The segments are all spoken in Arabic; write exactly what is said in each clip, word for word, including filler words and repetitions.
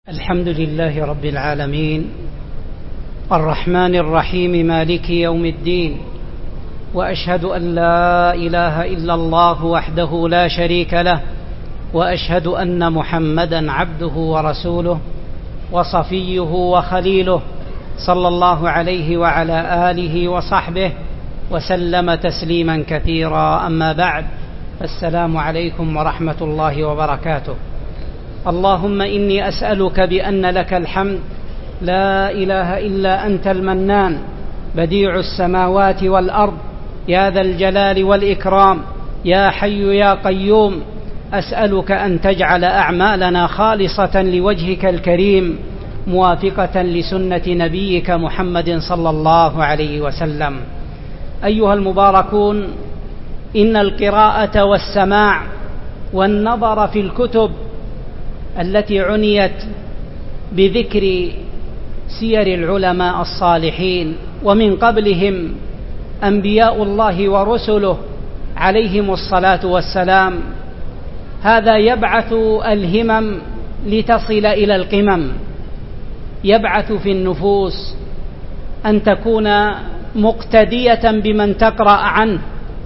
الحمد لله رب العالمين الرحمن الرحيم مالك يوم الدين، وأشهد أن لا إله إلا الله وحده لا شريك له، وأشهد أن محمدا عبده ورسوله وصفيه وخليله، صلى الله عليه وعلى آله وصحبه وسلم تسليما كثيرا. أما بعد، السلام عليكم ورحمة الله وبركاته. اللهم إني أسألك بأن لك الحمد، لا إله إلا أنت المنان، بديع السماوات والأرض، يا ذا الجلال والإكرام، يا حي يا قيوم. أسألك أن تجعل أعمالنا خالصة لوجهك الكريم، موافقة لسنة نبيك محمد صلى الله عليه وسلم. أيها المباركون، إن القراءة والسماع والنظر في الكتب التي عنيت بذكر سير العلماء الصالحين ومن قبلهم أنبياء الله ورسله عليهم الصلاة والسلام، هذا يبعث الهمم لتصل إلى القمم، يبعث في النفوس أن تكون مقتدية بمن تقرأ عنه،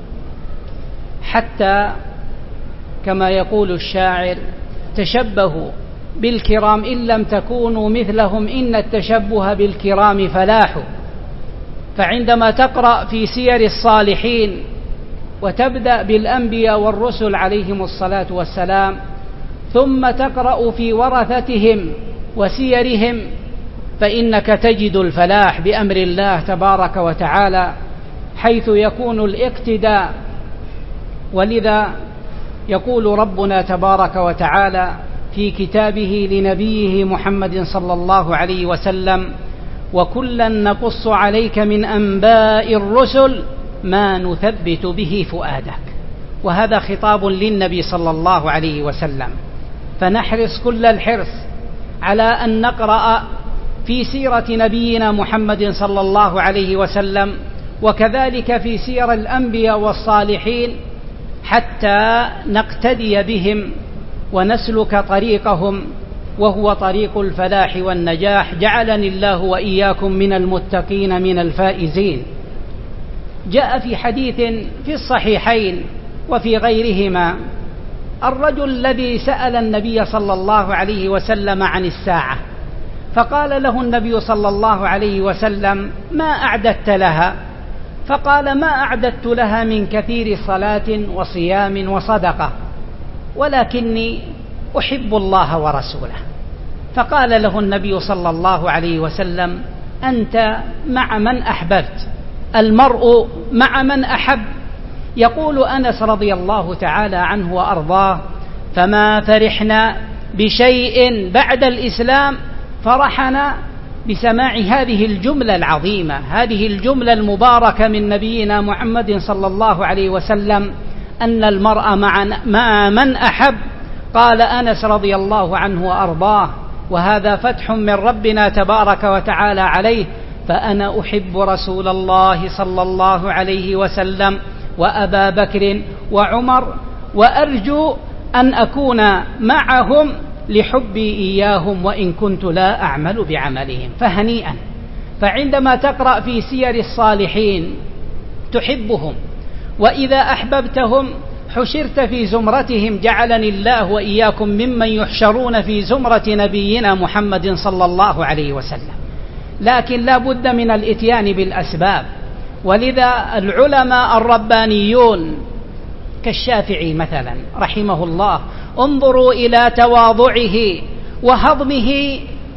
حتى كما يقول الشاعر: تشبهوا بالكرام إن لم تكونوا مثلهم، إن التشبه بالكرام فلاح. فعندما تقرأ في سير الصالحين وتبدأ بالأنبياء والرسل عليهم الصلاة والسلام، ثم تقرأ في ورثتهم وسيرهم، فإنك تجد الفلاح بأمر الله تبارك وتعالى، حيث يكون الاقتداء. ولذا يقول ربنا تبارك وتعالى في كتابه لنبيه محمد صلى الله عليه وسلم: وكلا نقص عليك من أنباء الرسل ما نثبت به فؤادك. وهذا خطاب للنبي صلى الله عليه وسلم، فنحرص كل الحرص على أن نقرأ في سيرة نبينا محمد صلى الله عليه وسلم، وكذلك في سير الأنبياء والصالحين، حتى نقتدي بهم ونسلك طريقهم، وهو طريق الفلاح والنجاح. جعلني الله وإياكم من المتقين من الفائزين. جاء في حديث في الصحيحين وفي غيرهما الرجل الذي سأل النبي صلى الله عليه وسلم عن الساعة، فقال له النبي صلى الله عليه وسلم: ما أعددت لها؟ فقال: ما أعددت لها من كثير صلاة وصيام وصدقة، ولكني أحب الله ورسوله. فقال له النبي صلى الله عليه وسلم: أنت مع من أحببت، المرء مع من أحب. يقول أنس رضي الله تعالى عنه وأرضاه: فما فرحنا بشيء بعد الإسلام فرحنا بسماع هذه الجملة العظيمة، هذه الجملة المباركة من نبينا محمد صلى الله عليه وسلم، أن المرء مع من أحب. قال أنس رضي الله عنه وأرضاه: وهذا فتح من ربنا تبارك وتعالى عليه، فأنا أحب رسول الله صلى الله عليه وسلم وأبا بكر وعمر، وأرجو أن أكون معهم لحبي إياهم وإن كنت لا أعمل بعملهم. فهنيئا. فعندما تقرأ في سير الصالحين تحبهم، وإذا أحببتهم حشرت في زمرتهم. جعلني الله وإياكم ممن يحشرون في زمرة نبينا محمد صلى الله عليه وسلم. لكن لا بد من الإتيان بالأسباب. ولذا العلماء الربانيون كالشافعي مثلا رحمه الله، انظروا إلى تواضعه وهضمه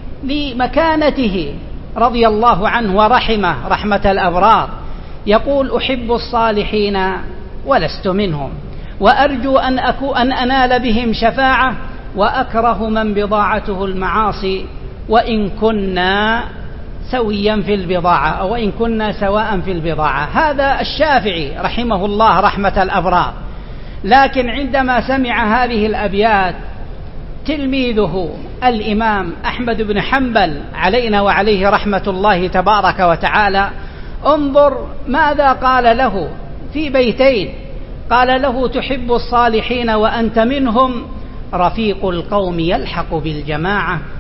لمكانته رضي الله عنه ورحمه رحمة الأبرار. يقول: أحب الصالحين ولست منهم، وأرجو أن, أكون أن أنال بهم شفاعة، وأكره من بضاعته المعاصي وإن كنا سويا في البضاعة، أو إن كنا سواء في البضاعة. هذا الشافعي رحمه الله رحمة الأبرار. لكن عندما سمع هذه الأبيات تلميذه الإمام أحمد بن حنبل علينا وعليه رحمة الله تبارك وتعالى، انظر ماذا قال له في بيتين. قال له: تحب الصالحين وأنت منهم، رفيق القوم يلحق بالجماعة،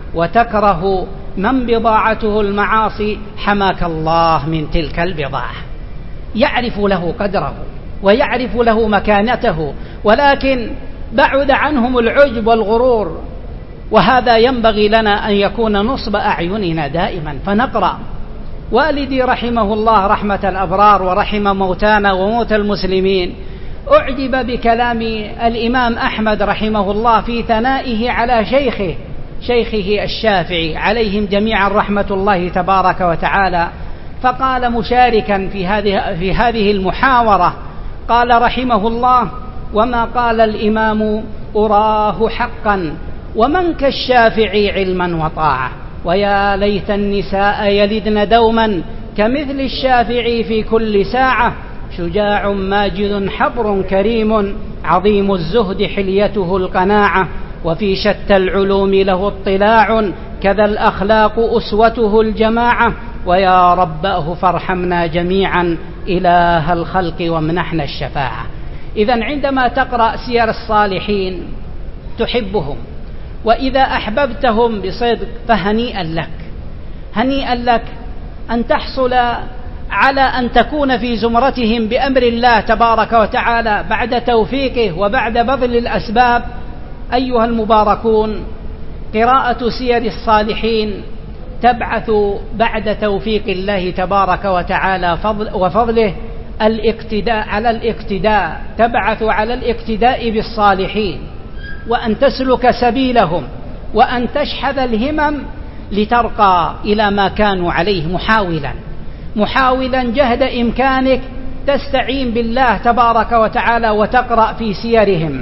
وتكره من بضاعته المعاصي حماك الله من تلك البضاعة. يعرف له قدره ويعرف له مكانته، ولكن بعد عنهم العجب والغرور، وهذا ينبغي لنا أن يكون نصب أعيننا دائما. فنقرأ. والدي رحمه الله رحمة الأبرار ورحم موتانا وموتى المسلمين أعجب بكلام الإمام أحمد رحمه الله في ثنائه على شيخه شيخه الشافعي عليهم جميعا رحمة الله تبارك وتعالى، فقال مشاركا في هذه في هذه المحاورة، قال رحمه الله: وما قال الإمام أراه حقا، ومن كالشافعي علما وطاعة، ويا ليت النساء يلدن دوما كمثل الشافعي في كل ساعة، شجاع ماجد حبر كريم، عظيم الزهد حليته القناعة، وفي شتى العلوم له اطلاع، كذا الأخلاق أسوته الجماعة، ويا رباه فارحمنا جميعا إله الخلق وامنحنا الشفاعة. إذن عندما تقرأ سير الصالحين تحبهم، وإذا أحببتهم بصدق فهنيئا لك، هنيئا لك أن تحصل على أن تكون في زمرتهم بأمر الله تبارك وتعالى بعد توفيقه وبعد بذل الأسباب. أيها المباركون، قراءة سير الصالحين تبعث بعد توفيق الله تبارك وتعالى فضل وفضله الاقتداء على الاقتداء، تبعث على الاقتداء بالصالحين، وأن تسلك سبيلهم، وأن تشحذ الهمم لترقى إلى ما كانوا عليه، محاولا محاولا جهد إمكانك تستعين بالله تبارك وتعالى وتقرأ في سيرهم.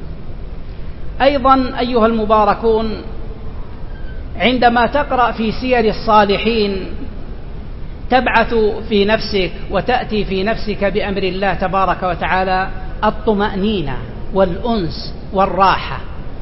أيضا أيها المباركون، عندما تقرأ في سير الصالحين تبعث في نفسك وتأتي في نفسك بأمر الله تبارك وتعالى الطمأنينة والأنس والراحة.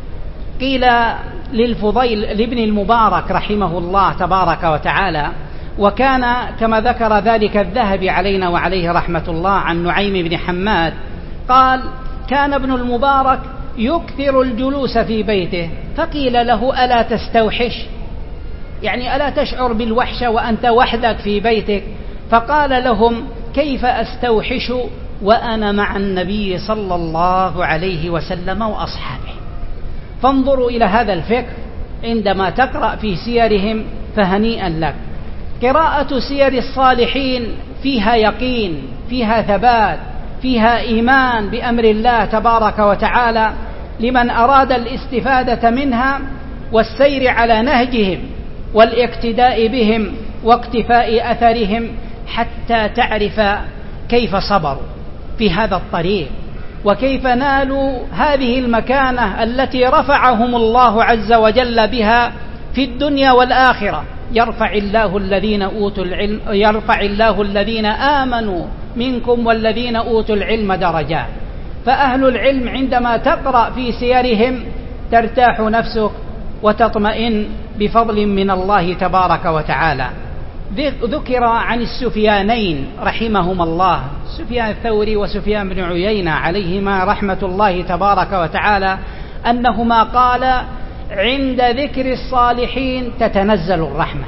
قيل للفضيل لابن المبارك رحمه الله تبارك وتعالى، وكان كما ذكر ذلك الذهبي علينا وعليه رحمة الله عن نعيم بن حماد، قال: كان ابن المبارك يكثر الجلوس في بيته، فقيل له: ألا تستوحش؟ يعني ألا تشعر بالوحشة وأنت وحدك في بيتك؟ فقال لهم: كيف أستوحش وأنا مع النبي صلى الله عليه وسلم وأصحابه. فانظروا إلى هذا الفكر عندما تقرأ في سيرهم، فهنيئا لك. قراءة سير الصالحين فيها يقين، فيها ثبات، فيها إيمان بأمر الله تبارك وتعالى لمن أراد الاستفادة منها والسير على نهجهم والاقتداء بهم واقتفاء أثرهم، حتى تعرف كيف صبروا في هذا الطريق، وكيف نالوا هذه المكانة التي رفعهم الله عز وجل بها في الدنيا والآخرة. يرفع الله الذين أوتوا العلم يرفع الله الذين آمنوا منكم والذين أوتوا العلم درجات. فأهل العلم عندما تقرأ في سيرهم ترتاح نفسك وتطمئن بفضل من الله تبارك وتعالى. ذكر عن السفيانين رحمهما الله، سفيان الثوري وسفيان بن عيينة عليهما رحمة الله تبارك وتعالى، أنهما قال: عند ذكر الصالحين تتنزل الرحمة.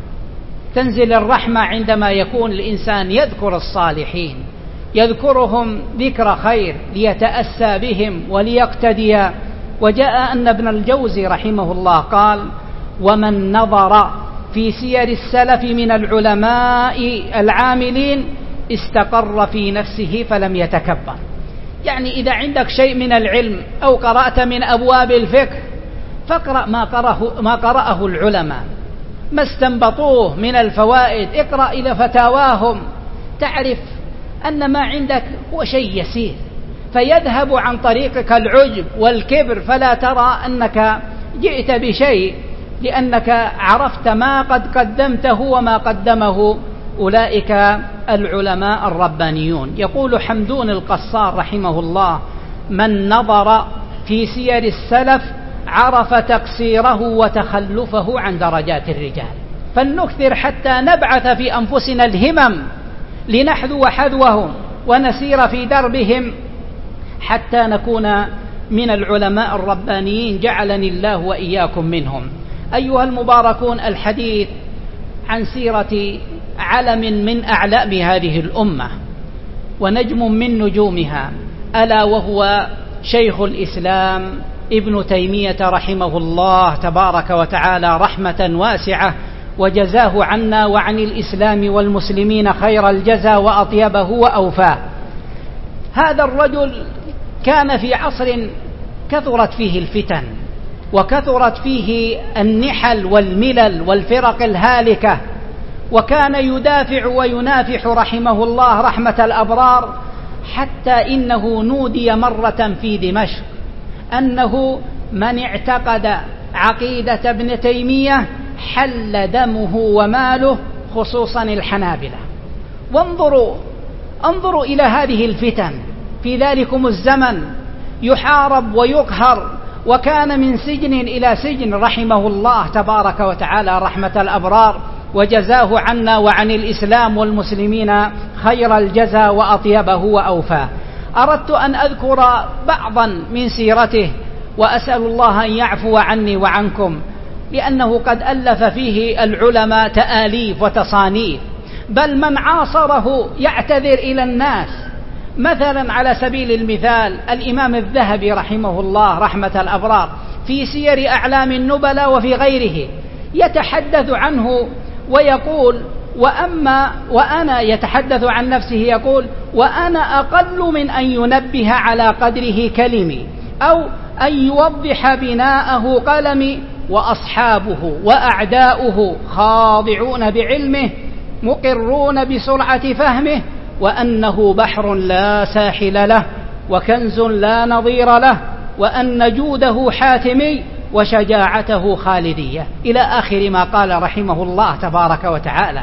تنزل الرحمة عندما يكون الإنسان يذكر الصالحين، يذكرهم ذكر خير ليتأسى بهم وليقتدي. وجاء أن ابن الجوزي رحمه الله قال: ومن نظر في سير السلف من العلماء العاملين استقر في نفسه فلم يتكبر. يعني إذا عندك شيء من العلم أو قرأت من أبواب الفقه فاقرأ ما قرأه, ما قرأه العلماء، ما استنبطوه من الفوائد، اقرأ إلى فتاواهم، تعرف أن ما عندك هو شيء يسير، فيذهب عن طريقك العجب والكبر، فلا ترى أنك جئت بشيء، لأنك عرفت ما قد قدمته وما قدمه أولئك العلماء الربانيون. يقول حمدون القصار رحمه الله: من نظر في سير السلف عرف تقصيره وتخلفه عن درجات الرجال. فلنكثر حتى نبعث في أنفسنا الهمم لنحذو حذوهم ونسير في دربهم حتى نكون من العلماء الربانيين، جعلني الله وإياكم منهم. أيها المباركون، الحديث عن سيرة علم من أعلام هذه الأمة ونجم من نجومها، ألا وهو شيخ الإسلام ابن تيمية رحمه الله تبارك وتعالى رحمة واسعة، وجزاه عنا وعن الإسلام والمسلمين خير الجزا وأطيبه وأوفاه. هذا الرجل كان في عصر كثرت فيه الفتن وكثرت فيه النحل والملل والفرق الهالكة، وكان يدافع وينافح رحمه الله رحمة الأبرار، حتى إنه نودي مرة في دمشق أنه من اعتقد عقيدة ابن تيمية حل دمه وماله، خصوصا الحنابلة. وانظروا انظروا إلى هذه الفتن في ذلكم الزمن، يحارب ويقهر، وكان من سجن إلى سجن رحمه الله تبارك وتعالى رحمة الأبرار، وجزاه عنا وعن الإسلام والمسلمين خير الجزا وأطيبه وأوفاه. أردت أن أذكر بعضا من سيرته، وأسأل الله أن يعفو عني وعنكم، لأنه قد ألف فيه العلماء تآليف وتصانيف، بل من عاصره يعتذر إلى الناس. مثلا على سبيل المثال الإمام الذهبي رحمه الله رحمة الأبرار في سير أعلام النبلاء وفي غيره يتحدث عنه ويقول: وأما وأنا يتحدث عن نفسه يقول: وأنا أقل من أن ينبه على قدره كلمي، أو أن يوضح بناءه قلمي، وأصحابه وأعداؤه خاضعون بعلمه مقرون بسرعة فهمه، وأنه بحر لا ساحل له وكنز لا نظير له، وأن جوده حاتمي وشجاعته خالدية، إلى آخر ما قال رحمه الله تبارك وتعالى.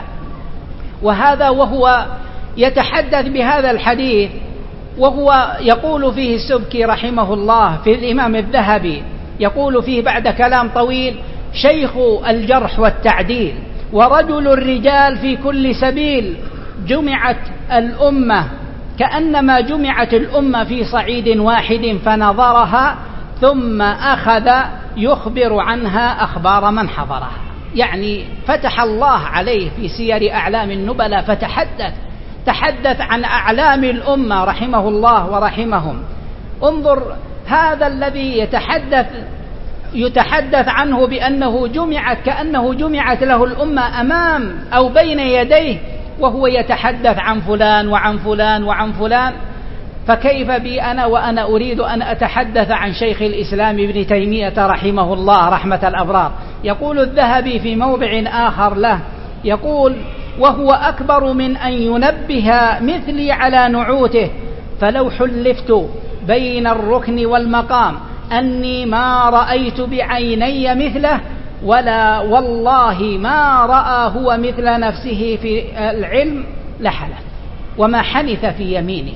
وهذا وهو يتحدث بهذا الحديث، وهو يقول فيه السبكي رحمه الله في الإمام الذهبي، يقول فيه بعد كلام طويل: شيخ الجرح والتعديل ورجل الرجال في كل سبيل، جمعت الأمة كأنما جمعت الأمة في صعيد واحد فنظرها، ثم أخذ يخبر عنها أخبار من حضرها. يعني فتح الله عليه في سير أعلام النبلاء، فتحدث تحدث عن أعلام الأمة رحمه الله ورحمهم. انظر هذا الذي يتحدث يتحدث عنه بأنه جمعت كأنه جمعت له الأمة أمام أو بين يديه، وهو يتحدث عن فلان وعن فلان وعن فلان. فكيف بي أنا وأنا أريد أن أتحدث عن شيخ الإسلام ابن تيمية رحمه الله رحمة الأبرار. يقول الذهبي في موضع آخر له، يقول: وهو أكبر من أن ينبه مثلي على نعوته، فلو حلفت بين الركن والمقام أني ما رأيت بعيني مثله، ولا والله ما رأى هو مثل نفسه في العلم لحلف، وما حنث في يمينه،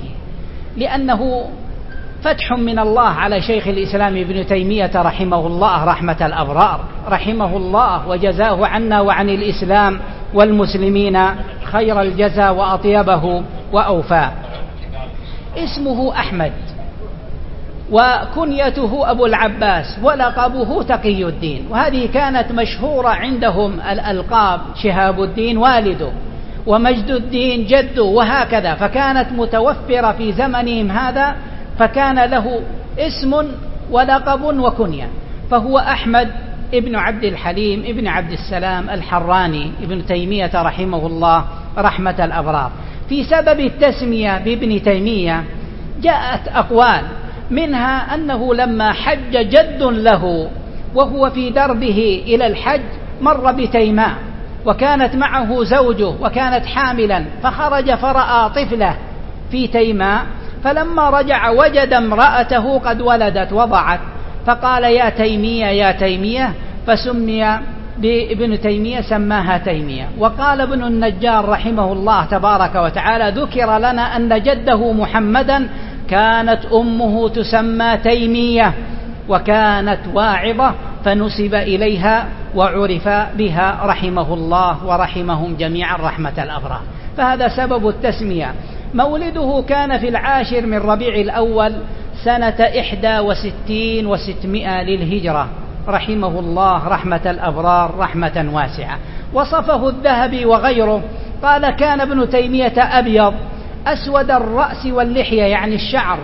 لأنه فتح من الله على شيخ الإسلام ابن تيمية رحمه الله رحمة الأبرار رحمه الله، وجزاه عنا وعن الإسلام والمسلمين خير الجزا وأطيبه وأوفاه. اسمه أحمد، وكنيته أبو العباس، ولقبه تقي الدين، وهذه كانت مشهورة عندهم الألقاب: شهاب الدين والده، ومجد الدين جده، وهكذا، فكانت متوفرة في زمنهم هذا، فكان له اسم ولقب وكنية. فهو أحمد ابن عبد الحليم ابن عبد السلام الحراني ابن تيمية رحمه الله رحمة الأبرار. في سبب التسمية بابن تيمية جاءت أقوال، منها أنه لما حج جد له وهو في دربه إلى الحج مر بتيماء، وكانت معه زوجه وكانت حاملا، فخرج فرأى طفلة في تيماء، فلما رجع وجد امرأته قد ولدت وضعت، فقال: يا تيمية يا تيمية، فسمي بابن تيمية، سماها تيمية. وقال ابن النجار رحمه الله تبارك وتعالى: ذكر لنا أن جده محمدا كانت أمه تسمى تيمية، وكانت واعظة فنسب إليها وعرف بها رحمه الله ورحمهم جميعا رحمة الأبرار. فهذا سبب التسمية. مولده كان في العاشر من ربيع الأول سنة إحدى وستين وستمائة للهجرة، رحمه الله رحمة الأبرار رحمة واسعة. وصفه الذهبي وغيره، قال: كان ابن تيمية أبيض أسود الرأس واللحية، يعني الشعر،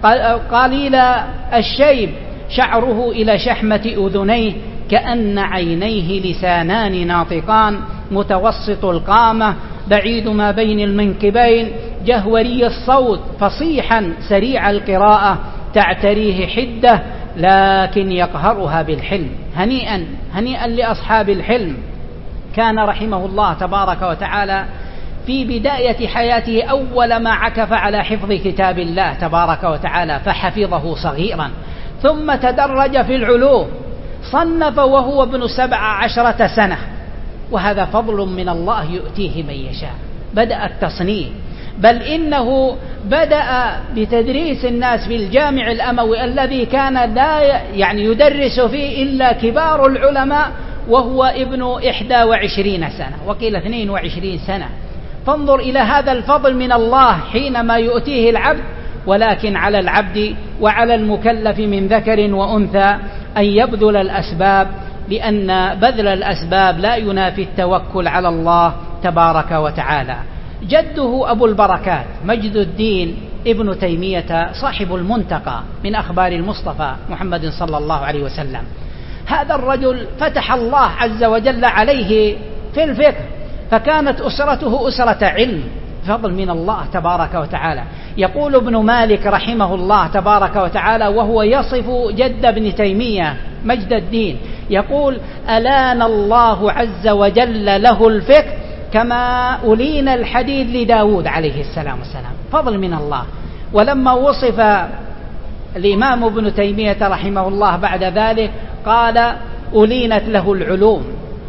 قليل الشيب، شعره إلى شحمة أذنيه، كأن عينيه لسانان ناطقان، متوسط القامة، بعيد ما بين المنكبين، جهوري الصوت، فصيحا سريع القراءة، تعتريه حدة لكن يقهرها بالحلم. هنيئا هنيئا لأصحاب الحلم. كان رحمه الله تبارك وتعالى في بداية حياته أول ما عكف على حفظ كتاب الله تبارك وتعالى، فحفظه صغيرا، ثم تدرج في العلوم، صنف وهو ابن سبع عشرة سنة، وهذا فضل من الله يؤتيه من يشاء. بدأ التصنيف، بل إنه بدأ بتدريس الناس في الجامع الأموي الذي كان لا يعني يدرس فيه إلا كبار العلماء، وهو ابن إحدى وعشرين سنة، وقيل اثنين وعشرين سنة. فانظر إلى هذا الفضل من الله حينما يؤتيه العبد. ولكن على العبد وعلى المكلف من ذكر وأنثى أن يبذل الأسباب، لأن بذل الأسباب لا ينافي التوكل على الله تبارك وتعالى. جده أبو البركات مجد الدين ابن تيمية صاحب المنتقى من أخبار المصطفى محمد صلى الله عليه وسلم، هذا الرجل فتح الله عز وجل عليه في الفقه، فكانت أسرته أسرة علم، فضل من الله تبارك وتعالى. يقول ابن مالك رحمه الله تبارك وتعالى وهو يصف جد ابن تيمية مجد الدين، يقول: ألان الله عز وجل له الفقه كما ألين الحديد لداود عليه السلام والسلام، فضل من الله. ولما وصف الإمام ابن تيمية رحمه الله بعد ذلك قال: ألينت له العلوم،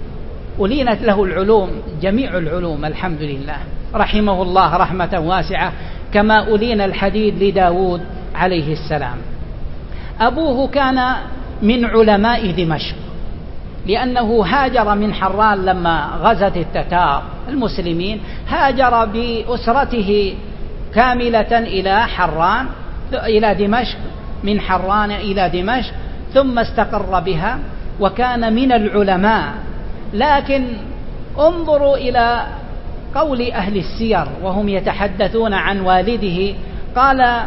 ألينت له العلوم، جميع العلوم الحمد لله، رحمه الله رحمة واسعة، كما ألين الحديد لداود عليه السلام. أبوه كان من علماء دمشق، لأنه هاجر من حران لما غزت التتار المسلمين، هاجر بأسرته كاملة إلى حران، إلى دمشق، من حران إلى دمشق، ثم استقر بها وكان من العلماء. لكن انظروا إلى قول أهل السير وهم يتحدثون عن والده، قال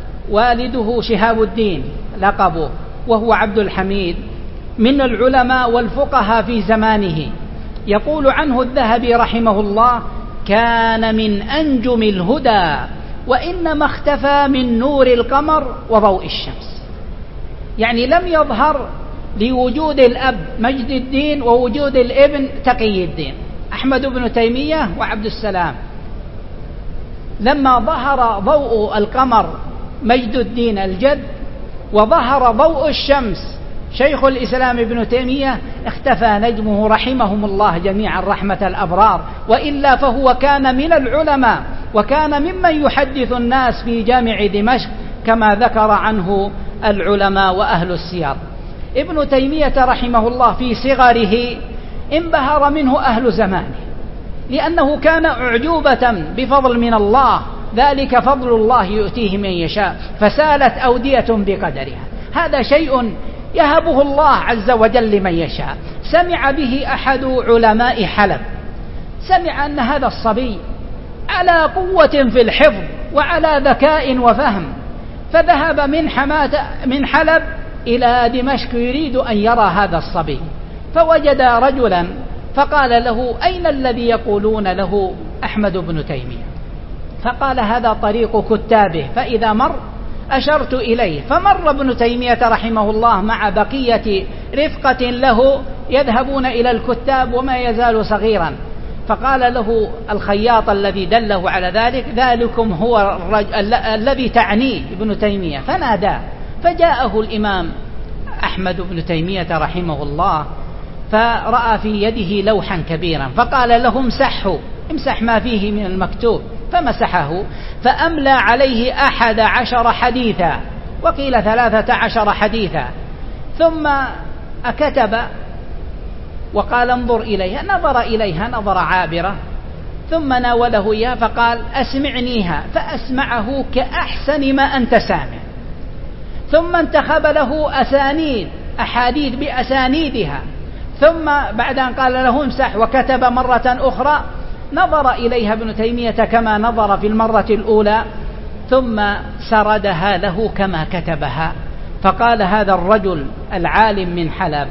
والده شهاب الدين لقبه، وهو عبد الحميد، من العلماء والفقهاء في زمانه. يقول عنه الذهبي رحمه الله: كان من أنجم الهدى، وإنما اختفى من نور القمر وضوء الشمس. يعني لم يظهر لوجود الأب مجد الدين ووجود الابن تقي الدين أحمد بن تيمية وعبد السلام. لما ظهر ضوء القمر مجد الدين الجد، وظهر ضوء الشمس شيخ الإسلام ابن تيمية، اختفى نجمه رحمهم الله جميعا رحمة الأبرار، وإلا فهو كان من العلماء، وكان ممن يحدث الناس في جامع دمشق كما ذكر عنه العلماء وأهل السير. ابن تيمية رحمه الله في صغره انبهر منه أهل زمانه، لأنه كان أعجوبة بفضل من الله، ذلك فضل الله يؤتيه من يشاء، فسالت أودية بقدرها. هذا شيء يهبه الله عز وجل لمن يشاء. سمع به أحد علماء حلب، سمع أن هذا الصبي على قوة في الحفظ وعلى ذكاء وفهم، فذهب من حماة من حلب إلى دمشق يريد أن يرى هذا الصبي، فوجد رجلا فقال له: أين الذي يقولون له أحمد بن تيمية؟ فقال: هذا طريق كتابه، فإذا مر أشرت إليه. فمر ابن تيمية رحمه الله مع بقية رفقة له يذهبون إلى الكتاب وما يزال صغيرا، فقال له الخياط الذي دله على ذلك: ذلكم هو ال- الذي تعنيه ابن تيمية. فنادى، فجاءه الإمام أحمد بن تيمية رحمه الله، فرأى في يده لوحا كبيرا، فقال له: امسحه، امسح ما فيه من المكتوب. فمسحه، فأملى عليه أحد عشر حديثا، وقيل ثلاثة عشر حديثا، ثم أكتب وقال: انظر إليها. نظر إليها نظر عابرة، ثم ناوله إياها فقال: أسمعنيها. فأسمعه كأحسن ما أنت سامع، ثم انتخب له أسانيد أحاديث بأسانيدها، ثم بعد أن قال له امسح وكتب مرة أخرى نظر إليها ابن تيمية كما نظر في المرة الأولى، ثم سردها له كما كتبها. فقال هذا الرجل العالم من حلب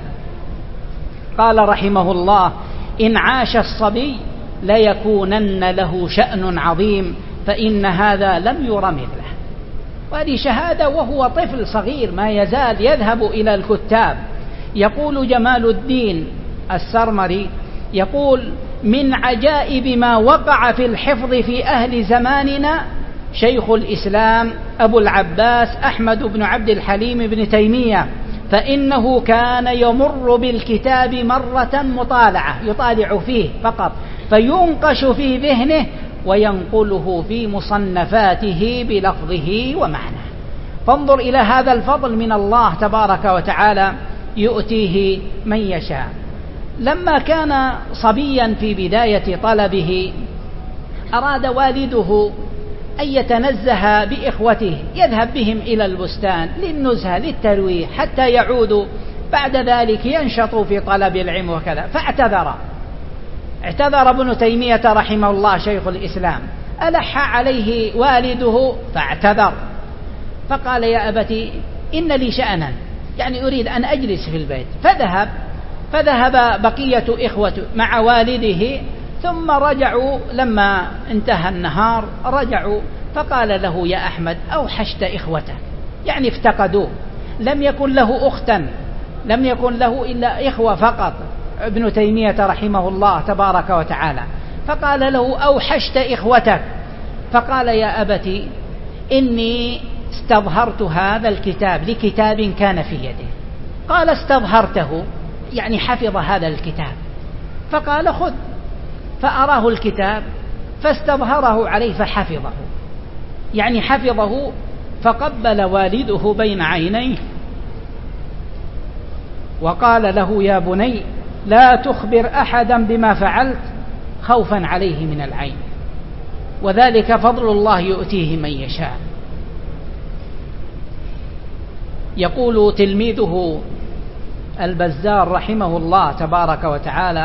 قال رحمه الله: إن عاش الصبي ليكونن له شأن عظيم، فإن هذا لم ير مثله. وهذه شهادة وهو طفل صغير ما يزال يذهب إلى الكتاب. يقول جمال الدين السرمري يقول: من عجائب ما وقع في الحفظ في أهل زماننا شيخ الإسلام أبو العباس أحمد بن عبد الحليم بن تيمية، فإنه كان يمر بالكتاب مرة مطالعة يطالع فيه فقط فينقش في ذهنه وينقله في مصنفاته بلفظه ومعناه. فانظر إلى هذا الفضل من الله تبارك وتعالى يؤتيه من يشاء. لما كان صبيا في بداية طلبه أراد والده أن يتنزه بإخوته، يذهب بهم إلى البستان للنزهة للترويح حتى يعودوا بعد ذلك ينشطوا في طلب العلم وكذا. فاعتذر اعتذر ابن تيمية رحمه الله شيخ الإسلام، ألح عليه والده فاعتذر، فقال: يا أبتي إن لي شأنا، يعني أريد أن أجلس في البيت. فذهب فذهب بقية إخوته مع والده، ثم رجعوا لما انتهى النهار رجعوا فقال له: يا أحمد أوحشت إخوته، يعني افتقدوه، لم يكن له أختا، لم يكن له إلا إخوة فقط ابن تيمية رحمه الله تبارك وتعالى. فقال له: أوحشت إخوتك. فقال: يا أبتي إني استظهرت هذا الكتاب لكتاب كان في يده. قال: استظهرته يعني حفظ هذا الكتاب. فقال: خذ. فأراه الكتاب فاستظهره عليه فحفظه، يعني حفظه. فقبل والده بين عينيه وقال له: يا بني لا تخبر أحدا بما فعلت خوفا عليه من العين، وذلك فضل الله يؤتيه من يشاء. يقول تلميذه البزار رحمه الله تبارك وتعالى: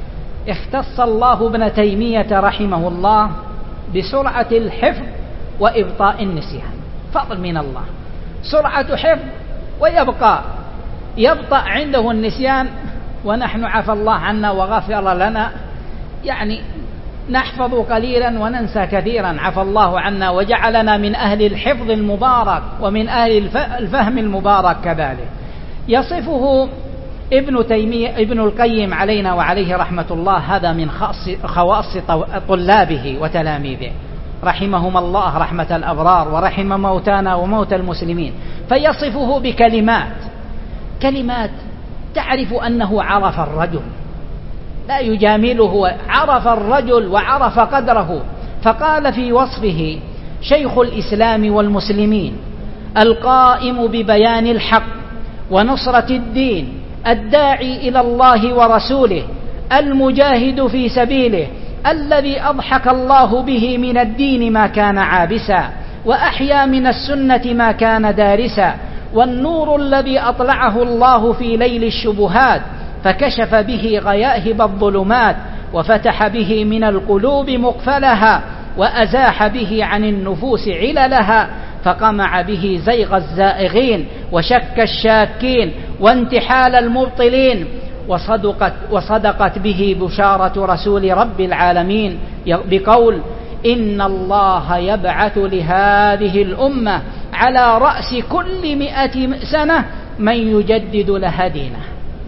اختص الله ابن تيمية رحمه الله بسرعة الحفظ وإبطاء النسيان، فضل من الله، سرعة حفظ ويبقى يبطأ عنده النسيان، ونحن عفى الله عنا وغفر لنا، يعني نحفظ قليلا وننسى كثيرا، عفى الله عنا وجعلنا من أهل الحفظ المبارك ومن أهل الفهم المبارك كذلك. يصفه ابن تيمية ابن القيم علينا وعليه رحمة الله، هذا من خواص طلابه وتلاميذه رحمهم الله رحمة الأبرار، ورحم موتانا وموتى المسلمين. فيصفه بكلمات كلمات تعرف أنه عرف الرجل، لا يجامله، عرف الرجل وعرف قدره. فقال في وصفه: شيخ الإسلام والمسلمين، القائم ببيان الحق ونصرة الدين، الداعي إلى الله ورسوله، المجاهد في سبيله، الذي أضحك الله به من الدين ما كان عابسا، وأحيا من السنة ما كان دارسا، والنور الذي أطلعه الله في ليل الشبهات فكشف به غياهب الظلمات، وفتح به من القلوب مقفلها، وأزاح به عن النفوس عللها، فقمع به زيغ الزائغين وشك الشاكين وانتحال المبطلين، وصدقت, وصدقت به بشارة رسول رب العالمين بقول: إن الله يبعث لهذه الأمة على رأس كل مئة سنة من يجدد لها دينه.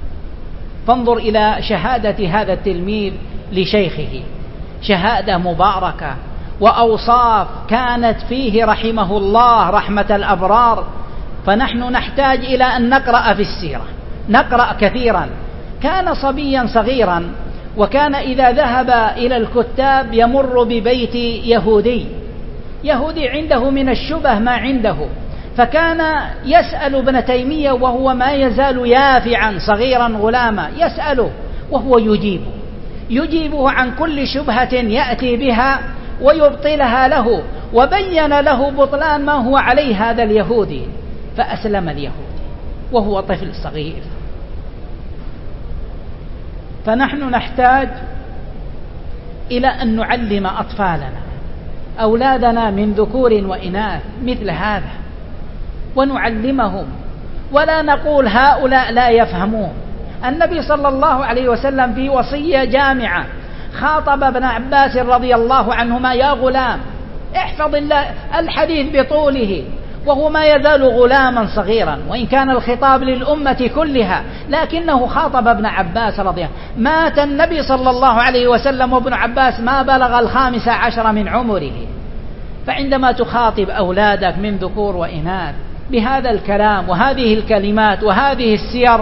فانظر إلى شهادة هذا التلميذ لشيخه، شهادة مباركة وأوصاف كانت فيه رحمه الله رحمة الأبرار. فنحن نحتاج إلى أن نقرأ في السيرة، نقرأ كثيرا. كان صبيا صغيرا، وكان إذا ذهب إلى الكتاب يمر ببيت يهودي يهودي عنده من الشبه ما عنده، فكان يسأل ابن تيمية وهو ما يزال يافعا صغيرا غلاما، يسأله وهو يجيب يجيبه عن كل شبهة يأتي بها ويبطلها له، وبين له بطلان ما هو عليه هذا اليهودي. فأسلم اليهودي وهو طفل صغير. فنحن نحتاج إلى أن نعلم أطفالنا أولادنا من ذكور وإناث مثل هذا ونعلمهم، ولا نقول هؤلاء لا يفهمون. النبي صلى الله عليه وسلم في وصية جامعة خاطب ابن عباس رضي الله عنهما: يا غلام احفظ الله الحديث بطوله، وهو ما يزال غلاما صغيرا، وإن كان الخطاب للأمة كلها لكنه خاطب ابن عباس رضي الله. مات النبي صلى الله عليه وسلم وابن عباس ما بلغ الخامس عشر من عمره. فعندما تخاطب أولادك من ذكور وإناث بهذا الكلام وهذه الكلمات وهذه السير،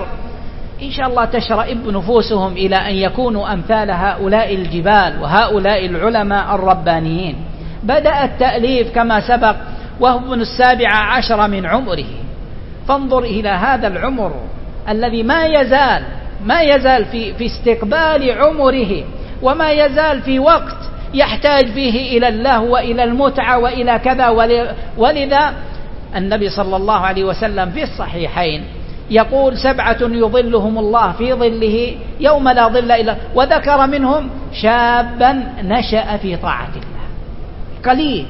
إن شاء الله تشرئب نفوسهم إلى أن يكونوا أمثال هؤلاء الجبال وهؤلاء العلماء الربانيين. بدأ التأليف كما سبق وهو ابن السابع عشر من عمره. فانظر إلى هذا العمر الذي ما يزال ما يزال في, في استقبال عمره، وما يزال في وقت يحتاج فيه إلى الله وإلى المتعة وإلى كذا. ولذا النبي صلى الله عليه وسلم في الصحيحين يقول: سبعة يظلهم الله في ظله يوم لا ظل إلا، وذكر منهم شابا نشأ في طاعة الله. قليل.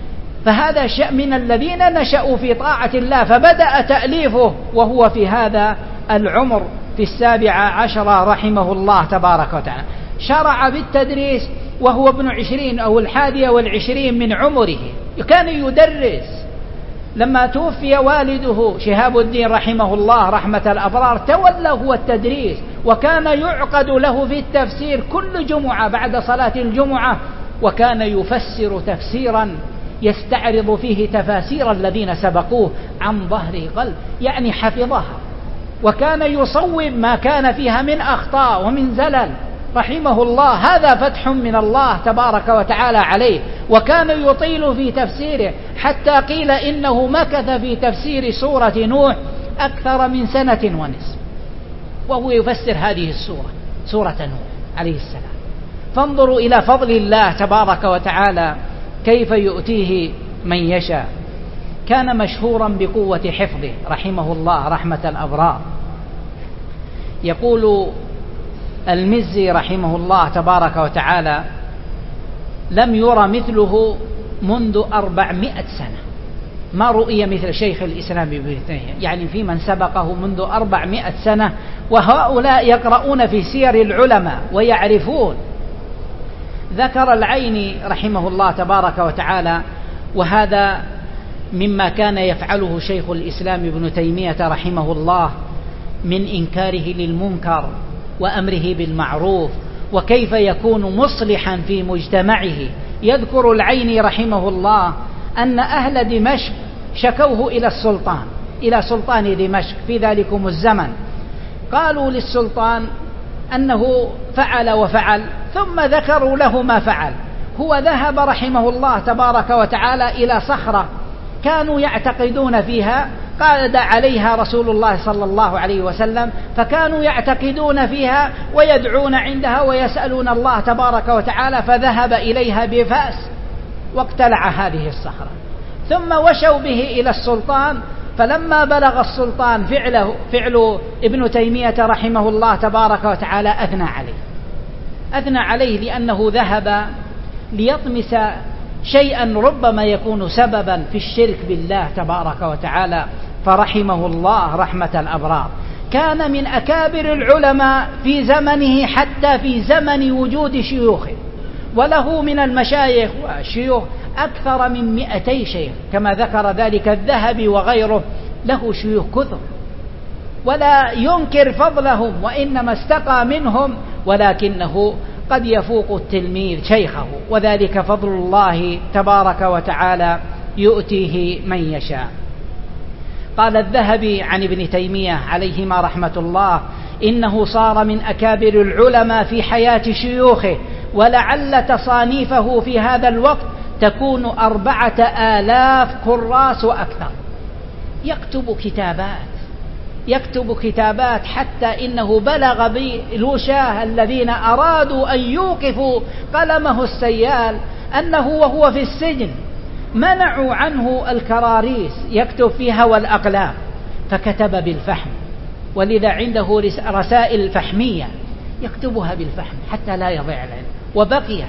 فهذا من الذين نشأوا في طاعة الله، فبدأ تأليفه وهو في هذا العمر في السابع عشر رحمه الله تبارك وتعالى. شرع بالتدريس وهو ابن عشرين أو الحادية والعشرين من عمره. كان يدرس. لما توفي والده شهاب الدين رحمه الله رحمة الأبرار تولى هو التدريس، وكان يعقد له في التفسير كل جمعة بعد صلاة الجمعة، وكان يفسر تفسيرا يستعرض فيه تفاسير الذين سبقوه عن ظهر قلب، يعني حفظها، وكان يصوب ما كان فيها من أخطاء ومن زلل رحمه الله. هذا فتح من الله تبارك وتعالى عليه. وكان يطيل في تفسيره حتى قيل إنه مكث في تفسير سورة نوح أكثر من سنة ونصف وهو يفسر هذه السورة، سورة نوح عليه السلام. فانظروا إلى فضل الله تبارك وتعالى كيف يؤتيه من يشاء. كان مشهورا بقوة حفظه رحمه الله رحمة الأبرار. يقول المزي رحمه الله تبارك وتعالى: لم يرى مثله منذ أربعمائة سنة، ما رؤي مثل شيخ الإسلام ابن تيمية، يعني في من سبقه منذ أربعمائة سنة، وهؤلاء يقرؤون في سير العلماء ويعرفون. ذكر العيني رحمه الله تبارك وتعالى، وهذا مما كان يفعله شيخ الإسلام ابن تيمية رحمه الله من إنكاره للمنكر وأمره بالمعروف، وكيف يكون مصلحا في مجتمعه. يذكر العيني رحمه الله أن أهل دمشق شكوه إلى السلطان إلى سلطان دمشق في ذلكم الزمن. قالوا للسلطان أنه فعل وفعل، ثم ذكروا له ما فعل. هو ذهب رحمه الله تبارك وتعالى إلى صخرة كانوا يعتقدون فيها، قعد عليها رسول الله صلى الله عليه وسلم، فكانوا يعتقدون فيها ويدعون عندها ويسألون الله تبارك وتعالى، فذهب إليها بفأس واقتلع هذه الصخرة، ثم وشوا به إلى السلطان. فلما بلغ السلطان فعله فعل ابن تيمية رحمه الله تبارك وتعالى أثنى عليه أثنى عليه لأنه ذهب ليطمس شيئا ربما يكون سببا في الشرك بالله تبارك وتعالى، فرحمه الله رحمة الأبرار. كان من أكابر العلماء في زمنه حتى في زمن وجود شيوخه، وله من المشايخ والشيوخ أكثر من مئتي شيخ كما ذكر ذلك الذهبي وغيره، له شيوخ كثر، ولا ينكر فضلهم وإنما استقى منهم، ولكنه قد يفوق التلميذ شيخه، وذلك فضل الله تبارك وتعالى يؤتيه من يشاء. قال الذهبي عن ابن تيمية عليهما رحمة الله: إنه صار من أكابر العلماء في حياة شيوخه، ولعل تصانيفه في هذا الوقت تكون أربعة آلاف كراس وأكثر. يكتب كتابات يكتب كتابات حتى إنه بلغ بالوشاه الذين أرادوا أن يوقفوا قلمه السيال أنه وهو في السجن منعوا عنه الكراريس يكتب فيها والأقلام، فكتب بالفحم ولذا عنده رسائل فحمية يكتبها بالفحم حتى لا يضيع العلم، وبقيت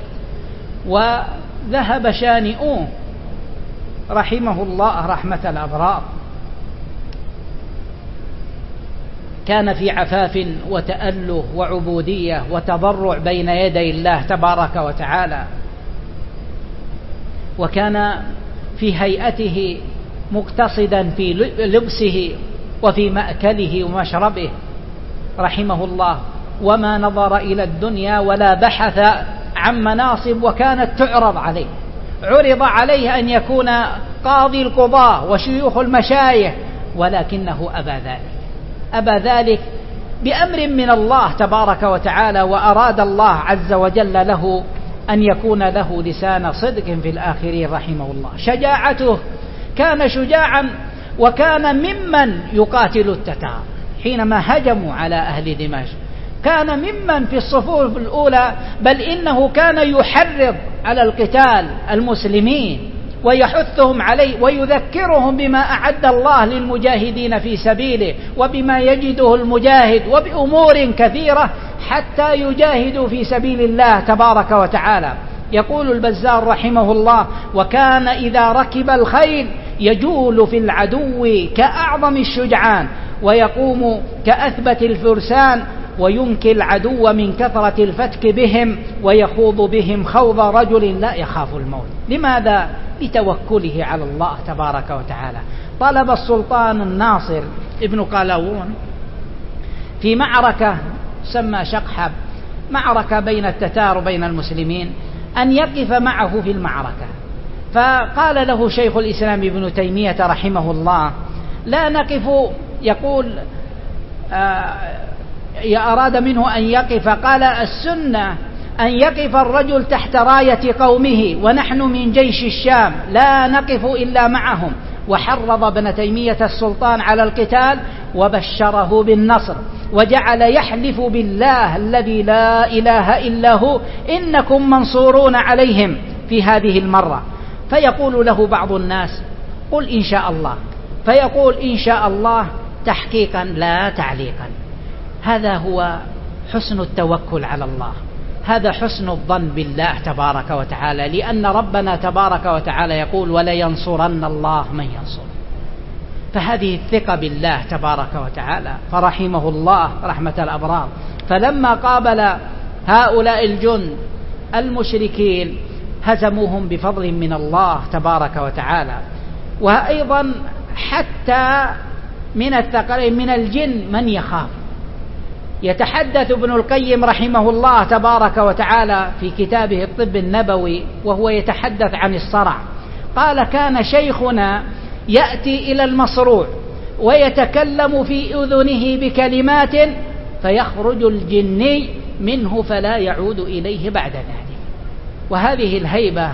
وذهب شانئوه رحمه الله رحمة الأبرار. كان في عفاف وتأله وعبودية وتضرع بين يدي الله تبارك وتعالى، وكان في هيئته مقتصدا في لبسه وفي مأكله ومشربه رحمه الله، وما نظر إلى الدنيا ولا بحث عن مناصب، وكانت تعرض عليه، عرض عليه أن يكون قاضي القضاة وشيوخ المشايخ، ولكنه أبى ذلك أبى ذلك بأمر من الله تبارك وتعالى، وأراد الله عز وجل له أن يكون له لسان صدق في الآخرين رحمه الله. شجاعته، كان شجاعا وكان ممن يقاتل التتار حينما هجموا على أهل دمشق، كان ممن في الصفوف الأولى، بل إنه كان يحرض على القتال المسلمين ويحثهم عليه ويذكرهم بما أعد الله للمجاهدين في سبيله وبما يجده المجاهد وبأمور كثيرة حتى يجاهدوا في سبيل الله تبارك وتعالى. يقول البزار رحمه الله: وكان إذا ركب الخيل يجول في العدو كأعظم الشجعان، ويقوم كأثبت الفرسان، وينكي العدو من كثرة الفتك بهم، ويخوض بهم خوض رجل لا يخاف الموت. لماذا؟ لتوكله على الله تبارك وتعالى. طلب السلطان الناصر ابن قلاوون في معركة سمى شقحب، معركة بين التتار وبين المسلمين، أن يقف معه في المعركة، فقال له شيخ الإسلام ابن تيمية رحمه الله: لا نقف، يقول آه أراد منه أن يقف، قال: السنة أن يقف الرجل تحت راية قومه، ونحن من جيش الشام لا نقف إلا معهم. وحرض ابن تيمية السلطان على القتال وبشره بالنصر، وجعل يحلف بالله الذي لا إله إلا هو إنكم منصورون عليهم في هذه المرة. فيقول له بعض الناس: قل إن شاء الله، فيقول إن شاء الله تحقيقا لا تعليقا. هذا هو حسن التوكل على الله، هذا حسن الظن بالله تبارك وتعالى، لأن ربنا تبارك وتعالى يقول: ولينصرن الله من ينصر. فهذه الثقة بالله تبارك وتعالى. فرحمه الله رحمة الأبرار، فلما قابل هؤلاء الجند المشركين هزموهم بفضل من الله تبارك وتعالى. وأيضا حتى من الثقلين من الجن من يخاف. يتحدث ابن القيم رحمه الله تبارك وتعالى في كتابه الطب النبوي وهو يتحدث عن الصرع، قال: كان شيخنا يأتي إلى المصروع ويتكلم في أذنه بكلمات فيخرج الجني منه فلا يعود إليه بعد ذلك. وهذه الهيبة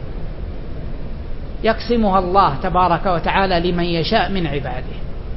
يقسمها الله تبارك وتعالى لمن يشاء من عباده.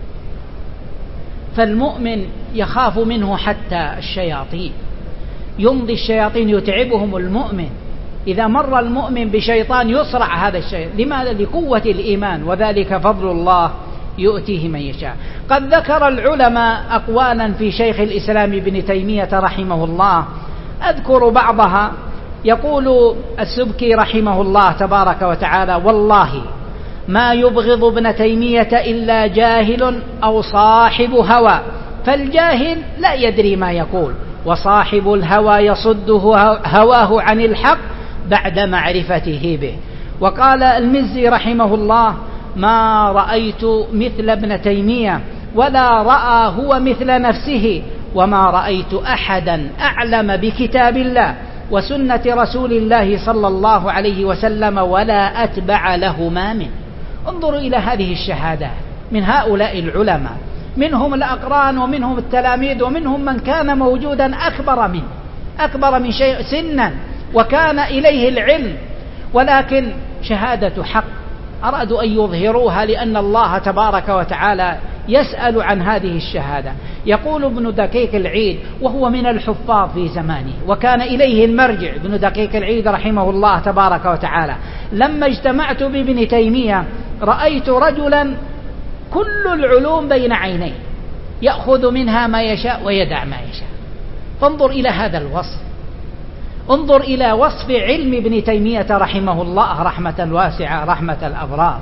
فالمؤمن يخاف منه حتى الشياطين، يمضي الشياطين يتعبهم المؤمن. إذا مر المؤمن بشيطان يصرع هذا الشيء. لماذا؟ لقوة الإيمان، وذلك فضل الله يؤتيه من يشاء. قد ذكر العلماء أقوالا في شيخ الإسلام ابن تيمية رحمه الله، أذكر بعضها. يقول السبكي رحمه الله تبارك وتعالى: والله ما يبغض ابن تيمية إلا جاهل أو صاحب هوى، فالجاهل لا يدري ما يقول، وصاحب الهوى يصده هواه عن الحق بعد معرفته به. وقال المزي رحمه الله: ما رأيت مثل ابن تيمية ولا رأى هو مثل نفسه، وما رأيت أحدا أعلم بكتاب الله وسنة رسول الله صلى الله عليه وسلم ولا أتبع لهما منه. انظروا إلى هذه الشهادات من هؤلاء العلماء، منهم الأقران ومنهم التلاميذ ومنهم من كان موجودا أكبر منه أكبر من شيء سنا وكان إليه العلم، ولكن شهادة حق أرادوا أن يظهروها لأن الله تبارك وتعالى يسأل عن هذه الشهادة. يقول ابن دقيق العيد وهو من الحفاظ في زمانه وكان إليه المرجع ابن دقيق العيد رحمه الله تبارك وتعالى: لما اجتمعت بابن تيمية رأيت رجلا كل العلوم بين عينيه، يأخذ منها ما يشاء ويدع ما يشاء. فانظر إلى هذا الوصف، انظر إلى وصف علم ابن تيمية رحمه الله رحمة واسعة رحمة الأبرار.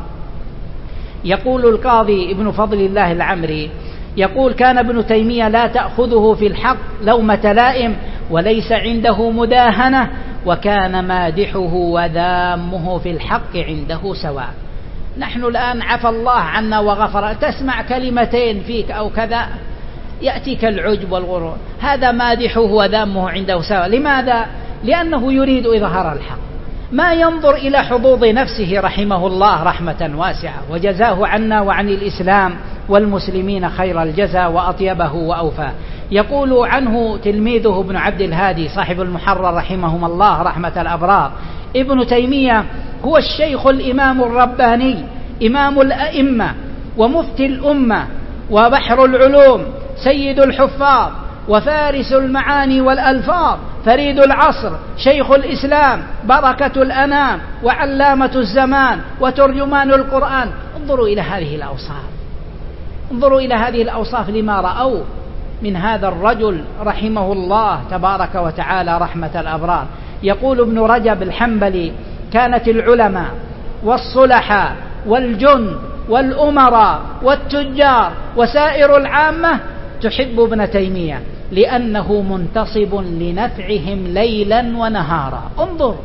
يقول القاضي ابن فضل الله العمري، يقول: كان ابن تيمية لا تأخذه في الحق لومة لائم، وليس عنده مداهنة، وكان مادحه وذامه في الحق عنده سواء. نحن الآن عفى الله عنا وغفر، تسمع كلمتين فيك أو كذا يأتيك العجب والغرور، هذا مادحه وذامه عنده سواء. لماذا؟ لأنه يريد إظهار الحق، ما ينظر إلى حظوظ نفسه رحمه الله رحمة واسعة، وجزاه عنا وعن الإسلام والمسلمين خير الجزاء وأطيبه وأوفاه. يقول عنه تلميذه ابن عبد الهادي صاحب المحرر رحمهم الله رحمة الأبرار: ابن تيمية هو الشيخ الإمام الرباني، إمام الأئمة ومفتي الأمة وبحر العلوم، سيد الحفاظ وفارس المعاني والألفاظ، فريد العصر، شيخ الإسلام، بركة الأنام، وعلامة الزمان، وترجمان القرآن. انظروا إلى هذه الأوصاف، انظروا إلى هذه الأوصاف لما رأوا من هذا الرجل رحمه الله تبارك وتعالى رحمة الأبرار. يقول ابن رجب الحنبلي: كانت العلماء والصلحاء والجند والأمراء والتجار وسائر العامة تحب ابن تيمية لأنه منتصب لنفعهم ليلا ونهارا. انظر،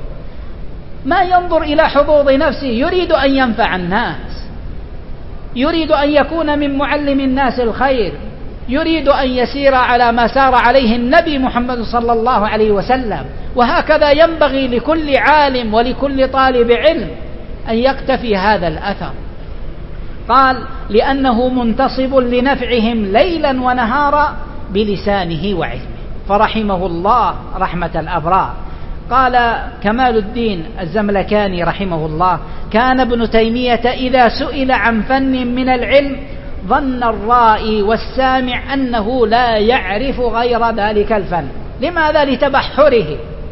ما ينظر إلى حظوظ نفسه، يريد أن ينفع الناس، يريد أن يكون من معلم الناس الخير، يريد أن يسير على ما سار عليه النبي محمد صلى الله عليه وسلم. وهكذا ينبغي لكل عالم ولكل طالب علم أن يقتفي هذا الأثر. قال: لأنه منتصب لنفعهم ليلا ونهارا بلسانه وعلمه، فرحمه الله رحمة الأبرار. قال كمال الدين الزملكاني رحمه الله: كان ابن تيمية إذا سئل عن فن من العلم ظن الرائي والسامع أنه لا يعرف غير ذلك الفن. لماذا؟ لتبحره.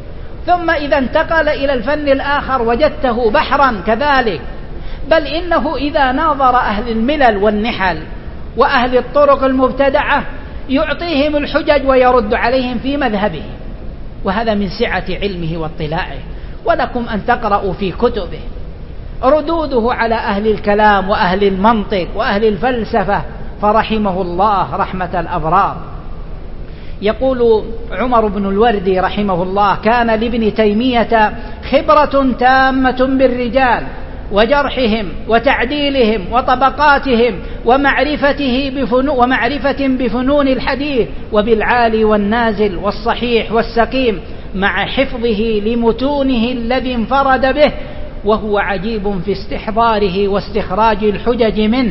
ثم إذا انتقل إلى الفن الآخر وجدته بحرا كذلك، بل إنه إذا ناظر أهل الملل والنحل وأهل الطرق المبتدعة يعطيهم الحجج ويرد عليهم في مذهبه، وهذا من سعة علمه واطلاعه. ولكم أن تقرأوا في كتبه ردوده على أهل الكلام وأهل المنطق وأهل الفلسفة، فرحمه الله رحمة الأبرار. يقول عمر بن الوردي رحمه الله: كان لابن تيمية خبرة تامة بالرجال وجرحهم وتعديلهم وطبقاتهم ومعرفته بفنو ومعرفة بفنون الحديث وبالعالي والنازل والصحيح والسقيم، مع حفظه لمتونه الذي انفرد به، وهو عجيب في استحضاره واستخراج الحجج منه،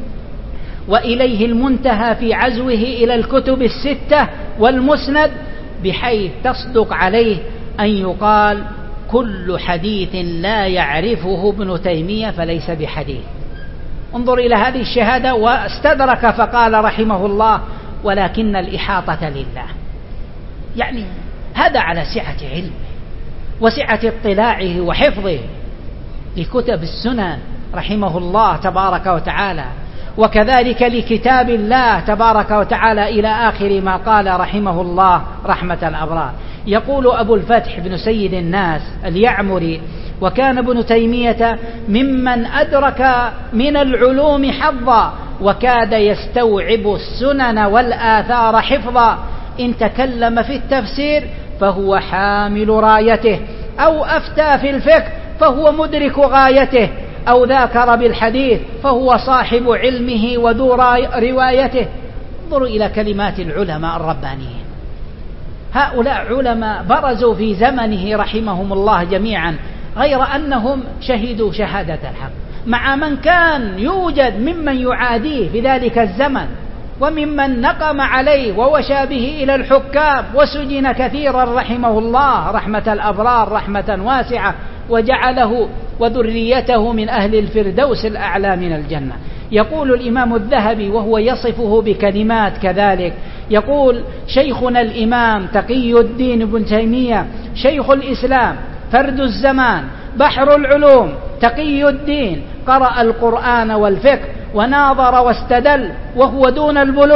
وإليه المنتهى في عزوه إلى الكتب الستة والمسند، بحيث تصدق عليه أن يقال: كل حديث لا يعرفه ابن تيمية فليس بحديث. انظر إلى هذه الشهادة، واستدرك فقال رحمه الله: ولكن الإحاطة لله. يعني هذا على سعة علمه وسعة اطلاعه وحفظه لكتب السنن رحمه الله تبارك وتعالى، وكذلك لكتاب الله تبارك وتعالى إلى آخر ما قال رحمه الله رحمة الأبرار. يقول أبو الفتح بن سيد الناس اليعمري: وكان ابن تيمية ممن أدرك من العلوم حظا، وكاد يستوعب السنن والآثار حفظا. إن تكلم في التفسير فهو حامل رايته، أو أفتى في الفقه فهو مدرك غايته، أو ذاكر بالحديث فهو صاحب علمه وذو روايته. انظروا إلى كلمات العلماء الربانيين، هؤلاء علماء برزوا في زمنه رحمهم الله جميعا، غير أنهم شهدوا شهادة الحق، مع من كان يوجد ممن يعاديه في ذلك الزمن، وممن نقم عليه ووشى به إلى الحكام، وسجن كثيرا رحمه الله رحمة الأبرار رحمة واسعة، وجعله وذريته من أهل الفردوس الأعلى من الجنة. يقول الإمام الذهبي وهو يصفه بكلمات كذلك، يقول: شيخنا الإمام تقي الدين ابن تيمية شيخ الإسلام، فرد الزمان، بحر العلوم، تقي الدين، قرأ القرآن والفقه وناظر واستدل وهو دون البلوغ،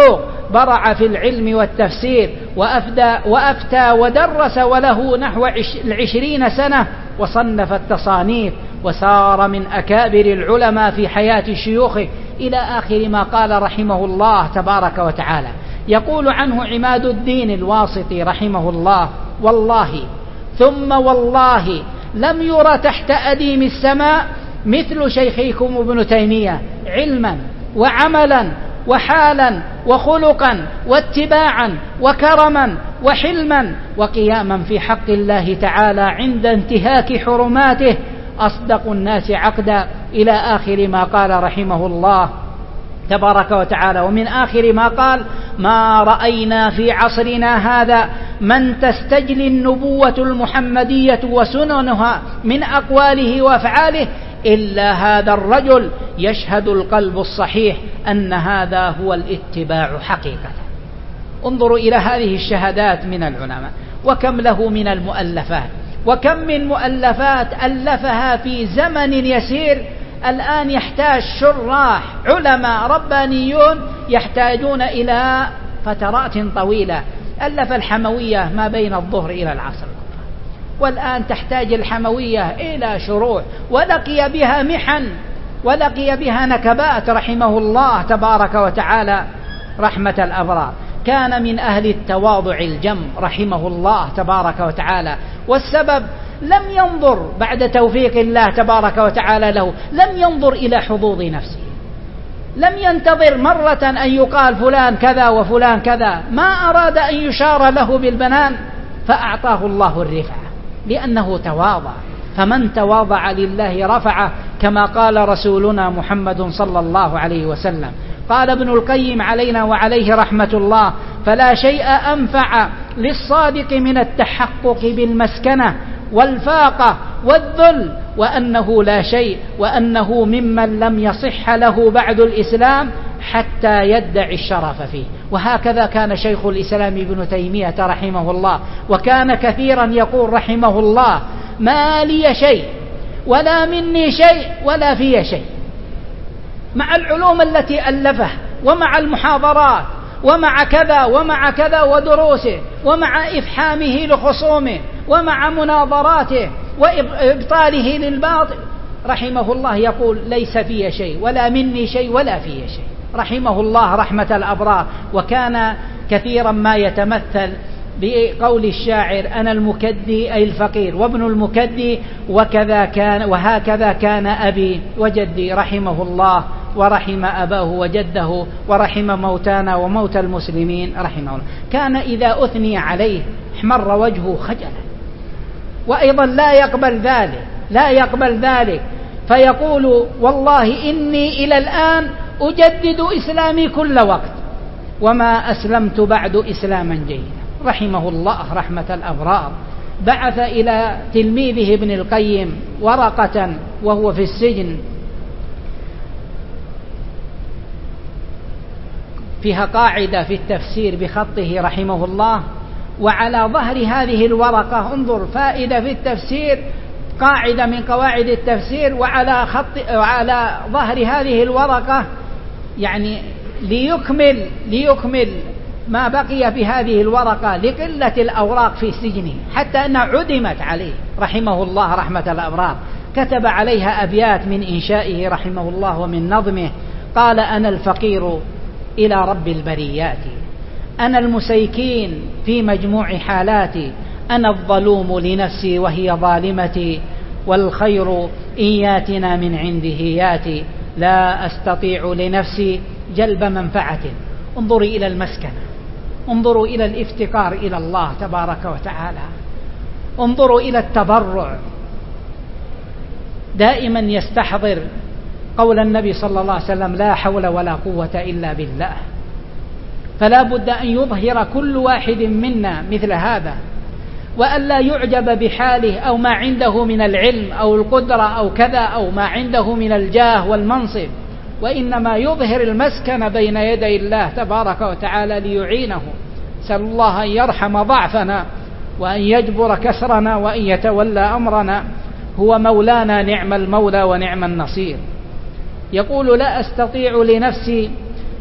برع في العلم والتفسير وأفدى وأفتى ودرس وله نحو العشرين سنة، وصنف التصانيف وسار من أكابر العلماء في حياة شيوخه إلى آخر ما قال رحمه الله تبارك وتعالى. يقول عنه عماد الدين الواسطي رحمه الله: والله ثم والله لم ير تحت أديم السماء مثل شيخكم ابن تيمية علما وعملا وحالا وخلقا واتباعا وكرما وحلما وقياما في حق الله تعالى عند انتهاك حرماته، أصدق الناس عقدا، إلى آخر ما قال رحمه الله تبارك وتعالى. ومن آخر ما قال: ما رأينا في عصرنا هذا من تستجلي النبوة المحمدية وسننها من أقواله وأفعاله إلا هذا الرجل يشهد القلب الصحيح أن هذا هو الاتباع حقيقة. انظروا إلى هذه الشهادات من العلماء، وكم له من المؤلفات، وكم من مؤلفات ألفها في زمن يسير. الآن يحتاج شراح علماء ربانيون يحتاجون إلى فترات طويلة. ألف الحموية ما بين الظهر إلى العصر، والآن تحتاج الحموية إلى شروح، ولقي بها محن ولقي بها نكبات رحمه الله تبارك وتعالى رحمة الأبرار. كان من أهل التواضع الجم رحمه الله تبارك وتعالى، والسبب لم ينظر بعد توفيق الله تبارك وتعالى له، لم ينظر إلى حظوظ نفسه، لم ينتظر مرة أن يقال فلان كذا وفلان كذا، ما أراد أن يشار له بالبنان، فأعطاه الله الرفعة لأنه تواضع. فمن تواضع لله رفعه، كما قال رسولنا محمد صلى الله عليه وسلم. قال ابن القيم علينا وعليه رحمة الله: فلا شيء أنفع للصادق من التحقق بالمسكنة والفاقة والذل، وأنه لا شيء، وأنه ممن لم يصح له بعد الإسلام حتى يدعي الشرف فيه. وهكذا كان شيخ الإسلام ابن تيمية رحمه الله، وكان كثيرا يقول رحمه الله: ما لي شيء ولا مني شيء ولا في شيء. مع العلوم التي ألفه، ومع المحاضرات، ومع كذا ومع كذا ودروسه، ومع إفحامه لخصومه، ومع مناظراته وإبطاله للباطل، رحمه الله يقول: ليس في شيء ولا مني شيء ولا في شيء، رحمه الله رحمة الأبرار. وكان كثيرا ما يتمثل بقول الشاعر: أنا المكدي أي الفقير وابن المكدي، وكذا كان وهكذا كان أبي وجدي رحمه الله، ورحم أباه وجده، ورحم موتانا وموتى المسلمين رحمه الله. كان إذا أثني عليه احمر وجهه خجلا، وأيضا لا يقبل ذلك لا يقبل ذلك فيقول: والله إني إلى الآن أجدد إسلامي كل وقت وما أسلمت بعد إسلاما جيدا، رحمه الله رحمة الأبرار. بعث إلى تلميذه ابن القيم ورقة وهو في السجن فيها قاعدة في التفسير بخطه رحمه الله، وعلى ظهر هذه الورقة، انظر فائدة في التفسير، قاعدة من قواعد التفسير، وعلى خط وعلى ظهر هذه الورقة يعني ليكمل ليكمل ما بقي في هذه الورقة لقلة الأوراق في سجنه، حتى أنها عدمت عليه رحمه الله رحمة الأبرار. كتب عليها أبيات من إنشائه رحمه الله ومن نظمه. قال: أنا الفقير إلى رب البريات، أنا المسيكين في مجموع حالاتي، أنا الظلوم لنفسي وهي ظالمتي، والخير إن ياتنا من عنده ياتي، لا أستطيع لنفسي جلب منفعة. انظروا إلى المسكنة، انظروا إلى الافتقار إلى الله تبارك وتعالى، انظروا إلى التضرع. دائما يستحضر قول النبي صلى الله عليه وسلم: لا حول ولا قوة إلا بالله. فلا بد أن يظهر كل واحد منا مثل هذا، وأن لا يعجب بحاله أو ما عنده من العلم أو القدرة أو كذا، أو ما عنده من الجاه والمنصب، وإنما يظهر المسكن بين يدي الله تبارك وتعالى ليعينه. سأل الله أن يرحم ضعفنا، وأن يجبر كسرنا، وأن يتولى أمرنا. هو مولانا نعم المولى ونعم النصير. يقول: لا أستطيع لنفسي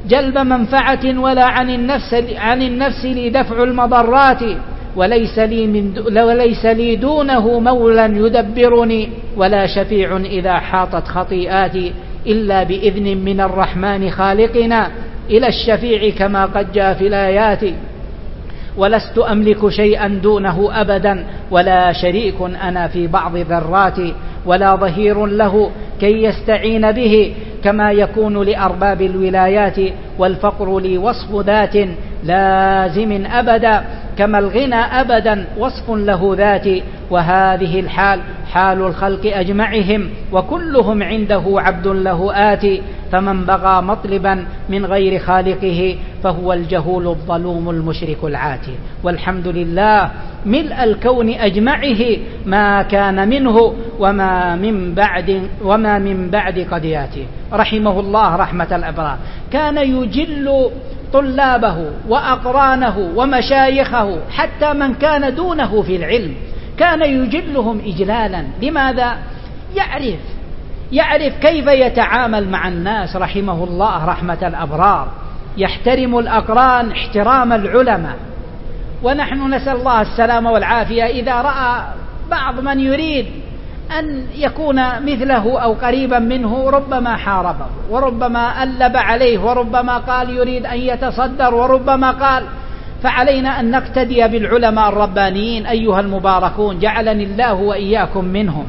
جلب منفعة ولا عن النفس, عن النفس لي دفع المضرات، وليس لي, من وليس لي دونه مولا يدبرني، ولا شفيع إذا حاطت خطيئاتي إلا بإذن من الرحمن خالقنا إلى الشفيع كما قد جاء في الآيات. ولست أملك شيئا دونه أبدا، ولا شريك أنا في بعض ذراتي، ولا ظهير له كي يستعين به كما يكون لأرباب الولايات. والفقر لي وصف ذات لازم أبدا، كما الغنى أبدا وصف له ذاتي. وهذه الحال حال الخلق أجمعهم، وكلهم عنده عبد له آتي. فمن بغى مطلبا من غير خالقه فهو الجهول الظلوم المشرك العاتي. والحمد لله ملء الكون أجمعه ما كان منه وما من بعد, وما من بعد قد ياتي. رحمه الله رحمة الأبرار. كان يجل طلابه وأقرانه ومشايخه حتى من كان دونه في العلم، كان يجلهم إجلالا. لماذا؟ يعرف يعرف كيف يتعامل مع الناس رحمه الله رحمة الأبرار. يحترم الأقران احترام العلماء. ونحن نسأل الله السلامة والعافية، إذا رأى بعض من يريد أن يكون مثله أو قريبا منه ربما حاربه، وربما ألب عليه، وربما قال يريد أن يتصدر، وربما قال. فعلينا أن نقتدي بالعلماء الربانيين أيها المباركون، جعلني الله وإياكم منهم.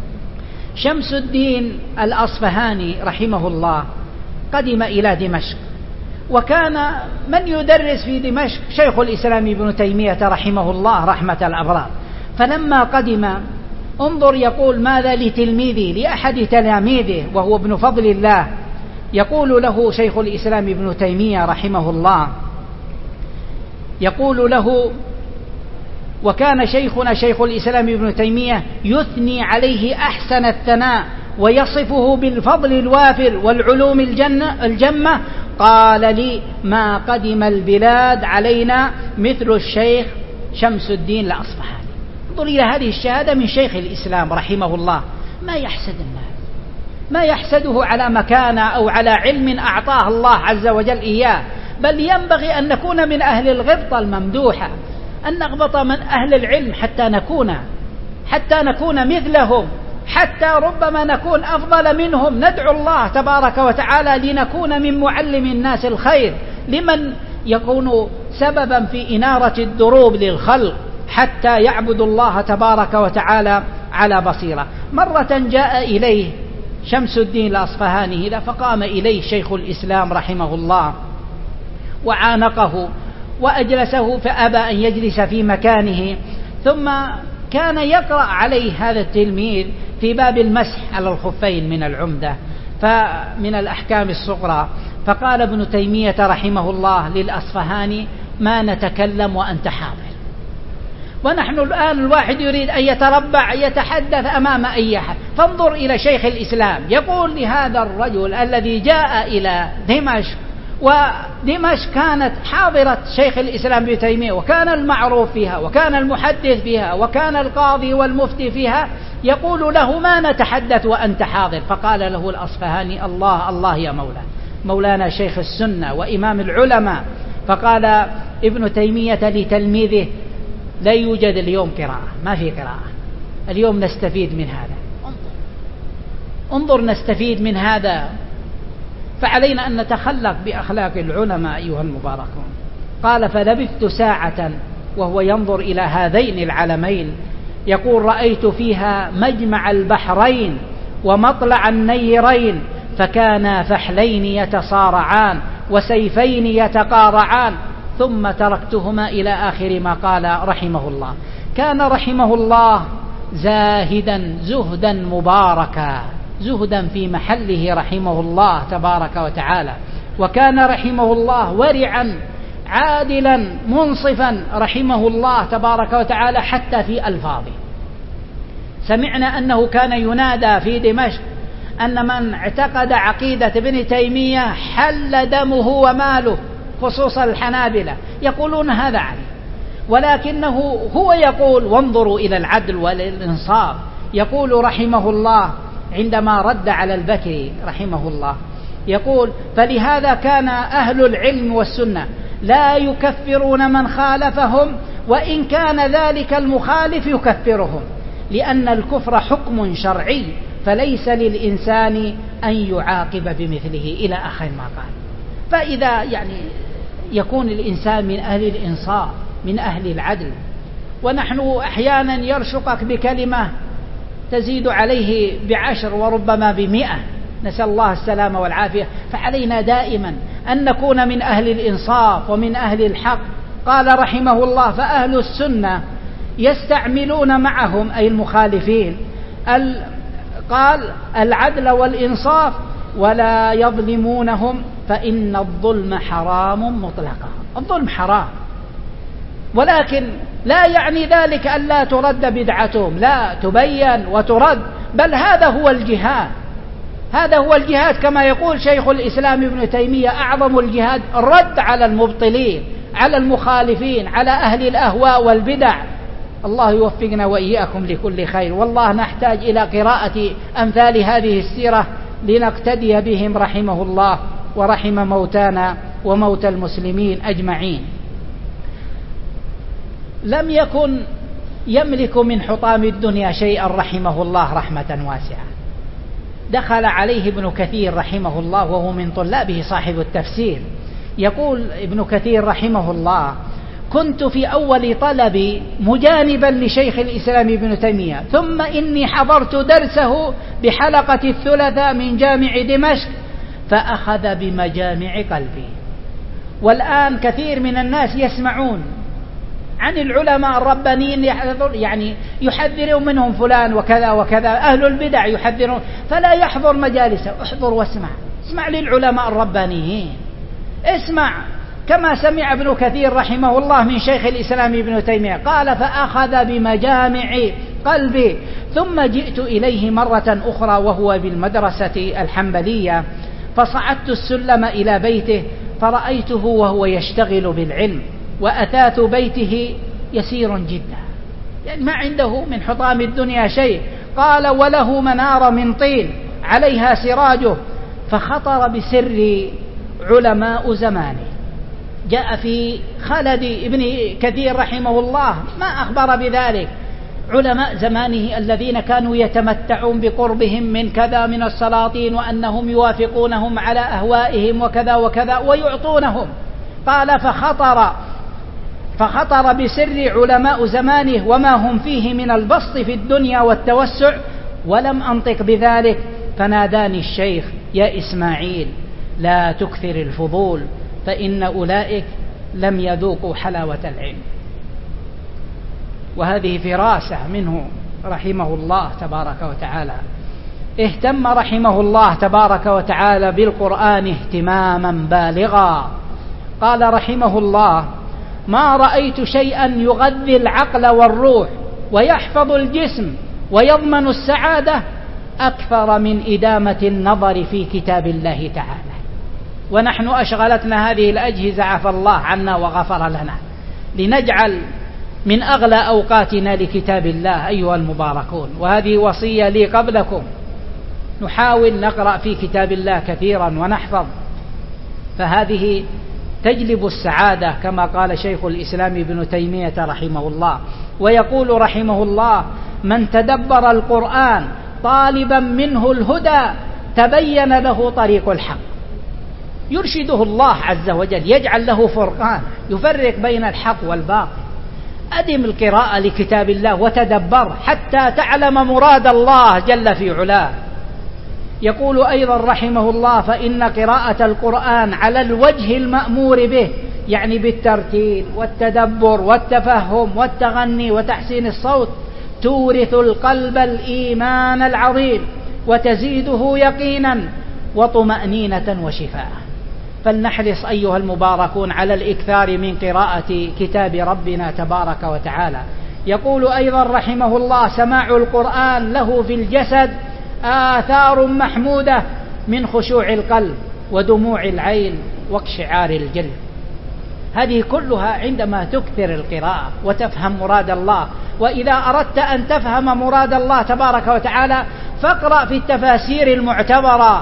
شمس الدين الأصفهاني رحمه الله قدم إلى دمشق، وكان من يدرس في دمشق شيخ الإسلام ابن تيمية رحمه الله رحمة الأبرار. فلما قدم انظر يقول ماذا لتلميذي لأحد تلاميذه وهو ابن فضل الله، يقول له شيخ الإسلام ابن تيمية رحمه الله، يقول له: وكان شيخنا شيخ الإسلام ابن تيمية يثني عليه أحسن الثناء ويصفه بالفضل الوافر والعلوم الجنة الجمة. قال لي: ما قدم البلاد علينا مثل الشيخ شمس الدين الأصفهاني. انظر إلى هذه الشهادة من شيخ الإسلام رحمه الله. ما يحسد الناس، ما يحسده على مكانة أو على علم أعطاه الله عز وجل إياه، بل ينبغي أن نكون من أهل الغبطة الممدوحة، أن نغبط من أهل العلم حتى نكون حتى نكون مثلهم، حتى ربما نكون أفضل منهم. ندعو الله تبارك وتعالى لنكون من معلم الناس الخير، لمن يكون سببا في إنارة الدروب للخلق حتى يعبد الله تبارك وتعالى على بصيرة. مرة جاء إليه شمس الدين الأصفهاني إذا فقام إليه شيخ الإسلام رحمه الله وعانقه وأجلسه، فأبى أن يجلس في مكانه. ثم كان يقرأ عليه هذا التلميذ في باب المسح على الخفين من العمدة فمن الأحكام الصغرى. فقال ابن تيمية رحمه الله للأصفهاني: ما نتكلم وأنت حاضر. ونحن الآن الواحد يريد أن يتربع يتحدث أمام أي أحد. فانظر إلى شيخ الإسلام يقول لهذا الرجل الذي جاء إلى دمشق، ودمشق كانت حاضرة شيخ الإسلام ابن تيمية، وكان المعروف فيها، وكان المحدث فيها، وكان القاضي والمفتي فيها، يقول له: ما نتحدث وأنت حاضر. فقال له الأصفهاني: الله الله يا مولا مولانا شيخ السنة وإمام العلماء. فقال ابن تيمية لتلميذه: لا يوجد اليوم قراءة، ما في قراءة اليوم، نستفيد من هذا. انظر, انظر نستفيد من هذا. فعلينا أن نتخلق بأخلاق العلماء أيها المباركون. قال: فلبثت ساعة وهو ينظر إلى هذين العلمين، يقول: رأيت فيها مجمع البحرين ومطلع النيرين، فكانا فحلين يتصارعان وسيفين يتقارعان، ثم تركتهما إلى آخر ما قال رحمه الله. كان رحمه الله زاهدا زهدا مباركا، زهدا في محله رحمه الله تبارك وتعالى. وكان رحمه الله ورعا عادلا منصفا رحمه الله تبارك وتعالى حتى في ألفاظه. سمعنا أنه كان ينادى في دمشق أن من اعتقد عقيدة ابن تيمية حل دمه وماله، خصوصا الحنابلة يقولون هذا عليه، ولكنه هو يقول: وانظروا إلى العدل والإنصاف. يقول رحمه الله عندما رد على البكري رحمه الله، يقول: فلهذا كان أهل العلم والسنة لا يكفرون من خالفهم، وإن كان ذلك المخالف يكفرهم، لأن الكفر حكم شرعي، فليس للإنسان أن يعاقب بمثله، إلى آخر ما قال. فإذا يعني يكون الإنسان من أهل الإنصاف، من أهل العدل، ونحن أحيانا يرشقك بكلمة تزيد عليه بعشر وربما بمئة، نسأل الله السلامة والعافية، فعلينا دائما أن نكون من أهل الإنصاف ومن أهل الحق. قال رحمه الله: فأهل السنة يستعملون معهم، أي المخالفين، قال العدل والإنصاف، ولا يظلمونهم، فإن الظلم حرام مطلقا. الظلم حرام، ولكن لا يعني ذلك أن لا ترد بدعتهم، لا، تبين وترد، بل هذا هو الجهاد، هذا هو الجهاد، كما يقول شيخ الإسلام ابن تيمية: أعظم الجهاد الرد على المبطلين، على المخالفين، على أهل الأهواء والبدع. الله يوفقنا وإياكم لكل خير. والله نحتاج إلى قراءة أمثال هذه السيرة لنقتدي بهم رحمه الله ورحم موتانا وموتى المسلمين أجمعين. لم يكن يملك من حطام الدنيا شيئا رحمه الله رحمة واسعة. دخل عليه ابن كثير رحمه الله وهو من طلابه صاحب التفسير، يقول ابن كثير رحمه الله: كنت في أول طلبي مجانبا لشيخ الإسلام ابن تيمية، ثم إني حضرت درسه بحلقة الثلاثاء من جامع دمشق، فأخذ بمجامع قلبي. والآن كثير من الناس يسمعون عن العلماء الربانيين، يعني يحذرون منهم فلان وكذا وكذا، أهل البدع يحذرون، فلا يحضر مجالسه. احضر واسمع، اسمع للعلماء الربانيين، اسمع كما سمع ابن كثير رحمه الله من شيخ الإسلام ابن تيمية. قال: فأخذ بمجامع قلبي، ثم جئت إليه مرة أخرى وهو بالمدرسة الحنبلية، فصعدت السلم إلى بيته فرأيته وهو يشتغل بالعلم، وأثاث بيته يسير جدا، يعني ما عنده من حطام الدنيا شيء. قال: وله منارة من طين عليها سراجه، فخطر بسر علماء زمانه. جاء في خلد ابن كثير رحمه الله ما أخبر بذلك، علماء زمانه الذين كانوا يتمتعون بقربهم من كذا من السلاطين، وأنهم يوافقونهم على أهوائهم وكذا وكذا ويعطونهم. قال: فخطر فخطر بسر علماء زمانه وما هم فيه من البسط في الدنيا والتوسع، ولم أنطق بذلك، فناداني الشيخ: يا إسماعيل، لا تكثر الفضول، فإن أولئك لم يذوقوا حلاوة العلم. وهذه فراسة منه رحمه الله تبارك وتعالى. اهتم رحمه الله تبارك وتعالى بالقرآن اهتماما بالغا. قال رحمه الله: ما رأيت شيئا يغذي العقل والروح ويحفظ الجسم ويضمن السعادة أكثر من إدامة النظر في كتاب الله تعالى. ونحن أشغلتنا هذه الأجهزة، عفى الله عنا وغفر لنا، لنجعل من أغلى أوقاتنا لكتاب الله أيها المباركون. وهذه وصية لي قبلكم، نحاول نقرأ في كتاب الله كثيرا ونحفظ، فهذه تجلب السعادة كما قال شيخ الإسلام ابن تيمية رحمه الله. ويقول رحمه الله: من تدبر القرآن طالبا منه الهدى تبين له طريق الحق. يرشده الله عز وجل، يجعل له فرقان يفرق بين الحق والباطل. أدم القراءة لكتاب الله وتدبر حتى تعلم مراد الله جل في علاه. يقول أيضا رحمه الله: فإن قراءة القرآن على الوجه المأمور به، يعني بالترتيل والتدبر والتفهم والتغني وتحسين الصوت، تورث القلب الإيمان العظيم وتزيده يقينا وطمأنينة وشفاء. فلنحرص أيها المباركون على الإكثار من قراءة كتاب ربنا تبارك وتعالى. يقول أيضا رحمه الله: سماع القرآن له في الجسد آثار محمودة من خشوع القلب ودموع العين واقشعار الجلد. هذه كلها عندما تكثر القراءة وتفهم مراد الله. وإذا أردت أن تفهم مراد الله تبارك وتعالى فاقرأ في التفاسير المعتبرة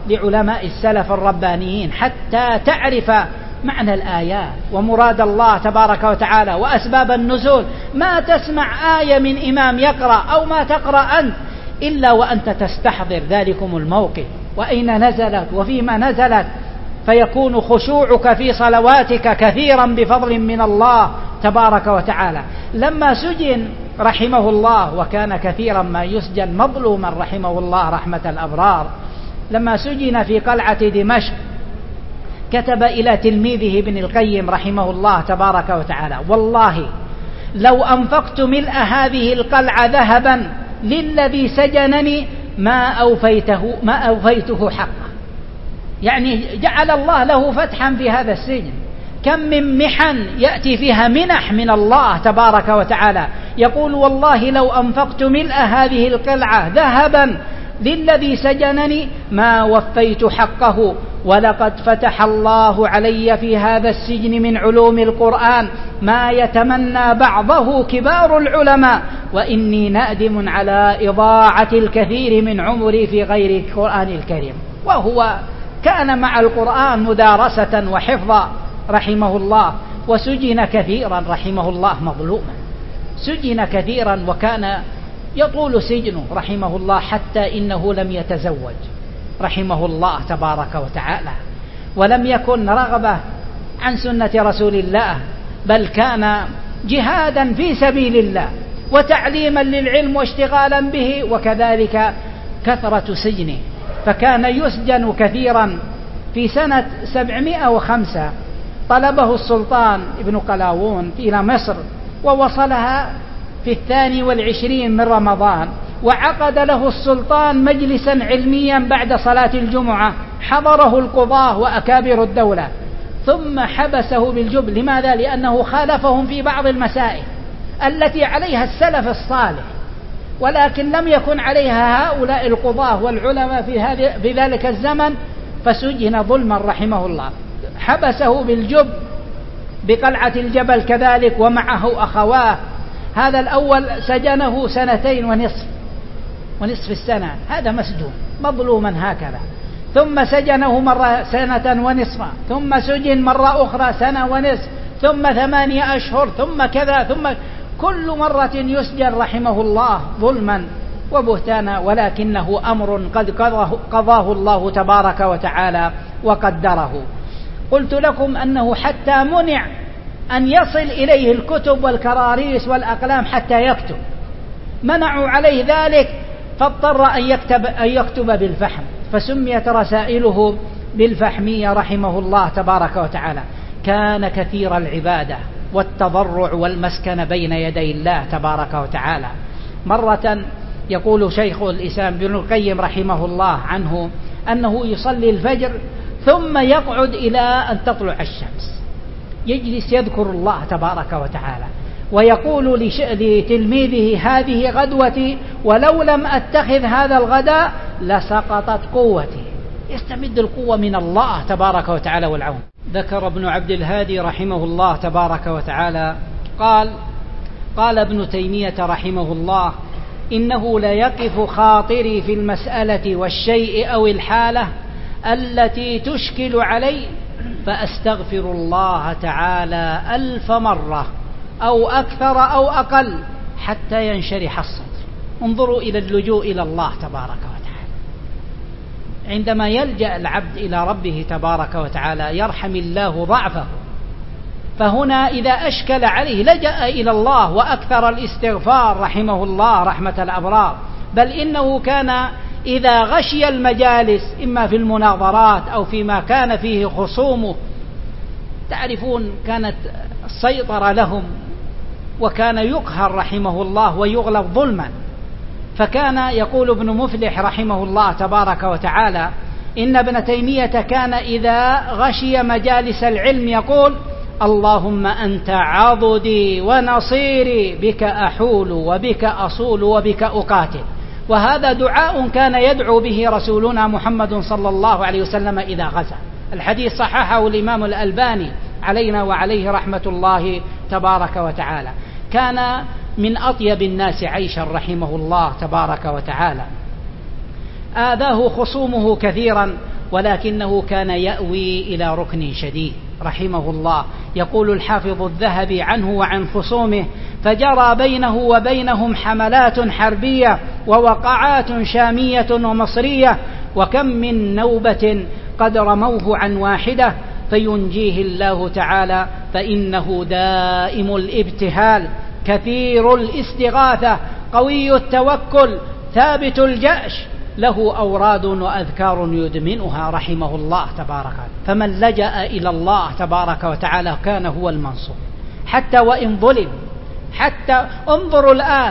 لعلماء السلف الربانيين حتى تعرف معنى الآيات ومراد الله تبارك وتعالى وأسباب النزول. ما تسمع آية من إمام يقرأ أو ما تقرأ أنت إلا وأنت تستحضر ذلكم الموقف وأين نزلت وفيما نزلت، فيكون خشوعك في صلواتك كثيرا بفضل من الله تبارك وتعالى. لما سجن رحمه الله، وكان كثيرا ما يسجن مظلوما رحمه الله رحمة الأبرار، لما سجن في قلعة دمشق كتب إلى تلميذه ابن القيم رحمه الله تبارك وتعالى: والله لو أنفقت ملء هذه القلعة ذهبا للذي سجنني ما أوفيته, ما أوفيته حقه. يعني جعل الله له فتحا في هذا السجن. كم من محن يأتي فيها منح من الله تبارك وتعالى، يقول: والله لو أنفقت ملء هذه القلعة ذهبا للذي سجنني ما وفيت حقه، ولقد فتح الله علي في هذا السجن من علوم القرآن ما يتمنى بعضه كبار العلماء، وإني نادم على إضاعة الكثير من عمري في غير القرآن الكريم. وهو كان مع القرآن مدارسة وحفظا رحمه الله، وسجن كثيرا رحمه الله مظلوما، سجن كثيرا وكان يطول سجنه رحمه الله حتى إنه لم يتزوج رحمه الله تبارك وتعالى، ولم يكن رغبة عن سنة رسول الله، بل كان جهادا في سبيل الله وتعليما للعلم واشتغالا به، وكذلك كثرة سجنه. فكان يسجن كثيرا. في سنة سبعمائة وخمسة طلبه السلطان ابن قلاوون إلى مصر، ووصلها في الثاني والعشرين من رمضان، وعقد له السلطان مجلسا علميا بعد صلاة الجمعة حضره القضاة وأكابر الدولة، ثم حبسه بالجب. لماذا؟ لأنه خالفهم في بعض المسائل التي عليها السلف الصالح، ولكن لم يكن عليها هؤلاء القضاة والعلماء في, هذه في ذلك الزمن، فسجن ظلما رحمه الله. حبسه بالجب بقلعة الجبل كذلك، ومعه أخواه. هذا الأول سجنه سنتين ونصف ونصف السنة، هذا مسجون مظلوما هكذا. ثم سجنه مرة سنة ونصفا، ثم سجن مرة أخرى سنة ونصف، ثم ثمانية أشهر، ثم كذا، ثم كل مرة يسجن رحمه الله ظلما وبهتانا، ولكنه أمر قد قضاه الله تبارك وتعالى وقدره. قلت لكم أنه حتى منع أن يصل إليه الكتب والكراريس والأقلام حتى يكتب، منعوا عليه ذلك، فاضطر أن يكتب, أن يكتب بالفحم، فسميت رسائله بالفحمية رحمه الله تبارك وتعالى. كان كثير العبادة والتضرع والمسكن بين يدي الله تبارك وتعالى. مرة يقول شيخ الإسلام ابن القيم رحمه الله عنه أنه يصلي الفجر ثم يقعد إلى أن تطلع الشمس، يجلس يذكر الله تبارك وتعالى، ويقول لتلميذه: هذه غدوتي، ولو لم أتخذ هذا الغداء لسقطت قوتي. يستمد القوة من الله تبارك وتعالى والعون. ذكر ابن عبد الهادي رحمه الله تبارك وتعالى قال: قال ابن تيمية رحمه الله: إنه ليقف خاطري في المسألة والشيء أو الحالة التي تشكل علي، فأستغفر الله تعالى ألف مرة أو أكثر أو أقل حتى ينشرح الصدر. انظروا إلى اللجوء إلى الله تبارك وتعالى. عندما يلجأ العبد إلى ربه تبارك وتعالى يرحم الله ضعفه، فهنا إذا أشكل عليه لجأ إلى الله وأكثر الاستغفار رحمه الله رحمة الأبرار. بل إنه كان إذا غشي المجالس إما في المناظرات أو فيما كان فيه خصومه، تعرفون كانت السيطرة لهم، وكان يقهر رحمه الله ويغلب ظلما. فكان يقول ابن مفلح رحمه الله تبارك وتعالى: إن ابن تيمية كان إذا غشي مجالس العلم يقول: اللهم أنت عضدي ونصيري، بك أحول وبك أصول وبك أقاتل. وهذا دعاء كان يدعو به رسولنا محمد صلى الله عليه وسلم إذا غزا. الحديث صححه الإمام الألباني علينا وعليه رحمة الله تبارك وتعالى. كان من أطيب الناس عيشا رحمه الله تبارك وتعالى. آذاه خصومه كثيرا، ولكنه كان يأوي إلى ركن شديد رحمه الله. يقول الحافظ الذهبي عنه وعن خصومه: فجرى بينه وبينهم حملات حربية ووقعات شامية ومصرية، وكم من نوبة قد رموه عن واحدة فينجيه الله تعالى، فإنه دائم الابتهال كثير الاستغاثة قوي التوكل ثابت الجأش، له أوراد وأذكار يدمنها رحمه الله تبارك. فمن لجأ إلى الله تبارك وتعالى كان هو المنصور حتى وإن ظلم. حتى انظروا الآن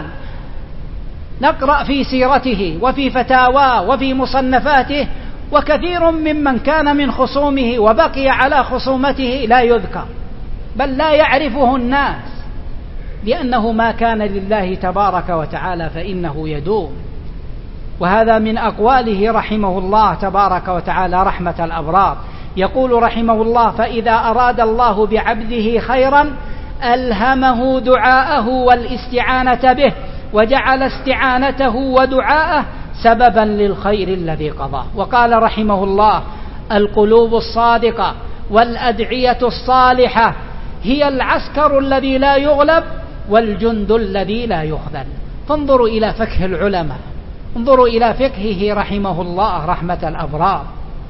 نقرأ في سيرته وفي فتاواه وفي مصنفاته، وكثير ممن كان من خصومه وبقي على خصومته لا يذكر، بل لا يعرفه الناس، لأنه ما كان لله تبارك وتعالى فإنه يدوم. وهذا من أقواله رحمه الله تبارك وتعالى رحمة الأبرار. يقول رحمه الله: فإذا أراد الله بعبده خيرا ألهمه دعاءه والاستعانة به، وجعل استعانته ودعاءه سببا للخير الذي قضاه. وقال رحمه الله: القلوب الصادقة والأدعية الصالحة هي العسكر الذي لا يغلب والجند الذي لا يخذل. فانظروا إلى فقه العلماء، انظروا إلى فقهه رحمه الله رحمة الأبرار.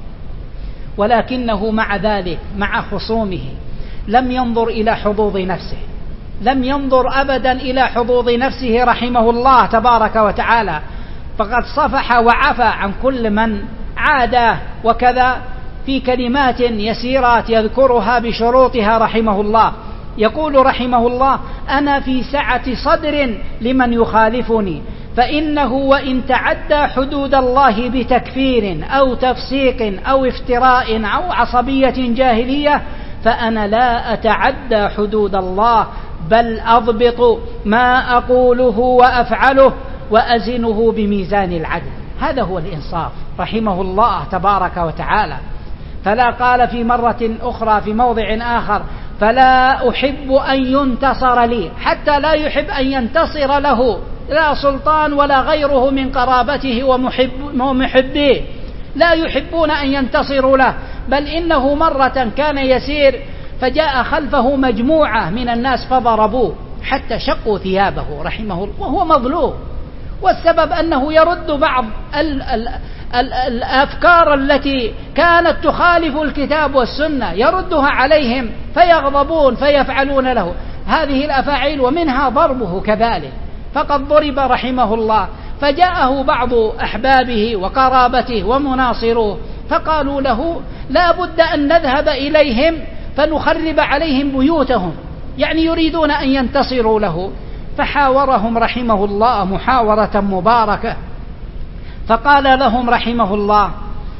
ولكنه مع ذلك مع خصومه لم ينظر إلى حظوظ نفسه، لم ينظر أبدا إلى حظوظ نفسه رحمه الله تبارك وتعالى، فقد صفح وعفى عن كل من عاداه، وكذا في كلمات يسيرات يذكرها بشروطها رحمه الله. يقول رحمه الله: أنا في سعة صدر لمن يخالفني، فإنه وإن تعدى حدود الله بتكفير أو تفسيق أو افتراء أو عصبية جاهلية فأنا لا أتعدى حدود الله، بل أضبط ما أقوله وأفعله وأزنه بميزان العدل. هذا هو الإنصاف رحمه الله تبارك وتعالى. فلا قال في مرة أخرى في موضع آخر: فلا أحب أن ينتصر لي، حتى لا يحب أن ينتصر له لا سلطان ولا غيره من قرابته ومحب ومحبيه، لا يحبون أن ينتصروا له. بل إنه مرة كان يسير فجاء خلفه مجموعة من الناس فضربوه حتى شقوا ثيابه رحمه الله وهو مظلوم، والسبب أنه يرد بعض ال ال ال الأفكار التي كانت تخالف الكتاب والسنة، يردها عليهم فيغضبون فيفعلون له هذه الأفاعيل، ومنها ضربه كذلك. فقد ضرب رحمه الله، فجاءه بعض أحبابه وقرابته ومناصروه فقالوا له: لا بد أن نذهب إليهم فنخرب عليهم بيوتهم، يعني يريدون أن ينتصروا له. فحاورهم رحمه الله محاورة مباركة، فقال لهم رحمه الله: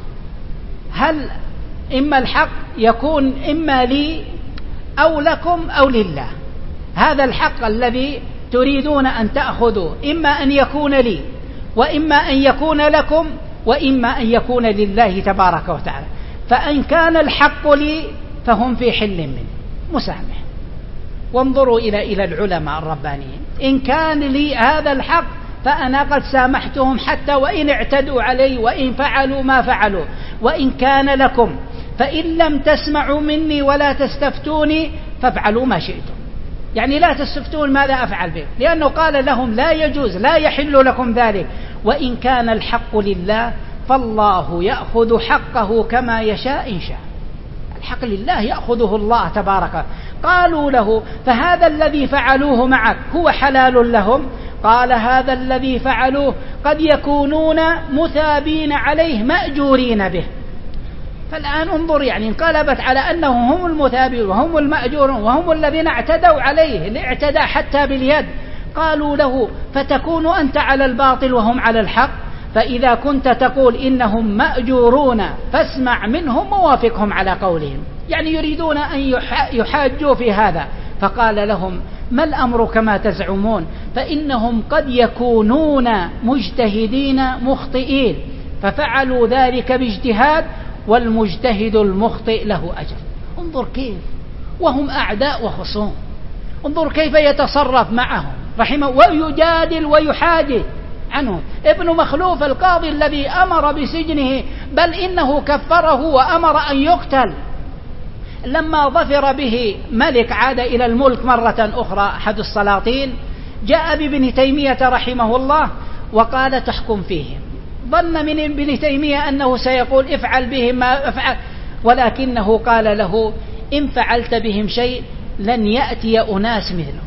هل إما الحق يكون إما لي أو لكم أو لله، هذا الحق الذي تريدون أن تأخذوا إما أن يكون لي وإما أن يكون لكم وإما أن يكون لله تبارك وتعالى، فإن كان الحق لي فهم في حل منه مسامح. وانظروا إلى إلى العلماء الربانيين، إن كان لي هذا الحق فأنا قد سامحتهم حتى وإن اعتدوا علي وإن فعلوا ما فعلوا، وإن كان لكم فإن لم تسمعوا مني ولا تستفتوني فافعلوا ما شئتم، يعني لا تستفتون ماذا أفعل به، لأنه قال لهم لا يجوز لا يحل لكم ذلك. وإن كان الحق لله فالله يأخذ حقه كما يشاء إن شاء، الحق لله يأخذه الله تبارك. قالوا له: فهذا الذي فعلوه معك هو حلال لهم؟ قال: هذا الذي فعلوه قد يكونون مثابين عليه مأجورين به. فالآن انظر، يعني انقلبت على أنهم هم المثابين وهم المأجورون وهم الذين اعتدوا عليه، اللي اعتدى حتى باليد. قالوا له: فتكون أنت على الباطل وهم على الحق؟ فإذا كنت تقول إنهم مأجورون فاسمع منهم ووافقهم على قولهم، يعني يريدون أن يحاجوا في هذا. فقال لهم: ما الأمر كما تزعمون، فإنهم قد يكونون مجتهدين مخطئين، ففعلوا ذلك باجتهاد، والمجتهد المخطئ له أجر. انظر كيف وهم أعداء وخصوم، انظر كيف يتصرف معهم رحمه، ويجادل ويحاجج. عنه. ابن مخلوف القاضي الذي أمر بسجنه، بل إنه كفره وأمر أن يقتل، لما ظفر به ملك عاد إلى الملك مرة أخرى أحد السلاطين، جاء بابن تيمية رحمه الله وقال تحكم فيهم. ظن من ابن تيمية أنه سيقول افعل بهم ما افعل، ولكنه قال له إن فعلت بهم شيء لن يأتي أناس مثله.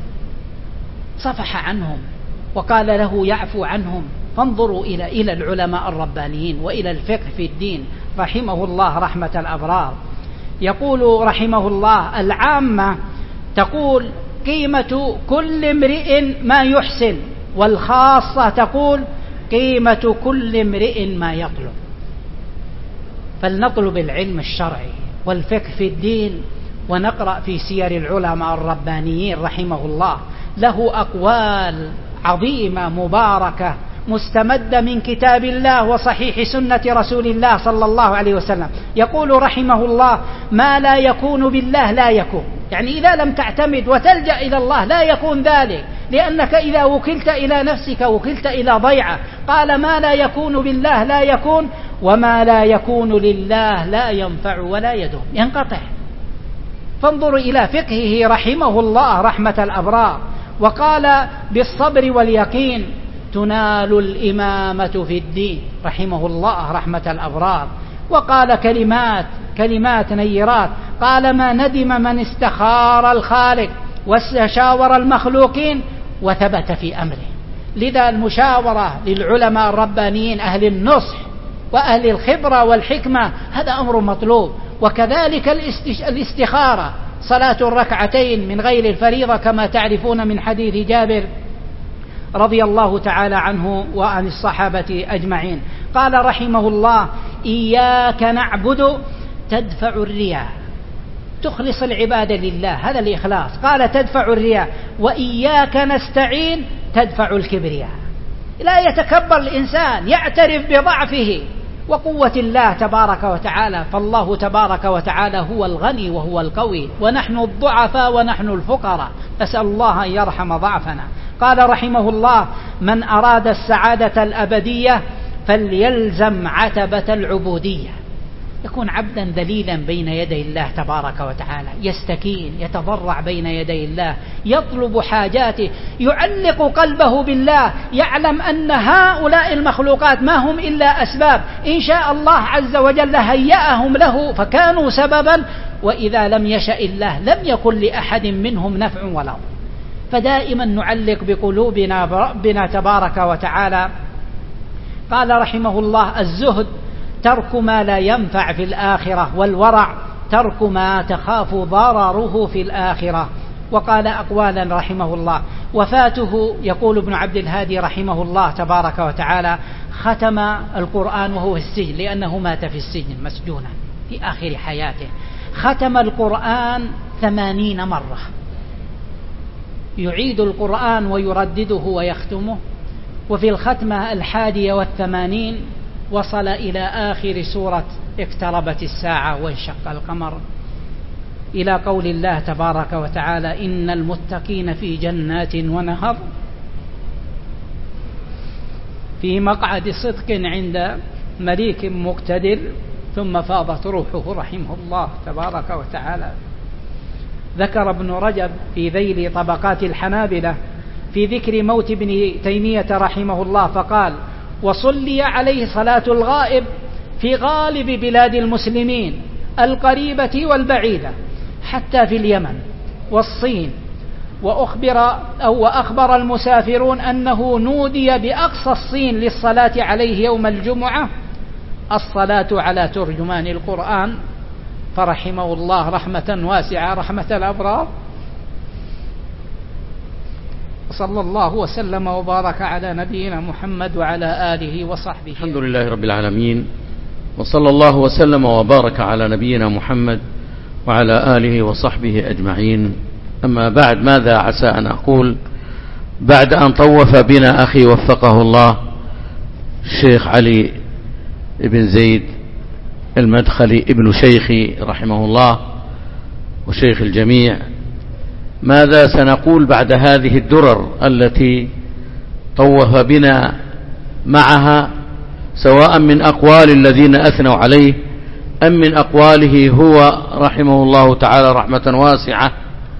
صفح عنهم وقال له يعفو عنهم. فانظروا إلى إلى العلماء الربانيين وإلى الفقه في الدين رحمه الله رحمة الأبرار. يقول رحمه الله العامة تقول قيمة كل امرئ ما يحسن، والخاصة تقول قيمة كل امرئ ما يطلب. فلنطلب العلم الشرعي والفقه في الدين، ونقرأ في سير العلماء الربانيين رحمه الله، له أقوال عظيمة مباركة مستمدة من كتاب الله وصحيح سنة رسول الله صلى الله عليه وسلم. يقول رحمه الله ما لا يكون بالله لا يكون، يعني إذا لم تعتمد وتلجأ إلى الله لا يكون ذلك، لأنك إذا وكلت إلى نفسك وكلت إلى ضيعة. قال ما لا يكون بالله لا يكون، وما لا يكون لله لا ينفع ولا يدوم، ينقطع. فانظروا إلى فقهه رحمه الله رحمة الأبرار. وقال بالصبر واليقين تنال الإمامة في الدين رحمه الله رحمة الأبرار. وقال كلمات كلمات نيرات، قال ما ندم من استخار الخالق واستشاور المخلوقين وثبت في أمره. لذا المشاورة للعلماء الربانيين أهل النصح وأهل الخبرة والحكمة هذا أمر مطلوب. وكذلك الاستخارة، صلاة الركعتين من غير الفريضة كما تعرفون من حديث جابر رضي الله تعالى عنه وعن الصحابة أجمعين. قال رحمه الله إياك نعبد تدفع الرياء، تخلص العبادة لله، هذا الإخلاص. قال تدفع الرياء. وإياك نستعين تدفع الكبرياء، لا يتكبر الإنسان، يعترف بضعفه وقوة الله تبارك وتعالى. فالله تبارك وتعالى هو الغني وهو القوي، ونحن الضعفاء ونحن الفقراء، أسأل الله أن يرحم ضعفنا. قال رحمه الله من أراد السعادة الأبدية فليلزم عتبة العبودية، يكون عبدا ذليلا بين يدي الله تبارك وتعالى، يستكين يتضرع بين يدي الله، يطلب حاجاته، يعلق قلبه بالله، يعلم أن هؤلاء المخلوقات ما هم إلا أسباب، إن شاء الله عز وجل هيأهم له فكانوا سببا، وإذا لم يشأ الله لم يكن لأحد منهم نفع ولا ضر. فدائما نعلق بقلوبنا بربنا تبارك وتعالى. قال رحمه الله الزهد ترك ما لا ينفع في الآخرة، والورع ترك ما تخاف ضرره في الآخرة. وقال أقوالا رحمه الله. وفاته يقول ابن عبد الهادي رحمه الله تبارك وتعالى ختم القرآن وهو في السجن، لأنه مات في السجن مسجونا في آخر حياته. ختم القرآن ثمانين مرة، يعيد القرآن ويردده ويختمه. وفي الختمة الحادية والثمانين وصل إلى آخر سورة اقتربت الساعة وانشق القمر، إلى قول الله تبارك وتعالى إن المتقين في جنات ونهر في مقعد صدق عند مليك مقتدر. ثم فاضت روحه رحمه الله تبارك وتعالى. ذكر ابن رجب في ذيل طبقات الحنابلة في ذكر موت ابن تيمية رحمه الله فقال وصلي عليه صلاة الغائب في غالب بلاد المسلمين القريبة والبعيدة حتى في اليمن والصين. وأخبر أو وأخبر المسافرون أنه نودي بأقصى الصين للصلاة عليه يوم الجمعة الصلاة على ترجمان القرآن، فرحمه الله رحمة واسعة رحمة الأبرار. صلى الله وسلم وبارك على نبينا محمد وعلى آله وصحبه. الحمد لله رب العالمين، وصلى الله وسلم وبارك على نبينا محمد وعلى آله وصحبه أجمعين. أما بعد، ماذا عسى أن أقول بعد أن طوف بنا أخي وفقه الله الشيخ علي بن زيد المدخلي ابن شيخي رحمه الله وشيخ الجميع، ماذا سنقول بعد هذه الدرر التي طوف بنا معها، سواء من أقوال الذين أثنوا عليه أم من أقواله هو رحمه الله تعالى رحمة واسعة.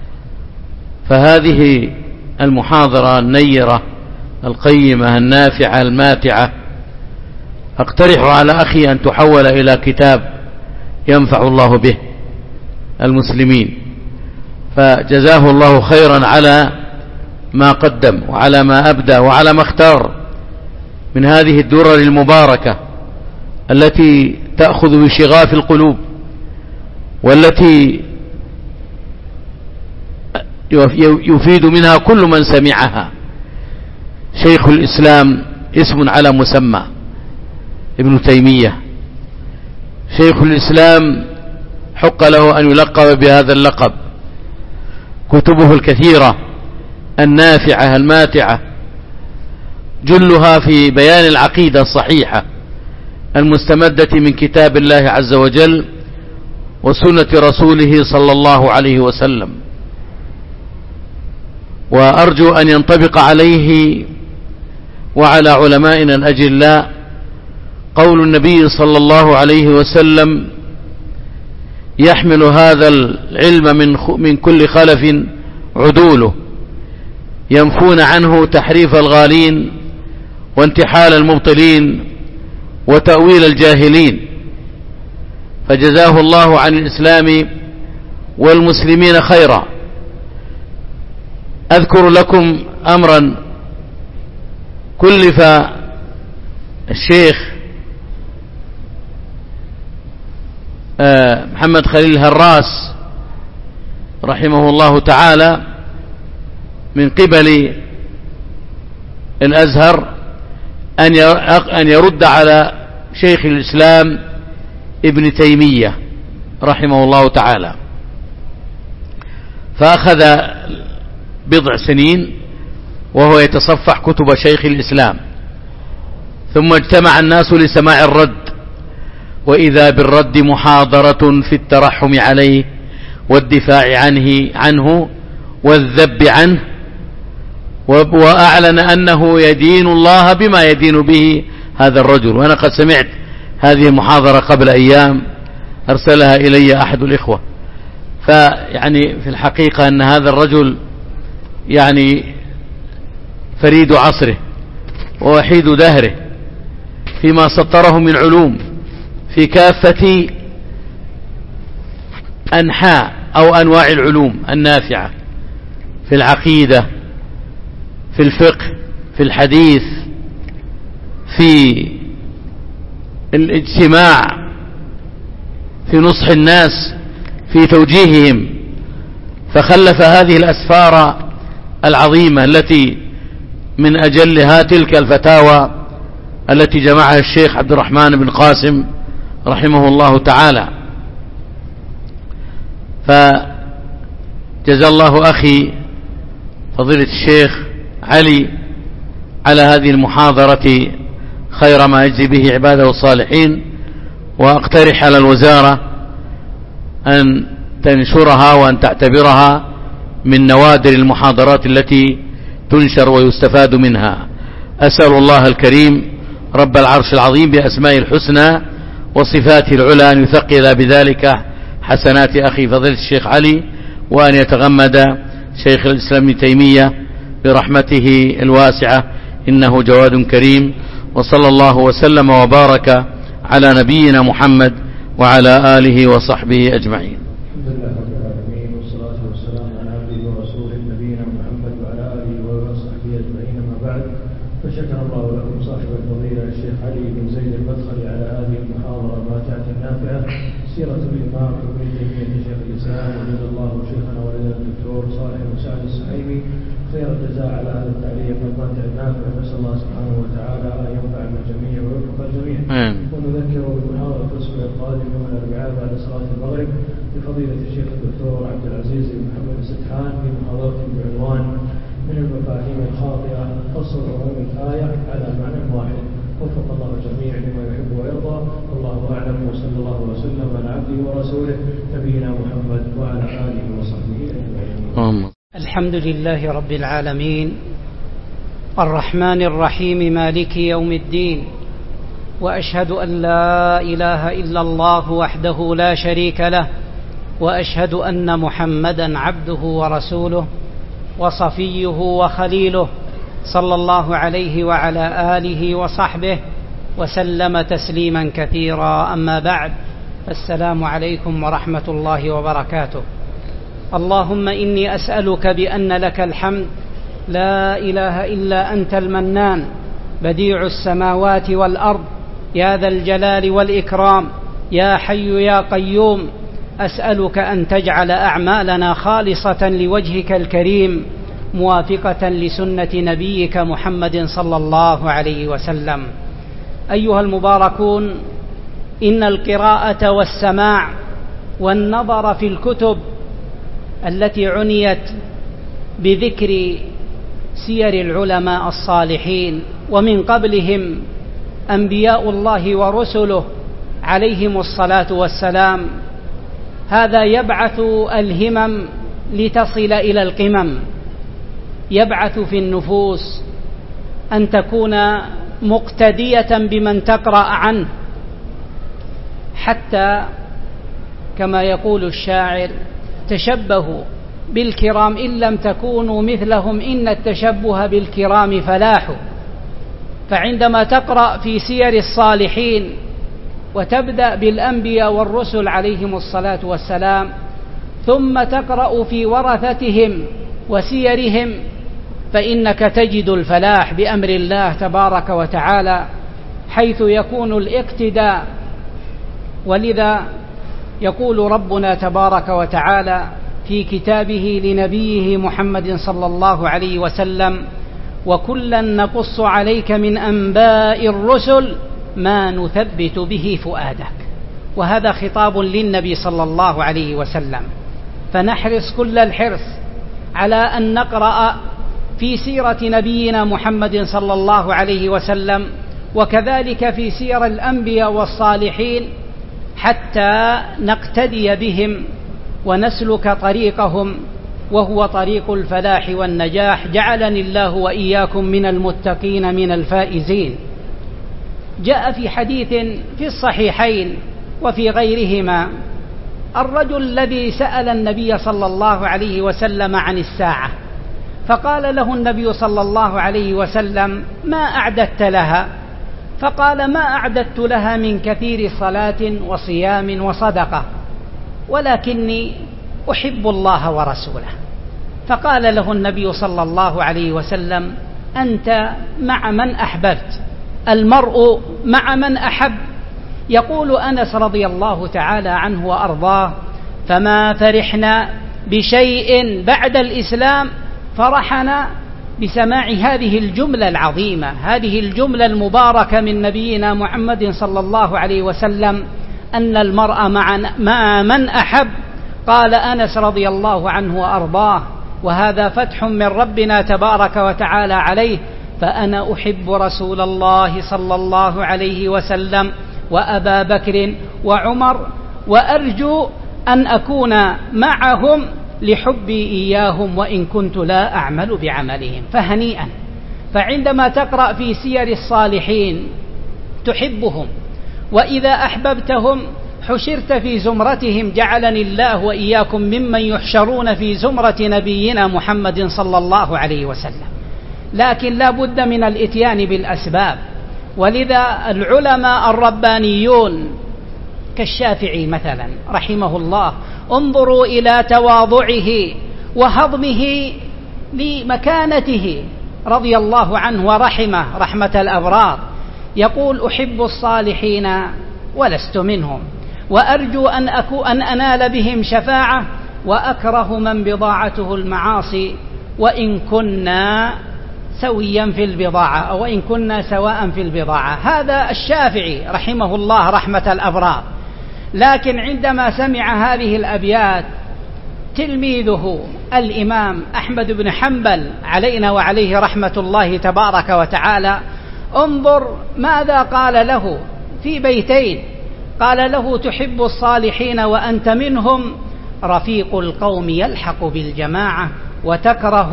فهذه المحاضرة النيرة القيمة النافعة الماتعة أقترح على أخي أن تحول إلى كتاب ينفع الله به المسلمين، فجزاه الله خيرا على ما قدم وعلى ما أبدى وعلى ما اختار من هذه الدرر المباركة التي تأخذ بشغاف القلوب، والتي يفيد منها كل من سمعها. شيخ الإسلام اسم على مسمى، ابن تيمية شيخ الإسلام حق له أن يلقب بهذا اللقب. كتبه الكثيرة النافعة الماتعة جلها في بيان العقيدة الصحيحة المستمدة من كتاب الله عز وجل وسنة رسوله صلى الله عليه وسلم، وأرجو أن ينطبق عليه وعلى علمائنا الأجلاء قول النبي صلى الله عليه وسلم: يحمل هذا العلم من من كل خلف عدوله ينفون عنه تحريف الغالين وانتحال المبطلين وتأويل الجاهلين. فجزاه الله عن الإسلام والمسلمين خيرا. أذكر لكم أمرا كلف الشيخ محمد خليل هراس رحمه الله تعالى من قبل الأزهر أن يرد على شيخ الإسلام ابن تيمية رحمه الله تعالى، فأخذ بضع سنين وهو يتصفح كتب شيخ الإسلام، ثم اجتمع الناس لسماع الرد، وإذا بالرد محاضرة في الترحم عليه والدفاع عنه عنه والذب عنه، وأعلن أنه يدين الله بما يدين به هذا الرجل. وأنا قد سمعت هذه المحاضرة قبل أيام أرسلها إلي أحد الإخوة، فيعني في الحقيقة أن هذا الرجل يعني فريد عصره ووحيد دهره فيما سطره من علوم في كافة أنحاء أو أنواع العلوم النافعة، في العقيدة، في الفقه، في الحديث، في الاجتماع، في نصح الناس، في توجيههم. فخلف هذه الأسفار العظيمة التي من أجلها تلك الفتاوى التي جمعها الشيخ عبد الرحمن بن قاسم رحمه الله تعالى. فجزا الله أخي فضيلة الشيخ علي على هذه المحاضرة خير ما يجزي به عباده الصالحين، وأقترح على الوزارة أن تنشرها وأن تعتبرها من نوادر المحاضرات التي تنشر ويستفاد منها. أسأل الله الكريم رب العرش العظيم بأسمائه الحسنى وصفاته العلى أن يثقل بذلك حسنات أخي فضيلة الشيخ علي، وأن يتغمد شيخ الإسلام ابن تيمية برحمته الواسعة، إنه جواد كريم. وصلى الله وسلم وبارك على نبينا محمد وعلى آله وصحبه أجمعين. الحمد لله رب العالمين، والصلاة والسلام على عبده ورسوله نبينا محمد وعلى آله وصحبه أجمعين. ما بعد، فشكر الله لكم صاحب الفضيلة الشيخ علي بن زيد المدخلي على هذه المحاضرة الماتعة النافعة، سيرة الإمام ابن تيمية شيخ الإسلام، وجزا الله شيخنا ولدنا الدكتور صالح بن سعد السحيمي خير الجزاء على هذا التعليق الماتع النافع. نسأل الله سبحانه وتعالى أن ينفع بالجميع ويوفق الجميع. ونذكر بمحاضرة الأسبوع القادم يوم الأربعاء بعد صلاة المغرب بفضيلة الشيخ الدكتور عبد العزيز بن محمد السدحان في محاضرة بعنوان من المفاهيم الخاطئة قصر عموم الآية على معنى واحد. وفق الله الجميع لما يحب ويرضى، والله أعلم، وصلى الله وسلم على عبده ورسوله نبينا محمد وعلى آله وصحبه أجمعين. الحمد لله رب العالمين، الرحمن الرحيم مالك يوم الدين، وأشهد أن لا إله إلا الله وحده لا شريك له، وأشهد أن محمدا عبده ورسوله وصفيه وخليله، صلى الله عليه وعلى آله وصحبه وسلم تسليما كثيرا. أما بعد، السلام عليكم ورحمة الله وبركاته. اللهم إني أسألك بأن لك الحمد لا إله إلا أنت المنان، بديع السماوات والأرض، يا ذا الجلال والإكرام، يا حي يا قيوم. أسألك أن تجعل أعمالنا خالصة لوجهك الكريم، موافقة لسنة نبيك محمد صلى الله عليه وسلم. أيها المباركون، إن القراءة والسماع والنظر في الكتب التي عنيت بذكر سير العلماء الصالحين ومن قبلهم أنبياء الله ورسله عليهم الصلاة والسلام، هذا يبعث الهمم لتصل إلى القمم، يبعث في النفوس أن تكون مقتدية بمن تقرأ عنه، حتى كما يقول الشاعر: تشبهوا بالكرام إن لم تكونوا مثلهم، إن التشبه بالكرام فلاح. فعندما تقرأ في سير الصالحين وتبدأ بالأنبياء والرسل عليهم الصلاة والسلام، ثم تقرأ في ورثتهم وسيرهم، فإنك تجد الفلاح بأمر الله تبارك وتعالى، حيث يكون الاقتداء. ولذا يقول ربنا تبارك وتعالى في كتابه لنبيه محمد صلى الله عليه وسلم: وكلا نقص عليك من أنباء الرسل ما نثبت به فؤادك. وهذا خطاب للنبي صلى الله عليه وسلم، فنحرص كل الحرص على أن نقرأ في سيرة نبينا محمد صلى الله عليه وسلم، وكذلك في سير الأنبياء والصالحين، حتى نقتدي بهم ونسلك طريقهم، وهو طريق الفلاح والنجاح. جعلني الله وإياكم من المتقين من الفائزين. جاء في حديث في الصحيحين وفي غيرهما الرجل الذي سأل النبي صلى الله عليه وسلم عن الساعة، فقال له النبي صلى الله عليه وسلم: ما أعددت لها؟ فقال: ما أعددت لها من كثير صلاة وصيام وصدقة، ولكني أحب الله ورسوله. فقال له النبي صلى الله عليه وسلم: أنت مع من أحببت، المرء مع من أحب. يقول أنس رضي الله تعالى عنه وأرضاه: فما فرحنا بشيء بعد الإسلام فرحنا بسماع هذه الجملة العظيمة، هذه الجملة المباركة من نبينا محمد صلى الله عليه وسلم، أن المرء مع من أحب. قال أنس رضي الله عنه وأرضاه: وهذا فتح من ربنا تبارك وتعالى عليه، فأنا أحب رسول الله صلى الله عليه وسلم وأبا بكر وعمر، وأرجو أن أكون معهم لحبي إياهم وإن كنت لا أعمل بعملهم. فهنيئا. فعندما تقرأ في سير الصالحين تحبهم، وإذا أحببتهم حشرت في زمرتهم. جعلني الله وإياكم ممن يحشرون في زمرة نبينا محمد صلى الله عليه وسلم. لكن لا بد من الإتيان بالأسباب. ولذا العلماء الربانيون كالشافعي مثلا رحمه الله، انظروا إلى تواضعه وهضمه لمكانته رضي الله عنه ورحمه رحمة الأبرار. يقول: أحب الصالحين ولست منهم، وأرجو أن, أكو أن أنال بهم شفاعة، وأكره من بضاعته المعاصي وإن كنا سويا في البضاعة، أو إن كنا سواء في البضاعة. هذا الشافعي رحمه الله رحمة الأبرار. لكن عندما سمع هذه الأبيات تلميذه الإمام أحمد بن حنبل علينا وعليه رحمة الله تبارك وتعالى، انظر ماذا قال له في بيتين. قال له: تحب الصالحين وأنت منهم، رفيق القوم يلحق بالجماعة، وتكره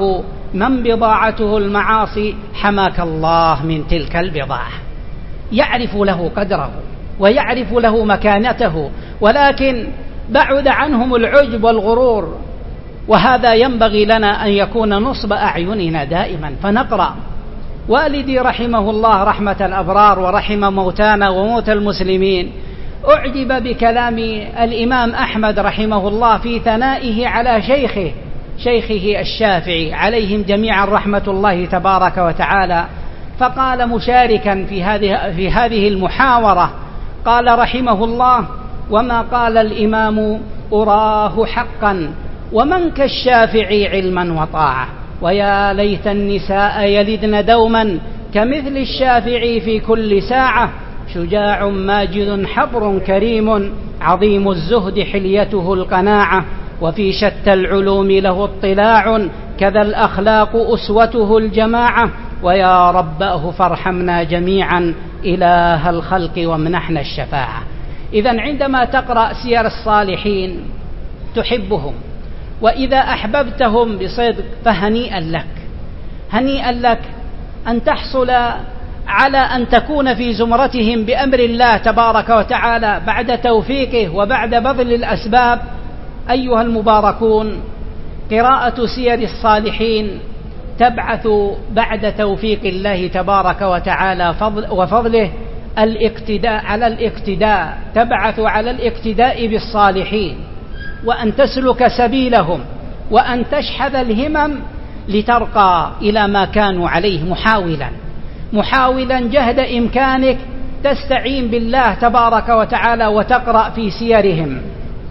من بضاعته المعاصي حماك الله من تلك البضاعة. يعرف له قدره ويعرف له مكانته، ولكن بعد عنهم العجب والغرور، وهذا ينبغي لنا أن يكون نصب أعيننا دائما. فنقرأ: والدي رحمه الله رحمة الأبرار ورحم موتانا وموت المسلمين أعجب بكلام الإمام أحمد رحمه الله في ثنائه على شيخه شيخه الشافعي عليهم جميعا رحمة الله تبارك وتعالى، فقال مشاركا في هذه في هذه المحاورة، قال رحمه الله: وما قال الإمام أراه حقا، ومن كالشافعي علما وطاعة، ويا ليت النساء يلدن دوما كمثل الشافعي في كل ساعة، شجاع ماجد حبر كريم عظيم الزهد حليته القناعة، وفي شتى العلوم له اطلاع كذا الأخلاق أسوته الجماعة، ويا رباه فارحمنا جميعا إله الخلق وامنحنا الشفاعة. إذن عندما تقرأ سير الصالحين تحبهم، وإذا أحببتهم بصدق فهنيئا لك، هنيئا لك أن تحصل على أن تكون في زمرتهم بأمر الله تبارك وتعالى بعد توفيقه وبعد بذل الأسباب. أيها المباركون، قراءة سير الصالحين تبعث بعد توفيق الله تبارك وتعالى وفضله الاقتداء على الاقتداء، تبعث على الاقتداء بالصالحين، وأن تسلك سبيلهم، وأن تشحذ الهمم لترقى إلى ما كانوا عليه، محاولا محاولا جهد إمكانك تستعين بالله تبارك وتعالى وتقرأ في سيرهم.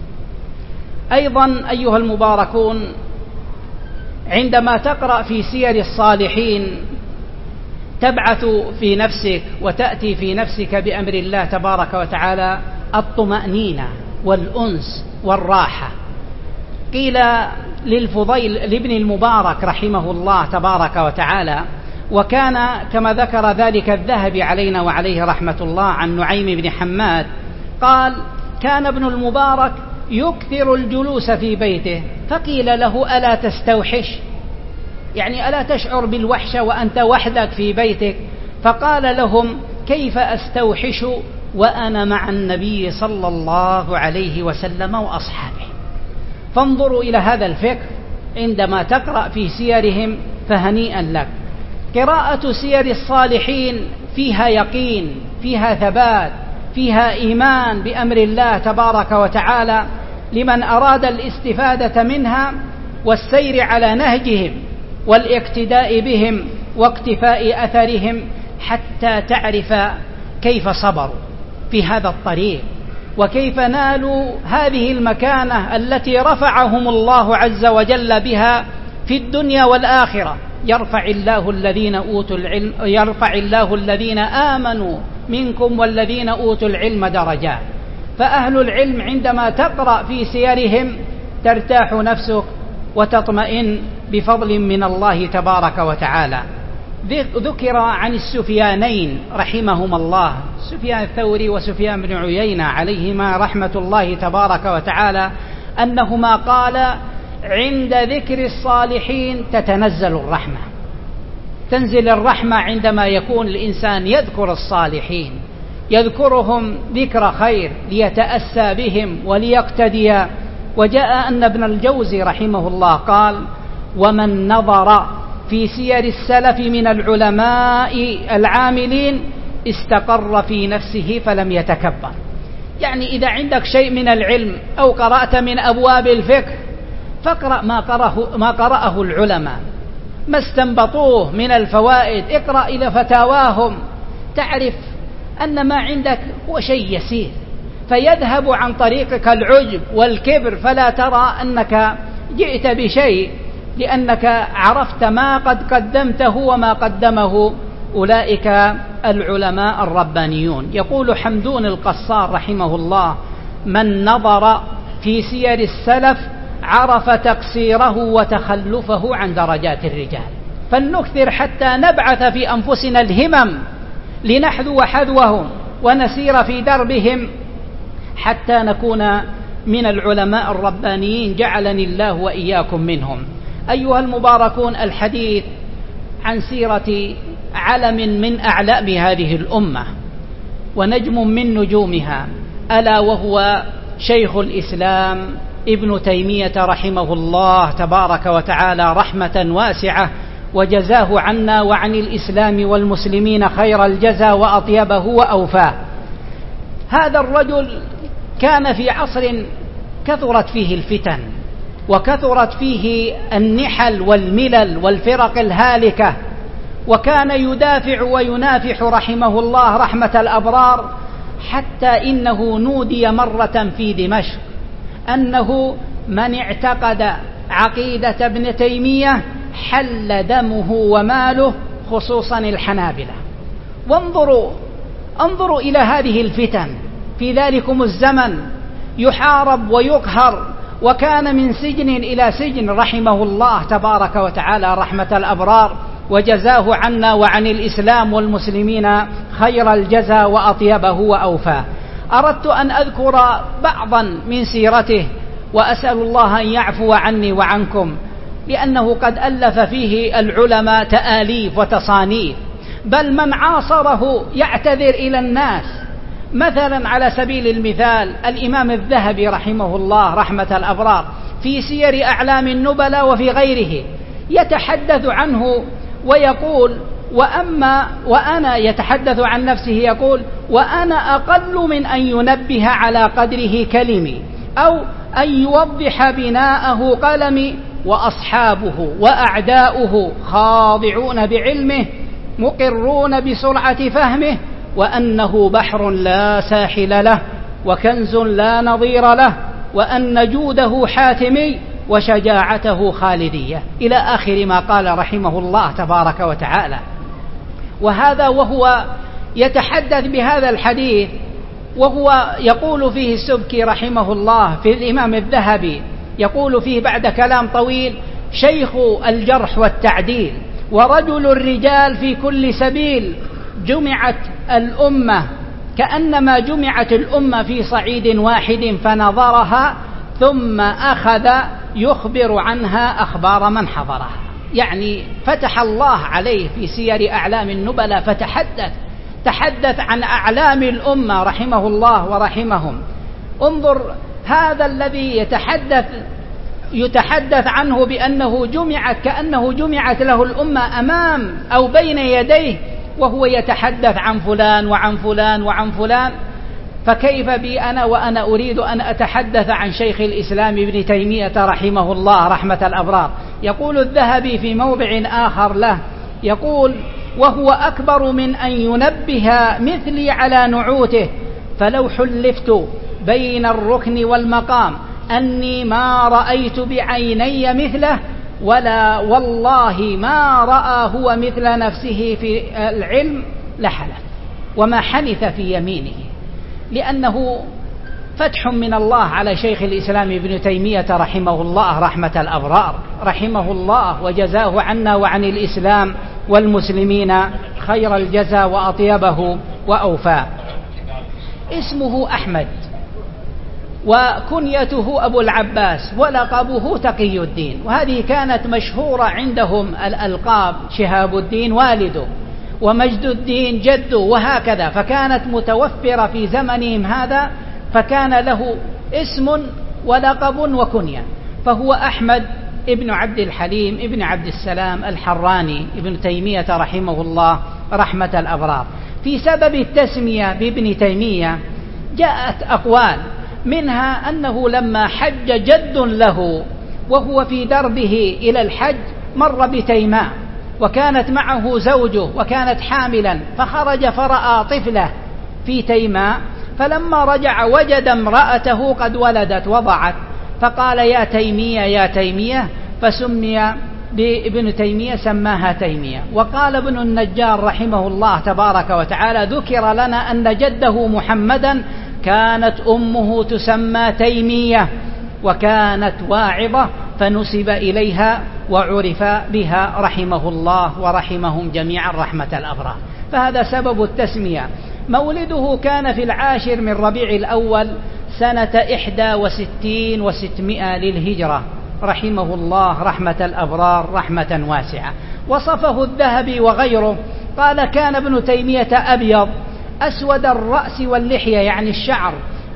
أيضا أيها المباركون، عندما تقرأ في سير الصالحين تبعث في نفسك وتأتي في نفسك بأمر الله تبارك وتعالى الطمأنينة والأنس والراحة. قيل للفضيل لابن المبارك رحمه الله تبارك وتعالى، وكان كما ذكر ذلك الذهبي علينا وعليه رحمة الله عن نعيم بن حماد، قال: كان ابن المبارك يكثر الجلوس في بيته، فقيل له: ألا تستوحش؟ يعني ألا تشعر بالوحشة وأنت وحدك في بيتك؟ فقال لهم: كيف أستوحش وأنا مع النبي صلى الله عليه وسلم وأصحابه. فانظروا إلى هذا الفكر عندما تقرأ في سيرهم، فهنيئا لك. قراءة سير الصالحين فيها يقين، فيها ثبات، فيها إيمان بأمر الله تبارك وتعالى لمن أراد الاستفادة منها والسير على نهجهم والاقتداء بهم واقتفاء أثرهم، حتى تعرف كيف صبروا في هذا الطريق، وكيف نالوا هذه المكانة التي رفعهم الله عز وجل بها في الدنيا والآخرة. يرفع الله الذين أوتوا العلم يرفع الله الذين آمنوا منكم والذين أوتوا العلم درجات. فأهل العلم عندما تقرأ في سيرهم ترتاح نفسك وتطمئن بفضل من الله تبارك وتعالى. ذكر عن السفيانين رحمهما الله، سفيان الثوري وسفيان بن عيينة عليهما رحمة الله تبارك وتعالى، أنهما قال: عند ذكر الصالحين تتنزل الرحمة. تنزل الرحمة عندما يكون الإنسان يذكر الصالحين، يذكرهم ذكر خير ليتأسى بهم وليقتدي. وجاء أن ابن الجوزي رحمه الله قال: ومن نظر في سير السلف من العلماء العاملين استقر في نفسه فلم يتكبر. يعني إذا عندك شيء من العلم أو قرأت من أبواب الفقه فاقرأ ما قرأه, ما قرأه العلماء، ما استنبطوه من الفوائد، اقرأ إلى فتاواهم، تعرف أن ما عندك هو شيء يسير، فيذهب عن طريقك العجب والكبر، فلا ترى أنك جئت بشيء، لأنك عرفت ما قد قدمته وما قدمه أولئك العلماء الربانيون. يقول حمدون القصار رحمه الله: من نظر في سير السلف عرف تقصيره وتخلفه عن درجات الرجال. فلنكثر حتى نبعث في أنفسنا الهمم لنحذو حذوهم ونسير في دربهم حتى نكون من العلماء الربانيين، جعلني الله وإياكم منهم. أيها المباركون، الحديث عن سيرة علم من أعلام هذه الأمة ونجم من نجومها، ألا وهو شيخ الإسلام ابن تيمية رحمه الله تبارك وتعالى رحمة واسعة، وجزاه عنا وعن الإسلام والمسلمين خير الجزا وأطيبه وأوفاه. هذا الرجل كان في عصر كثرت فيه الفتن وكثرت فيه النحل والملل والفرق الهالكة، وكان يدافع وينافح رحمه الله رحمة الأبرار، حتى إنه نودي مرة في دمشق أنه من اعتقد عقيدة ابن تيمية حل دمه وماله، خصوصا الحنابلة. وانظروا انظروا إلى هذه الفتن في ذلكم الزمن، يحارب ويقهر، وكان من سجن إلى سجن رحمه الله تبارك وتعالى رحمة الأبرار، وجزاه عنا وعن الإسلام والمسلمين خير الجزا وأطيبه وأوفاه. أردت أن أذكر بعضا من سيرته، وأسأل الله أن يعفو عني وعنكم، لأنه قد ألف فيه العلماء تآليف وتصانيف، بل من عاصره يعتذر إلى الناس. مثلا على سبيل المثال الإمام الذهبي رحمه الله رحمة الأبرار في سير أعلام النبلاء وفي غيره يتحدث عنه ويقول: وأما وأنا يتحدث عن نفسه يقول: وأنا أقل من أن ينبه على قدره كلمي، أو أن يوضح بناءه قلمي، وأصحابه وأعداؤه خاضعون بعلمه مقرون بسرعة فهمه، وأنه بحر لا ساحل له وكنز لا نظير له، وأن جوده حاتمي وشجاعته خالدية، إلى آخر ما قال رحمه الله تبارك وتعالى. وهذا وهو يتحدث بهذا الحديث، وهو يقول فيه السبكي رحمه الله في الإمام الذهبي، يقول فيه بعد كلام طويل: شيخ الجرح والتعديل ورجل الرجال في كل سبيل، جمعت الأمة كأنما جمعت الأمة في صعيد واحد فنظرها، ثم أخذ يخبر عنها أخبار من حضرها. يعني فتح الله عليه في سير أعلام النبلاء، فتحدث تحدث عن أعلام الأمة رحمه الله ورحمهم. انظر هذا الذي يتحدث يتحدث عنه بأنه جمعت كأنه جمعت له الأمة أمام أو بين يديه، وهو يتحدث عن فلان وعن فلان وعن فلان. فكيف بي أنا وأنا أريد أن أتحدث عن شيخ الإسلام ابن تيمية رحمه الله رحمة الأبرار. يقول الذهبي في موضع آخر له، يقول: وهو أكبر من أن ينبه مثلي على نعوته، فلو حلفت بين الركن والمقام أني ما رأيت بعيني مثله، ولا والله ما رأى هو مثل نفسه في العلم لحلف، وما حنث في يمينه، لأنه فتح من الله على شيخ الإسلام ابن تيمية رحمه الله رحمة الأبرار رحمه الله، وجزاه عنا وعن الإسلام والمسلمين خير الجزا وأطيبه وأوفاه. اسمه أحمد، وكنيته أبو العباس، ولقبه تقي الدين. وهذه كانت مشهورة عندهم الألقاب: شهاب الدين والده، ومجد الدين جده، وهكذا، فكانت متوفرة في زمنهم هذا، فكان له اسم ولقب وكنية. فهو أحمد ابن عبد الحليم ابن عبد السلام الحراني ابن تيمية رحمه الله رحمة الأبرار. في سبب التسمية بابن تيمية جاءت أقوال، منها أنه لما حج جد له وهو في دربه إلى الحج مر بتيماء، وكانت معه زوجه وكانت حاملا، فخرج فرأى طفلة في تيماء، فلما رجع وجد امرأته قد ولدت وضعت، فقال: يا تيمية يا تيمية، فسمي بابن تيمية، سماها تيمية. وقال ابن النجار رحمه الله تبارك وتعالى: ذكر لنا أن جده محمدا كانت أمه تسمى تيمية، وكانت واعظة فنسب إليها وعرف بها رحمه الله ورحمهم جميعا رحمة الأبرار. فهذا سبب التسمية. مولده كان في العاشر من ربيع الأول سنة إحدى وستين وستمائة للهجرة، رحمه الله رحمة الأبرار رحمة واسعة. وصفه الذهبي وغيره، قال: كان ابن تيمية أبيض أسود الرأس واللحية، يعني الشعر،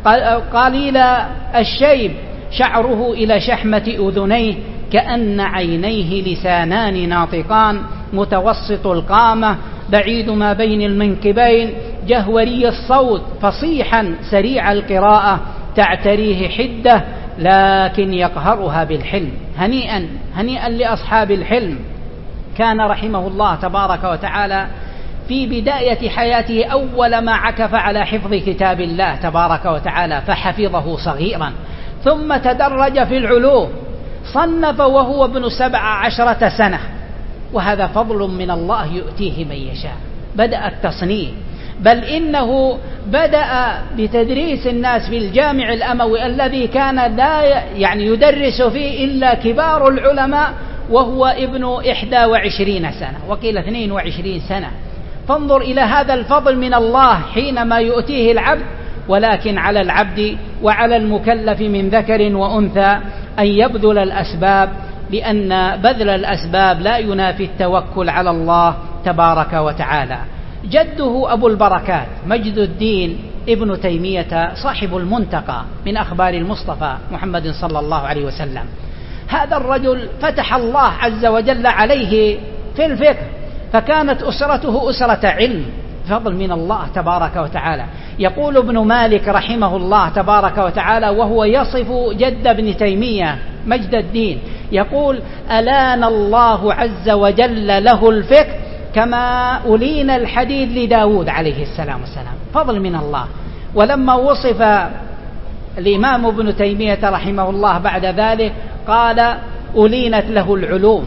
قليل الشيب، شعره إلى شحمة أذنيه، كأن عينيه لسانان ناطقان، متوسط القامة، بعيد ما بين المنكبين، جهوري الصوت، فصيحا سريع القراءة، تعتريه حدة لكن يقهرها بالحلم. هنيئا هنيئا لأصحاب الحلم. كان رحمه الله تبارك وتعالى في بداية حياته أول ما عكف على حفظ كتاب الله تبارك وتعالى، فحفظه صغيرا، ثم تدرج في العلوم، صنف وهو ابن سبع عشرة سنة، وهذا فضل من الله يؤتيه من يشاء. بدأ التصنيف، بل إنه بدأ بتدريس الناس في الجامع الأموي الذي كان لا يعني يدرس فيه إلا كبار العلماء، وهو ابن إحدى وعشرين سنة، وقيل اثنين وعشرين سنة. فانظر إلى هذا الفضل من الله حينما يؤتيه العبد. ولكن على العبد وعلى المكلف من ذكر وأنثى أن يبذل الأسباب، لأن بذل الأسباب لا ينافي التوكل على الله تبارك وتعالى. جده أبو البركات مجد الدين ابن تيمية صاحب المنتقى من أخبار المصطفى محمد صلى الله عليه وسلم، هذا الرجل فتح الله عز وجل عليه في الفقه، فكانت أسرته أسرة علم، فضل من الله تبارك وتعالى. يقول ابن مالك رحمه الله تبارك وتعالى وهو يصف جد ابن تيمية مجد الدين، يقول: ألان الله عز وجل له الفقه كما ألين الحديد لداود عليه السلام والسلام، فضل من الله. ولما وصف الإمام ابن تيمية رحمه الله بعد ذلك قال: ألينت له العلوم،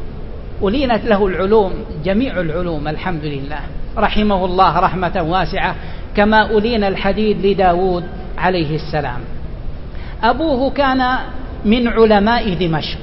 ألينت له العلوم، جميع العلوم الحمد لله، رحمه الله رحمة واسعة، كما ألين الحديد لداود عليه السلام. أبوه كان من علماء دمشق،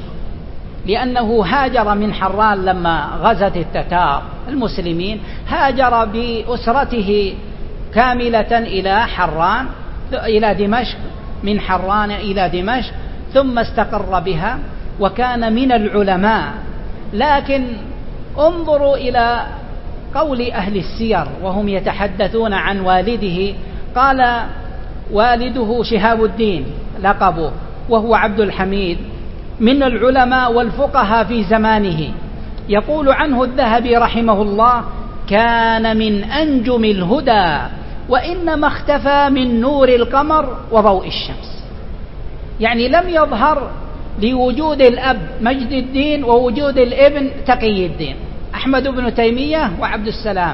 لأنه هاجر من حران لما غزت التتار المسلمين، هاجر بأسرته كاملة إلى حران إلى دمشق، من حران إلى دمشق، ثم استقر بها وكان من العلماء. لكن انظروا إلى قول أهل السير وهم يتحدثون عن والده، قال والده شهاب الدين لقبه، وهو عبد الحميد، من العلماء والفقهاء في زمانه. يقول عنه الذهبي رحمه الله: كان من أنجم الهدى، وإنما اختفى من نور القمر وضوء الشمس. يعني لم يظهر لوجود الأب مجد الدين ووجود الابن تقي الدين أحمد بن تيمية وعبد السلام.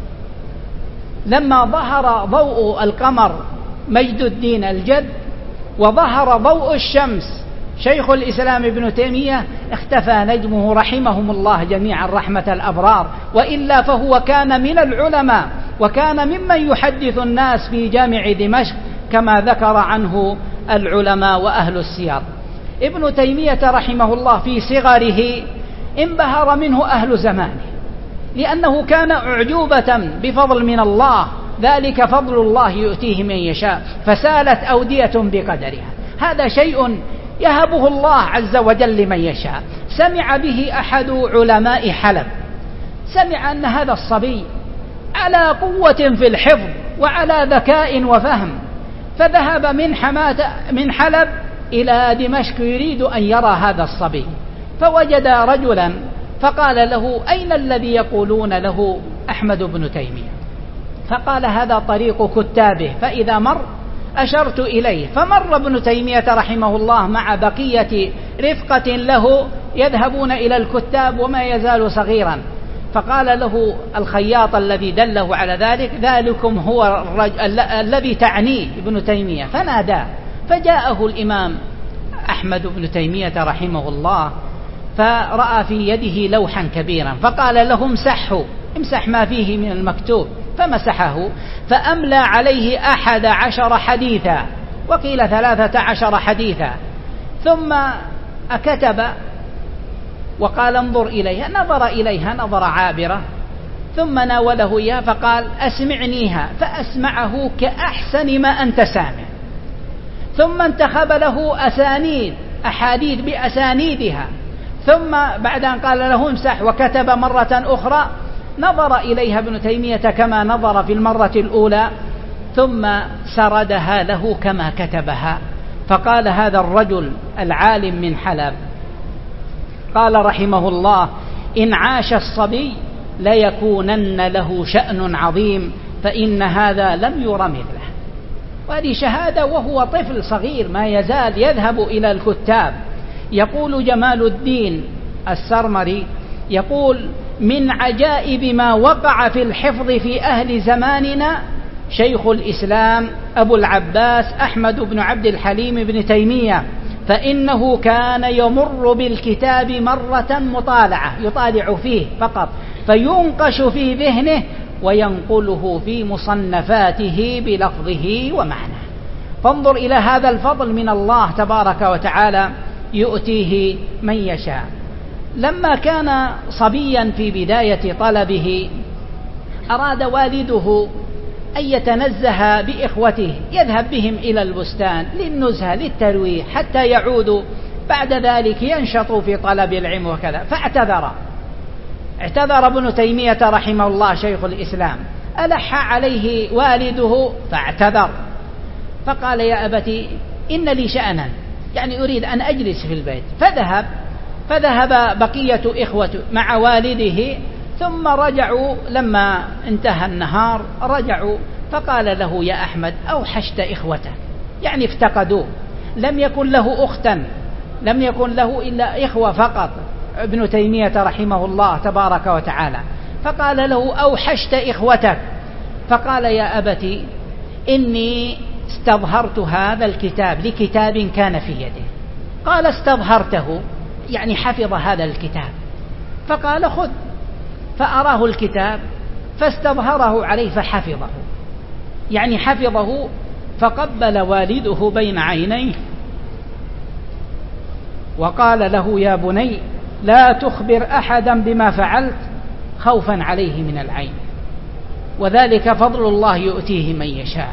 لما ظهر ضوء القمر مجد الدين الجد، وظهر ضوء الشمس شيخ الإسلام ابن تيمية، اختفى نجمه رحمهم الله جميعا رحمة الأبرار. وإلا فهو كان من العلماء، وكان ممن يحدث الناس في جامع دمشق كما ذكر عنه العلماء وأهل السير. ابن تيمية رحمه الله في صغره انبهر منه أهل زمانه، لأنه كان أعجوبة بفضل من الله، ذلك فضل الله يؤتيه من يشاء، فسالت أودية بقدرها. هذا شيء يهبه الله عز وجل لمن يشاء. سمع به أحد علماء حلب، سمع أن هذا الصبي على قوة في الحفظ وعلى ذكاء وفهم، فذهب من حماة من حلب إلى دمشق يريد أن يرى هذا الصبي، فوجد رجلا فقال له: أين الذي يقولون له أحمد بن تيمية؟ فقال: هذا طريق كتابه، فإذا مر أشرت إليه. فمر ابن تيمية رحمه الله مع بقية رفقة له يذهبون إلى الكتاب وما يزال صغيرا، فقال له الخياط الذي دله على ذلك: ذلكم هو الرجل الذي تعنيه ابن تيمية. فناداه، فجاءه الإمام أحمد بن تيمية رحمه الله، فرأى في يده لوحا كبيرا، فقال له: امسحه، امسح ما فيه من المكتوب. فمسحه، فأملى عليه أحد عشر حديثا، وقيل ثلاثة عشر حديثا، ثم أكتب وقال: انظر إليها. نظر إليها نظر عابرة، ثم ناوله إياه فقال: أسمعنيها. فأسمعه كأحسن ما أنت سامع، ثم انتخب له أسانيد أحاديث بأسانيدها، ثم بعد أن قال له امسح وكتب مرة أخرى نظر إليها ابن تيمية كما نظر في المرة الأولى، ثم سردها له كما كتبها. فقال هذا الرجل العالم من حلب، قال رحمه الله: إن عاش الصبي ليكونن له شأن عظيم، فإن هذا لم ير مثله. وهذه شهادة وهو طفل صغير ما يزال يذهب إلى الكتاب. يقول جمال الدين السرمري، يقول: من عجائب ما وقع في الحفظ في أهل زماننا شيخ الإسلام أبو العباس أحمد بن عبد الحليم بن تيمية، فإنه كان يمر بالكتاب مرة مطالعة يطالع فيه فقط، فينقش في ذهنه وينقله في مصنفاته بلفظه ومعناه. فانظر إلى هذا الفضل من الله تبارك وتعالى يؤتيه من يشاء. لما كان صبيا في بداية طلبه أراد والده أن يتنزه بإخوته، يذهب بهم إلى البستان للنزهة للترويح حتى يعودوا بعد ذلك ينشطوا في طلب العلم وكذا. فاعتذر اعتذر ابن تيمية رحمه الله شيخ الإسلام، ألح عليه والده فاعتذر، فقال: يا أبتي إن لي شأنا، يعني أريد أن أجلس في البيت. فذهب فذهب بقية إخوته مع والده، ثم رجعوا لما انتهى النهار رجعوا، فقال له: يا أحمد أوحشت إخوته، يعني افتقدوه، لم يكن له أختا، لم يكن له إلا إخوة فقط ابن تيمية رحمه الله تبارك وتعالى. فقال له: أوحشت إخوتك. فقال: يا أبتي إني استظهرت هذا الكتاب لكتاب كان في يده. قال: استظهرته يعني حفظ هذا الكتاب. فقال: خذ. فأراه الكتاب فاستظهره عليه فحفظه، يعني حفظه. فقبل والده بين عينيه وقال له: يا بني لا تخبر أحدا بما فعلت خوفا عليه من العين، وذلك فضل الله يؤتيه من يشاء.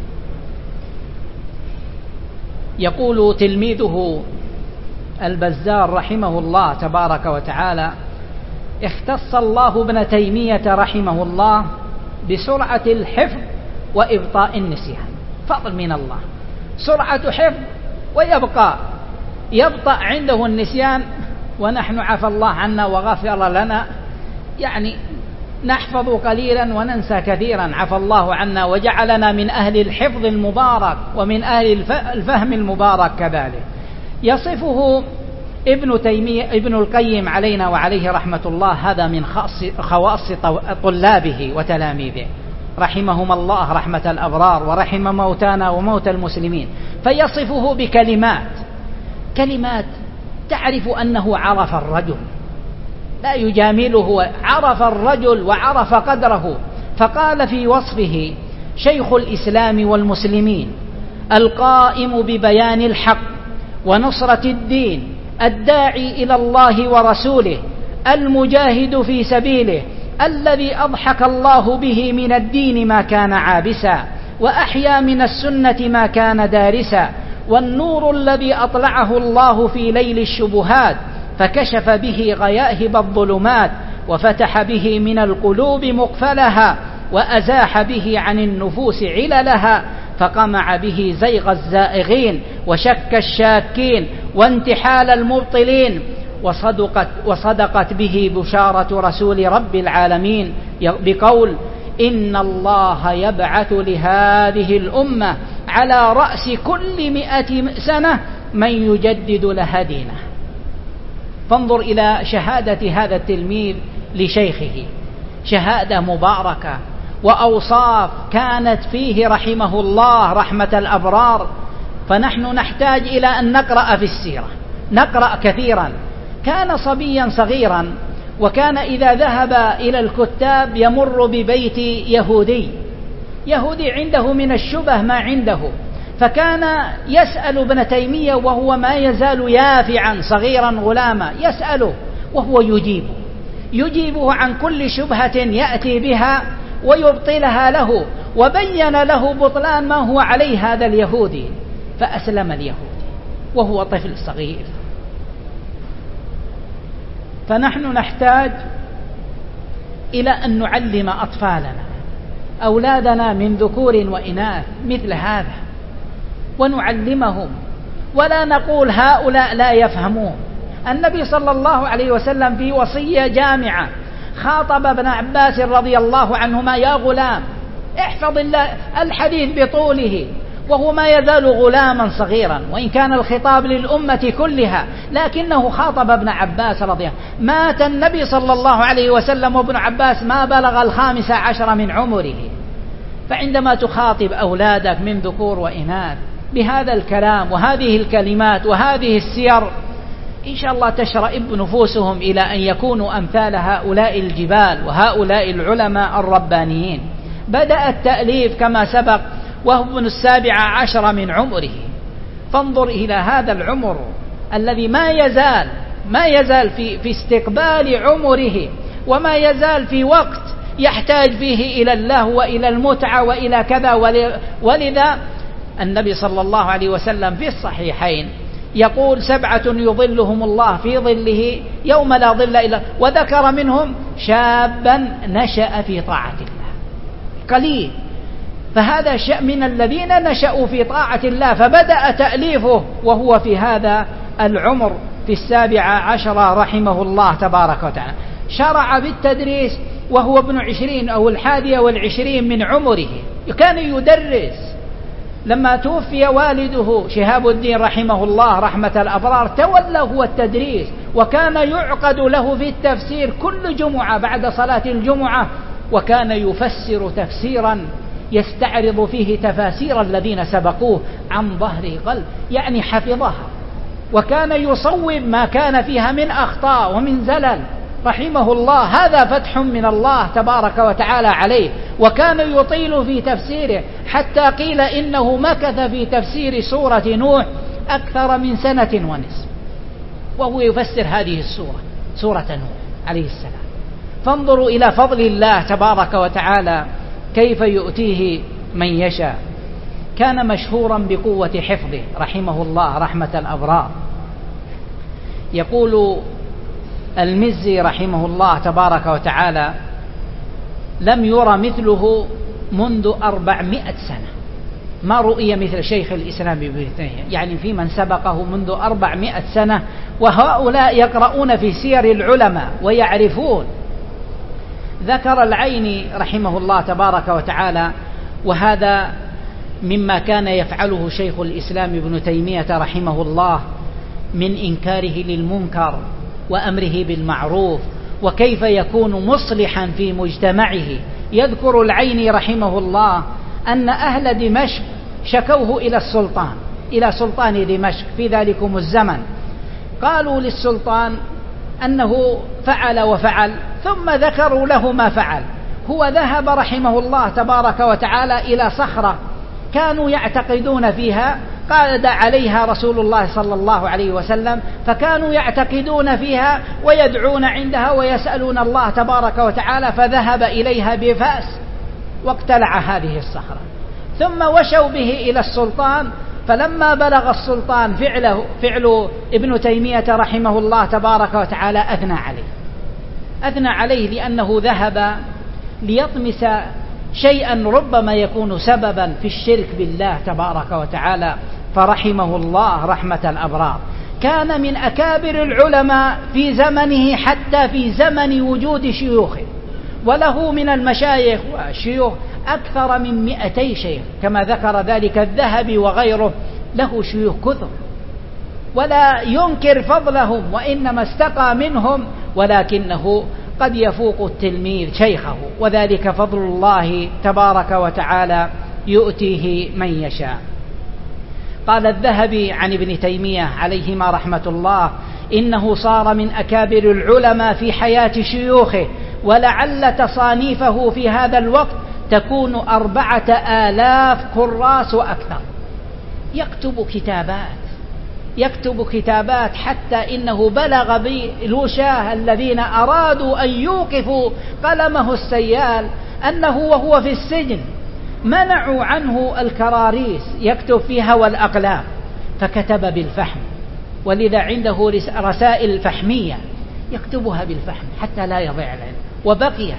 يقول تلميذه البزار رحمه الله تبارك وتعالى: اختص الله ابن تيمية رحمه الله بسرعة الحفظ وإبطاء النسيان. فضل من الله، سرعة حفظ ويبقى يبطأ عنده النسيان، ونحن عفى الله عنا وغفر لنا، يعني نحفظ قليلا وننسى كثيرا، عفى الله عنا وجعلنا من أهل الحفظ المبارك ومن أهل الفهم المبارك كذلك. يصفه ابن تيمية ابن القيم علينا وعليه رحمة الله، هذا من خواص طلابه وتلاميذه رحمهم الله رحمة الأبرار، ورحم موتانا وموتى المسلمين. فيصفه بكلمات كلمات تعرف أنه عرف الرجل، لا يجامله، عرف الرجل وعرف قدره. فقال في وصفه: شيخ الإسلام والمسلمين، القائم ببيان الحق ونصرة الدين، الداعي إلى الله ورسوله، المجاهد في سبيله، الذي أضحك الله به من الدين ما كان عابسا، وأحيا من السنة ما كان دارسا، والنور الذي أطلعه الله في ليل الشبهات فكشف به غياهب الظلمات، وفتح به من القلوب مقفلها، وأزاح به عن النفوس عللها، فقمع به زيغ الزائغين وشك الشاكين وانتحال المبطلين، وصدقت, وصدقت به بشارة رسول رب العالمين بقول: إن الله يبعث لهذه الأمة على رأس كل مئة سنة من يجدد لها دينه. فانظر إلى شهادة هذا التلميذ لشيخه، شهادة مباركة وأوصاف كانت فيه رحمه الله رحمة الأبرار. فنحن نحتاج إلى أن نقرأ في السيرة، نقرأ كثيرا. كان صبيا صغيرا، وكان إذا ذهب إلى الكتاب يمر ببيت يهودي يهودي عنده من الشبه ما عنده، فكان يسأل ابن تيمية وهو ما يزال يافعا صغيرا غلاما، يسأله وهو يجيبه يجيبه عن كل شبهة يأتي بها ويبطلها له، وبين له بطلان ما هو عليه هذا اليهودي. فأسلم اليهودي وهو طفل صغير. فنحن نحتاج إلى أن نعلم أطفالنا أولادنا من ذكور وإناث مثل هذا، ونعلمهم، ولا نقول هؤلاء لا يفهمون. النبي صلى الله عليه وسلم في وصية جامعة خاطب ابن عباس رضي الله عنهما: يا غلام احفظ الله الحديث بطوله، وهو ما يزال غلاما صغيرا، وإن كان الخطاب للأمة كلها، لكنه خاطب ابن عباس رضي الله. مات النبي صلى الله عليه وسلم وابن عباس ما بلغ الخامس عشر من عمره. فعندما تخاطب أولادك من ذكور وإناث بهذا الكلام وهذه الكلمات وهذه السير، إن شاء الله تشرئب نفوسهم إلى أن يكونوا أمثال هؤلاء الجبال وهؤلاء العلماء الربانيين. بدأ التأليف كما سبق وهو ابن السابع عشر من عمره. فانظر إلى هذا العمر الذي ما يزال ما يزال في في استقبال عمره، وما يزال في وقت يحتاج فيه إلى الله وإلى المتعة وإلى كذا. ولذا النبي صلى الله عليه وسلم في الصحيحين يقول: سبعة يظلهم الله في ظله يوم لا ظل إلا، وذكر منهم شابا نشأ في طاعة الله. قليل. فهذا من الذين نشأوا في طاعة الله، فبدأ تأليفه وهو في هذا العمر في السابع عشر رحمه الله تبارك وتعالى. شرع بالتدريس وهو ابن عشرين أو الحادية والعشرين من عمره، كان يدرس. لما توفي والده شهاب الدين رحمه الله رحمة الأبرار تولى هو التدريس، وكان يعقد له في التفسير كل جمعة بعد صلاة الجمعة، وكان يفسر تفسيرا يستعرض فيه تفاسير الذين سبقوه عن ظهر قلب، يعني حفظها، وكان يصوب ما كان فيها من أخطاء ومن زلل رحمه الله. هذا فتح من الله تبارك وتعالى عليه. وكان يطيل في تفسيره حتى قيل إنه مكث في تفسير سورة نوح أكثر من سنة ونصف وهو يفسر هذه السورة، سورة نوح عليه السلام. فانظروا إلى فضل الله تبارك وتعالى كيف يؤتيه من يشاء. كان مشهورا بقوة حفظه رحمه الله رحمة الأبرار. يقول المزي رحمه الله تبارك وتعالى: لم يرى مثله منذ أربعمائة سنة، ما رؤي مثل شيخ الإسلام ابن تيمية، يعني في من سبقه منذ أربعمائة سنة، وهؤلاء يقرؤون في سير العلماء ويعرفون. ذكر العيني رحمه الله تبارك وتعالى، وهذا مما كان يفعله شيخ الإسلام ابن تيمية رحمه الله من إنكاره للمنكر وأمره بالمعروف، وكيف يكون مصلحا في مجتمعه. يذكر العيني رحمه الله أن أهل دمشق شكوه إلى السلطان إلى سلطان دمشق في ذلكم الزمن. قالوا للسلطان أنه فعل وفعل، ثم ذكروا له ما فعل. هو ذهب رحمه الله تبارك وتعالى إلى صخرة كانوا يعتقدون فيها، قعد عليها رسول الله صلى الله عليه وسلم، فكانوا يعتقدون فيها ويدعون عندها ويسألون الله تبارك وتعالى، فذهب إليها بفأس واقتلع هذه الصخرة، ثم وشوا به إلى السلطان. فلما بلغ السلطان فعله فعل ابن تيمية رحمه الله تبارك وتعالى أثنى عليه أثنى عليه لأنه ذهب ليطمس شيئا ربما يكون سببا في الشرك بالله تبارك وتعالى، فرحمه الله رحمة الأبرار. كان من أكابر العلماء في زمنه حتى في زمن وجود شيوخه، وله من المشايخ والشيوخ أكثر من مئتي شيخ كما ذكر ذلك الذهبي وغيره، له شيوخ كثر ولا ينكر فضلهم، وإنما استقى منهم، ولكنه قد يفوق التلميذ شيخه، وذلك فضل الله تبارك وتعالى يؤتيه من يشاء. قال الذهبي عن ابن تيمية عليهما رحمة الله: إنه صار من أكابر العلماء في حياة شيوخه، ولعل تصانيفه في هذا الوقت تكون أربعة آلاف كراس وأكثر. يكتب كتابات يكتب كتابات حتى إنه بلغ بالوشاه الذين أرادوا أن يوقفوا قلمه السيال أنه وهو في السجن منعوا عنه الكراريس يكتب فيها والأقلام، فكتب بالفحم، ولذا عنده رسائل فحمية يكتبها بالفحم حتى لا يضيع العلم، وبقيت.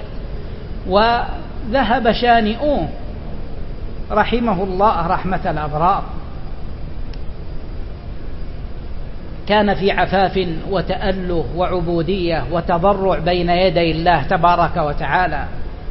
وذهب شانئوه رحمه الله رحمة الأبرار، كان في عفاف وتأله وعبودية وتضرع بين يدي الله تبارك وتعالى،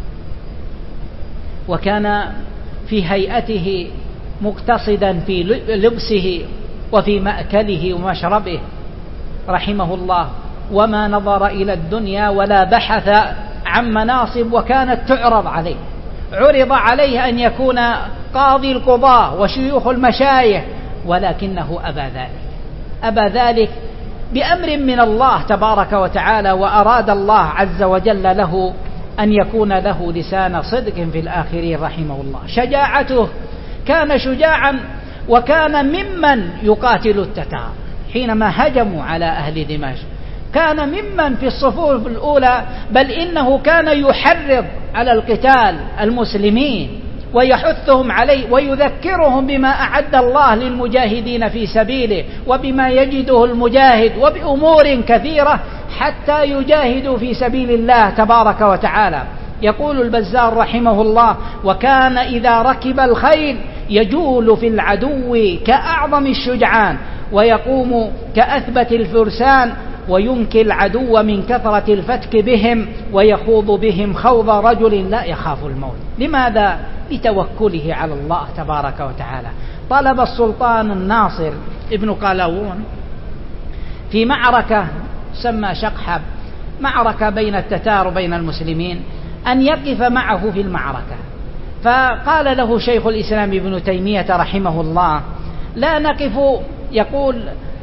وكان في هيئته مقتصدا في لبسه وفي مأكله ومشربه رحمه الله، وما نظر إلى الدنيا ولا بحث عن مناصب، وكانت تعرض عليه، عرض عليه أن يكون قاضي القضاة وشيوخ المشايخ، ولكنه أبى ذلك، أبى ذلك بأمر من الله تبارك وتعالى، وأراد الله عز وجل له أن يكون له لسان صدق في الآخرين رحمه الله. شجاعته، كان شجاعا، وكان ممن يقاتل التتار حينما هجموا على أهل دمشق، كان ممن في الصفوف الأولى، بل إنه كان يحرض على القتال المسلمين ويحثهم عليه ويذكرهم بما أعد الله للمجاهدين في سبيله وبما يجده المجاهد، وبأمور كثيرة حتى يجاهدوا في سبيل الله تبارك وتعالى. يقول البزار رحمه الله: وكان إذا ركب الخيل يجول في العدو كأعظم الشجعان، ويقوم كأثبت الفرسان، وينكي العدو من كثرة الفتك بهم، ويخوض بهم خوض رجل لا يخاف الموت. لماذا؟ لتوكله على الله تبارك وتعالى. طلب السلطان الناصر ابن قلاوون في معركة سمى شقحب، معركة بين التتار وبين المسلمين، أن يقف معه في المعركة، فقال له شيخ الإسلام ابن تيمية رحمه الله: لا نقف، يقول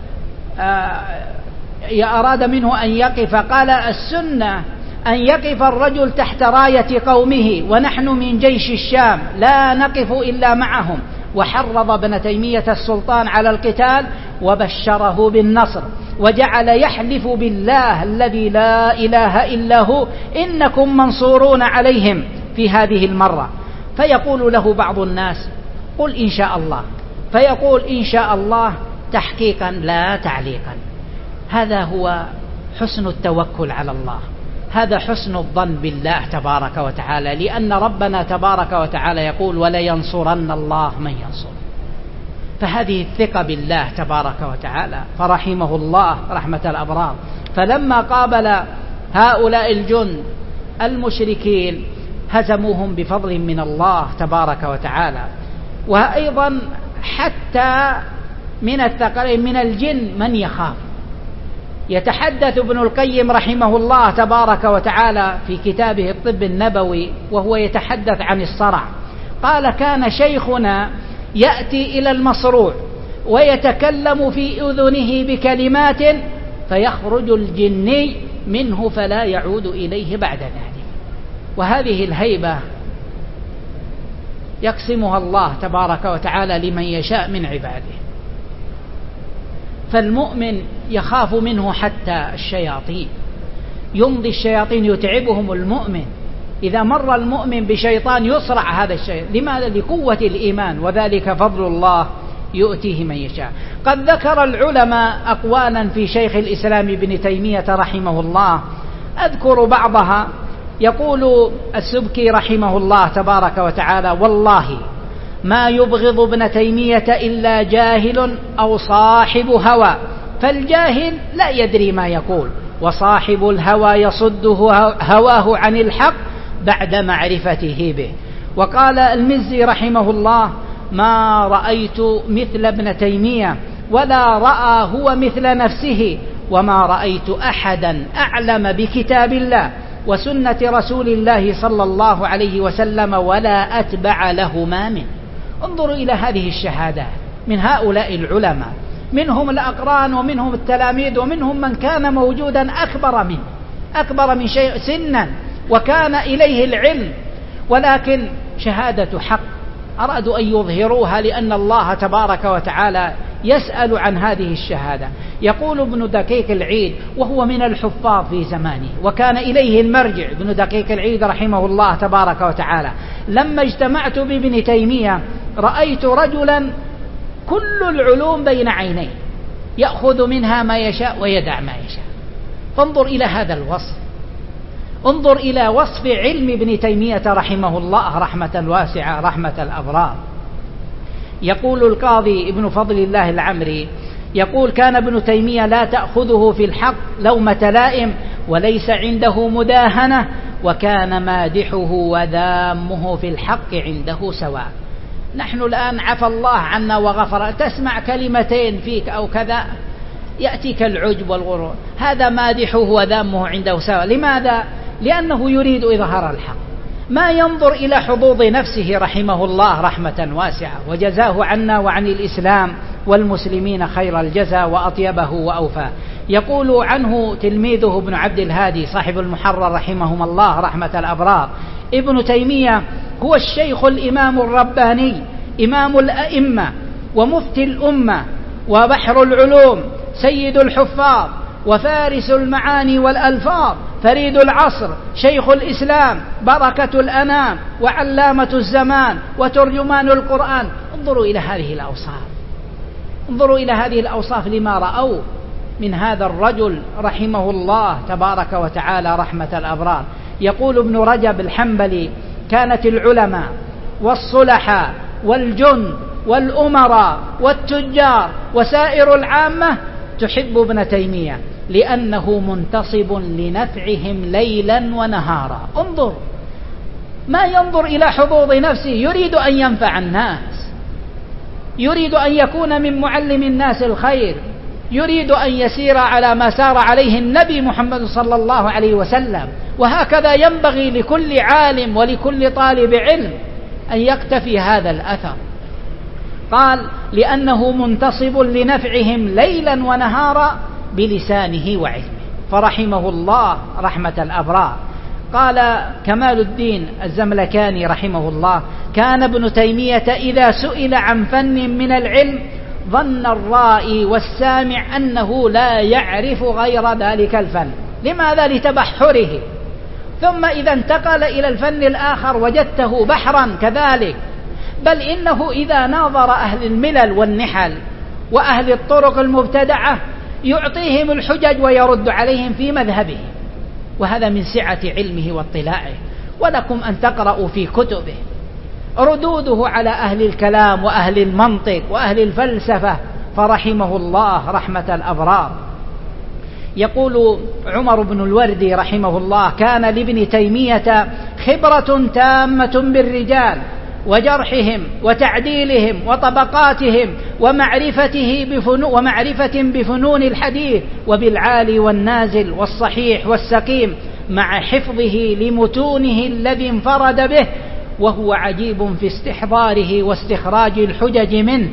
آه أراد منه أن يقف، قال: السنة أن يقف الرجل تحت راية قومه، ونحن من جيش الشام لا نقف إلا معهم. وحرض ابن تيمية السلطان على القتال وبشره بالنصر، وجعل يحلف بالله الذي لا إله إلا هو إنكم منصورون عليهم في هذه المرة. فيقول له بعض الناس: قل إن شاء الله، فيقول إن شاء الله تحقيقا لا تعليقا. هذا هو حسن التوكل على الله، هذا حسن الظن بالله تبارك وتعالى، لأن ربنا تبارك وتعالى يقول: ولينصرن الله من ينصر. فهذه الثقة بالله تبارك وتعالى، فرحمه الله رحمة الأبرار. فلما قابل هؤلاء الجند المشركين هزموهم بفضل من الله تبارك وتعالى. وأيضا حتى من الثقلين من الجن من يخاف. يتحدث ابن القيم رحمه الله تبارك وتعالى في كتابه الطب النبوي وهو يتحدث عن الصرع، قال: كان شيخنا يأتي إلى المصروع ويتكلم في أذنه بكلمات فيخرج الجني منه فلا يعود إليه بعد ذلك. وهذه الهيبة يقسمها الله تبارك وتعالى لمن يشاء من عباده. فالمؤمن يخاف منه حتى الشياطين، يمضي الشياطين يتعبهم المؤمن. إذا مر المؤمن بشيطان يصرع هذا الشيء. لماذا؟ لقوة الإيمان، وذلك فضل الله يؤتيه من يشاء. قد ذكر العلماء أقوالا في شيخ الإسلام ابن تيمية رحمه الله، أذكر بعضها. يقول السبكي رحمه الله تبارك وتعالى: والله ما يبغض ابن تيمية إلا جاهل أو صاحب هوى، فالجاهل لا يدري ما يقول، وصاحب الهوى يصده هواه عن الحق بعد معرفته به. وقال المزي رحمه الله: ما رأيت مثل ابن تيمية ولا رأى هو مثل نفسه، وما رأيت أحدا أعلم بكتاب الله وسنة رسول الله صلى الله عليه وسلم ولا أتبع لهما منه. انظروا إلى هذه الشهادات من هؤلاء العلماء، منهم الأقران ومنهم التلاميذ ومنهم من كان موجودا أكبر منه أكبر من شيء سنا وكان إليه العلم، ولكن شهادة حق أرادوا أن يظهروها لأن الله تبارك وتعالى يسأل عن هذه الشهادة. يقول ابن دقيق العيد وهو من الحفاظ في زمانه وكان إليه المرجع، ابن دقيق العيد رحمه الله تبارك وتعالى: لما اجتمعت بابن تيمية رأيت رجلا كل العلوم بين عينيه، يأخذ منها ما يشاء ويدع ما يشاء. فانظر إلى هذا الوصف، انظر إلى وصف علم ابن تيمية رحمه الله رحمة واسعة رحمة الأبرار. يقول القاضي ابن فضل الله العمري يقول: كان ابن تيمية لا تأخذه في الحق لومة لائم، وليس عنده مداهنة، وكان مادحه وذامه في الحق عنده سواء. نحن الآن عفى الله عنا وغفر، تسمع كلمتين فيك أو كذا يأتيك العجب والغرور، هذا مادحه وذامه عنده سواء. لماذا؟ لأنه يريد إظهار الحق، ما ينظر إلى حظوظ نفسه رحمه الله رحمة واسعة، وجزاه عنا وعن الإسلام والمسلمين خير الجزاء وأطيبه وأوفى. يقول عنه تلميذه ابن عبد الهادي صاحب المحرر رحمهم الله رحمة الأبرار: ابن تيمية هو الشيخ الإمام الرباني، إمام الأئمة ومفتي الأمة وبحر العلوم، سيد الحفاظ وفارس المعاني والألفاظ، فريد العصر، شيخ الإسلام، بركة الأنام، وعلامة الزمان، وترجمان القرآن. انظروا إلى هذه الأوصاف، انظروا إلى هذه الأوصاف لما رأوا من هذا الرجل رحمه الله تبارك وتعالى رحمة الأبرار. يقول ابن رجب الحنبلي: كانت العلماء والصلحاء والجند والأمراء والتجار وسائر العامة تحب ابن تيمية لأنه منتصب لنفعهم ليلا ونهارا. انظر، ما ينظر إلى حظوظ نفسه، يريد أن ينفع الناس، يريد أن يكون من معلم الناس الخير، يريد أن يسير على ما سار عليه النبي محمد صلى الله عليه وسلم. وهكذا ينبغي لكل عالم ولكل طالب علم أن يقتفي هذا الأثر. قال: لأنه منتصب لنفعهم ليلا ونهارا بلسانه وعلمه، فرحمه الله رحمة الأبرار. قال كمال الدين الزملكاني رحمه الله: كان ابن تيمية إذا سئل عن فن من العلم ظن الرائي والسامع أنه لا يعرف غير ذلك الفن. لماذا؟ لتبحره. ثم إذا انتقل إلى الفن الآخر وجدته بحرا كذلك، بل إنه إذا ناظر أهل الملل والنحل وأهل الطرق المبتدعة يعطيهم الحجج ويرد عليهم في مذهبه، وهذا من سعة علمه واطلاعه. ولكم أن تقرأوا في كتبه ردوده على أهل الكلام وأهل المنطق وأهل الفلسفة، فرحمه الله رحمة الأبرار. يقول عمر بن الوردي رحمه الله: كان لابن تيمية خبرة تامة بالرجال وجرحهم وتعديلهم وطبقاتهم ومعرفته بفنون ومعرفة بفنون الحديث وبالعالي والنازل والصحيح والسقيم، مع حفظه لمتونه الذي انفرد به، وهو عجيب في استحضاره واستخراج الحجج منه،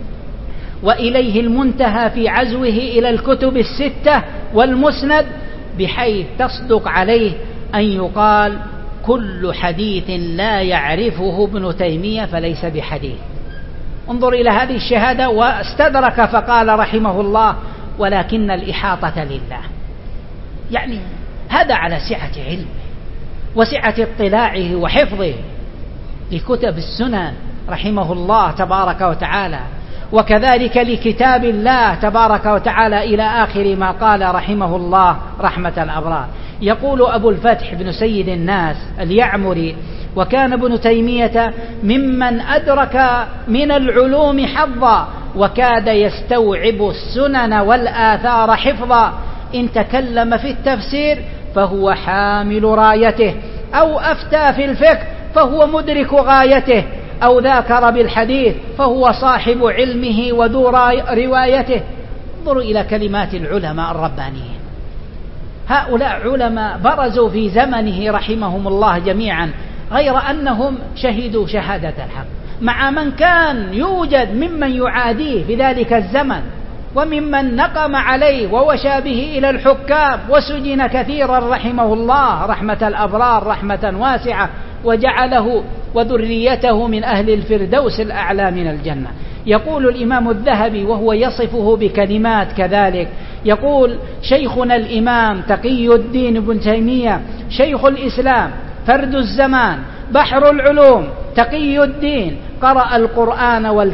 وإليه المنتهى في عزوه إلى الكتب الستة والمسند، بحيث تصدق عليه أن يقال: كل حديث لا يعرفه ابن تيمية فليس بحديث. انظر إلى هذه الشهادة، واستدرك فقال رحمه الله: ولكن الإحاطة لله. يعني هذا على سعة علمه وسعة اطلاعه وحفظه لكتب السنن رحمه الله تبارك وتعالى، وكذلك لكتاب الله تبارك وتعالى إلى آخر ما قال رحمه الله رحمة الأبرار. يقول أبو الفتح بن سيد الناس اليعمري: وكان ابن تيمية ممن أدرك من العلوم حظا، وكاد يستوعب السنن والآثار حفظا. إن تكلم في التفسير فهو حامل رايته، أو أفتى في الفقه فهو مدرك غايته، أو ذاكر بالحديث فهو صاحب علمه وذو روايته. انظروا إلى كلمات العلماء الربانيين، هؤلاء علماء برزوا في زمنه رحمهم الله جميعا، غير أنهم شهدوا شهادة الحق، مع من كان يوجد ممن يعاديه في ذلك الزمن، وممن نقم عليه ووشى به إلى الحكام، وسجن كثيرا رحمه الله رحمة الأبرار رحمة واسعة، وجعله وذريته من أهل الفردوس الأعلى من الجنة. يقول الإمام الذهبي وهو يصفه بكلمات كذلك، يقول: شيخنا الإمام تقي الدين ابن تيمية شيخ الإسلام، فرد الزمان، بحر العلوم، تقي الدين، قرأ القرآن والفقه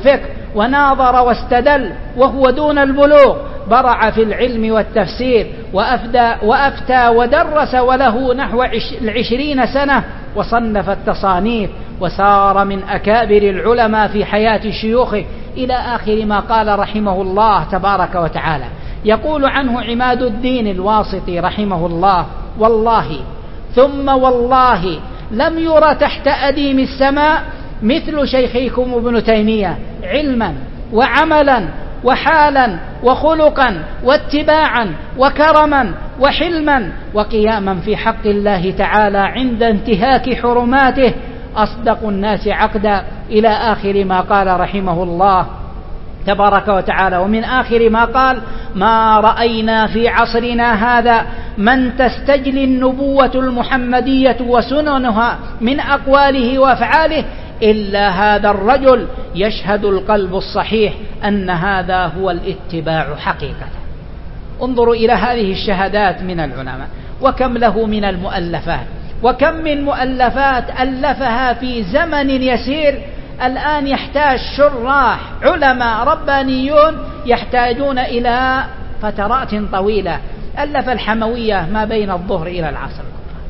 وناظر واستدل وهو دون البلوغ، برع في العلم والتفسير وأفدى وأفتى ودرس وله نحو العشرين سنة، وصنف التصانيف وسار من أكابر العلماء في حياة شيوخه إلى آخر ما قال رحمه الله تبارك وتعالى. يقول عنه عماد الدين الواسطي رحمه الله: والله ثم والله لم ير تحت أديم السماء مثل شيخكم ابن تيمية علما وعملا وحالا وخلقا واتباعا وكرما وحلما وقياما في حق الله تعالى عند انتهاك حرماته، أصدق الناس عقدا، إلى آخر ما قال رحمه الله تبارك وتعالى. ومن آخر ما قال: ما رأينا في عصرنا هذا من تستجلي النبوة المحمدية وسننها من أقواله وأفعاله إلا هذا الرجل يشهد القلب الصحيح أن هذا هو الاتباع حقيقة. انظروا إلى هذه الشهادات من العلماء، وكم له من المؤلفات، وكم من مؤلفات ألفها في زمن يسير. الآن يحتاج شراح علماء ربانيون يحتاجون إلى فترات طويلة. ألف الحموية ما بين الظهر إلى العصر،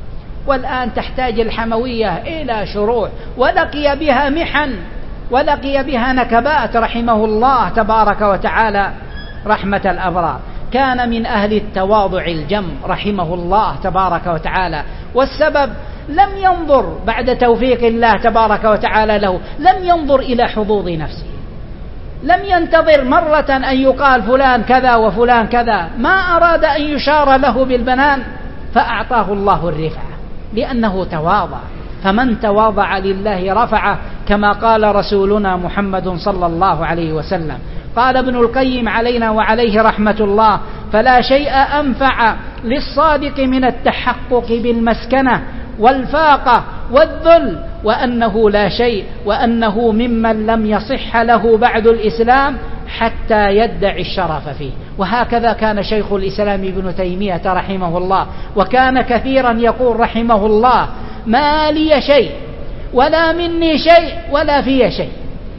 والآن تحتاج الحموية إلى شروح، ولقي بها محن ولقي بها نكبات رحمه الله تبارك وتعالى رحمة الأبرار. كان من أهل التواضع الجم رحمه الله تبارك وتعالى، والسبب لم ينظر بعد توفيق الله تبارك وتعالى له، لم ينظر إلى حظوظ نفسه، لم ينتظر مرة أن يقال فلان كذا وفلان كذا، ما أراد أن يشار له بالبنان، فأعطاه الله الرفعة لأنه تواضع. فمن تواضع لله رفعه، كما قال رسولنا محمد صلى الله عليه وسلم. قال ابن القيم علينا وعليه رحمة الله: فلا شيء أنفع للصادق من التحقق بالمسكنة والفاقة والذل، وأنه لا شيء، وأنه ممن لم يصح له بعد الإسلام حتى يدعي الشرف فيه. وهكذا كان شيخ الإسلام ابن تيمية رحمه الله، وكان كثيرا يقول رحمه الله: ما لي شيء ولا مني شيء ولا في شيء.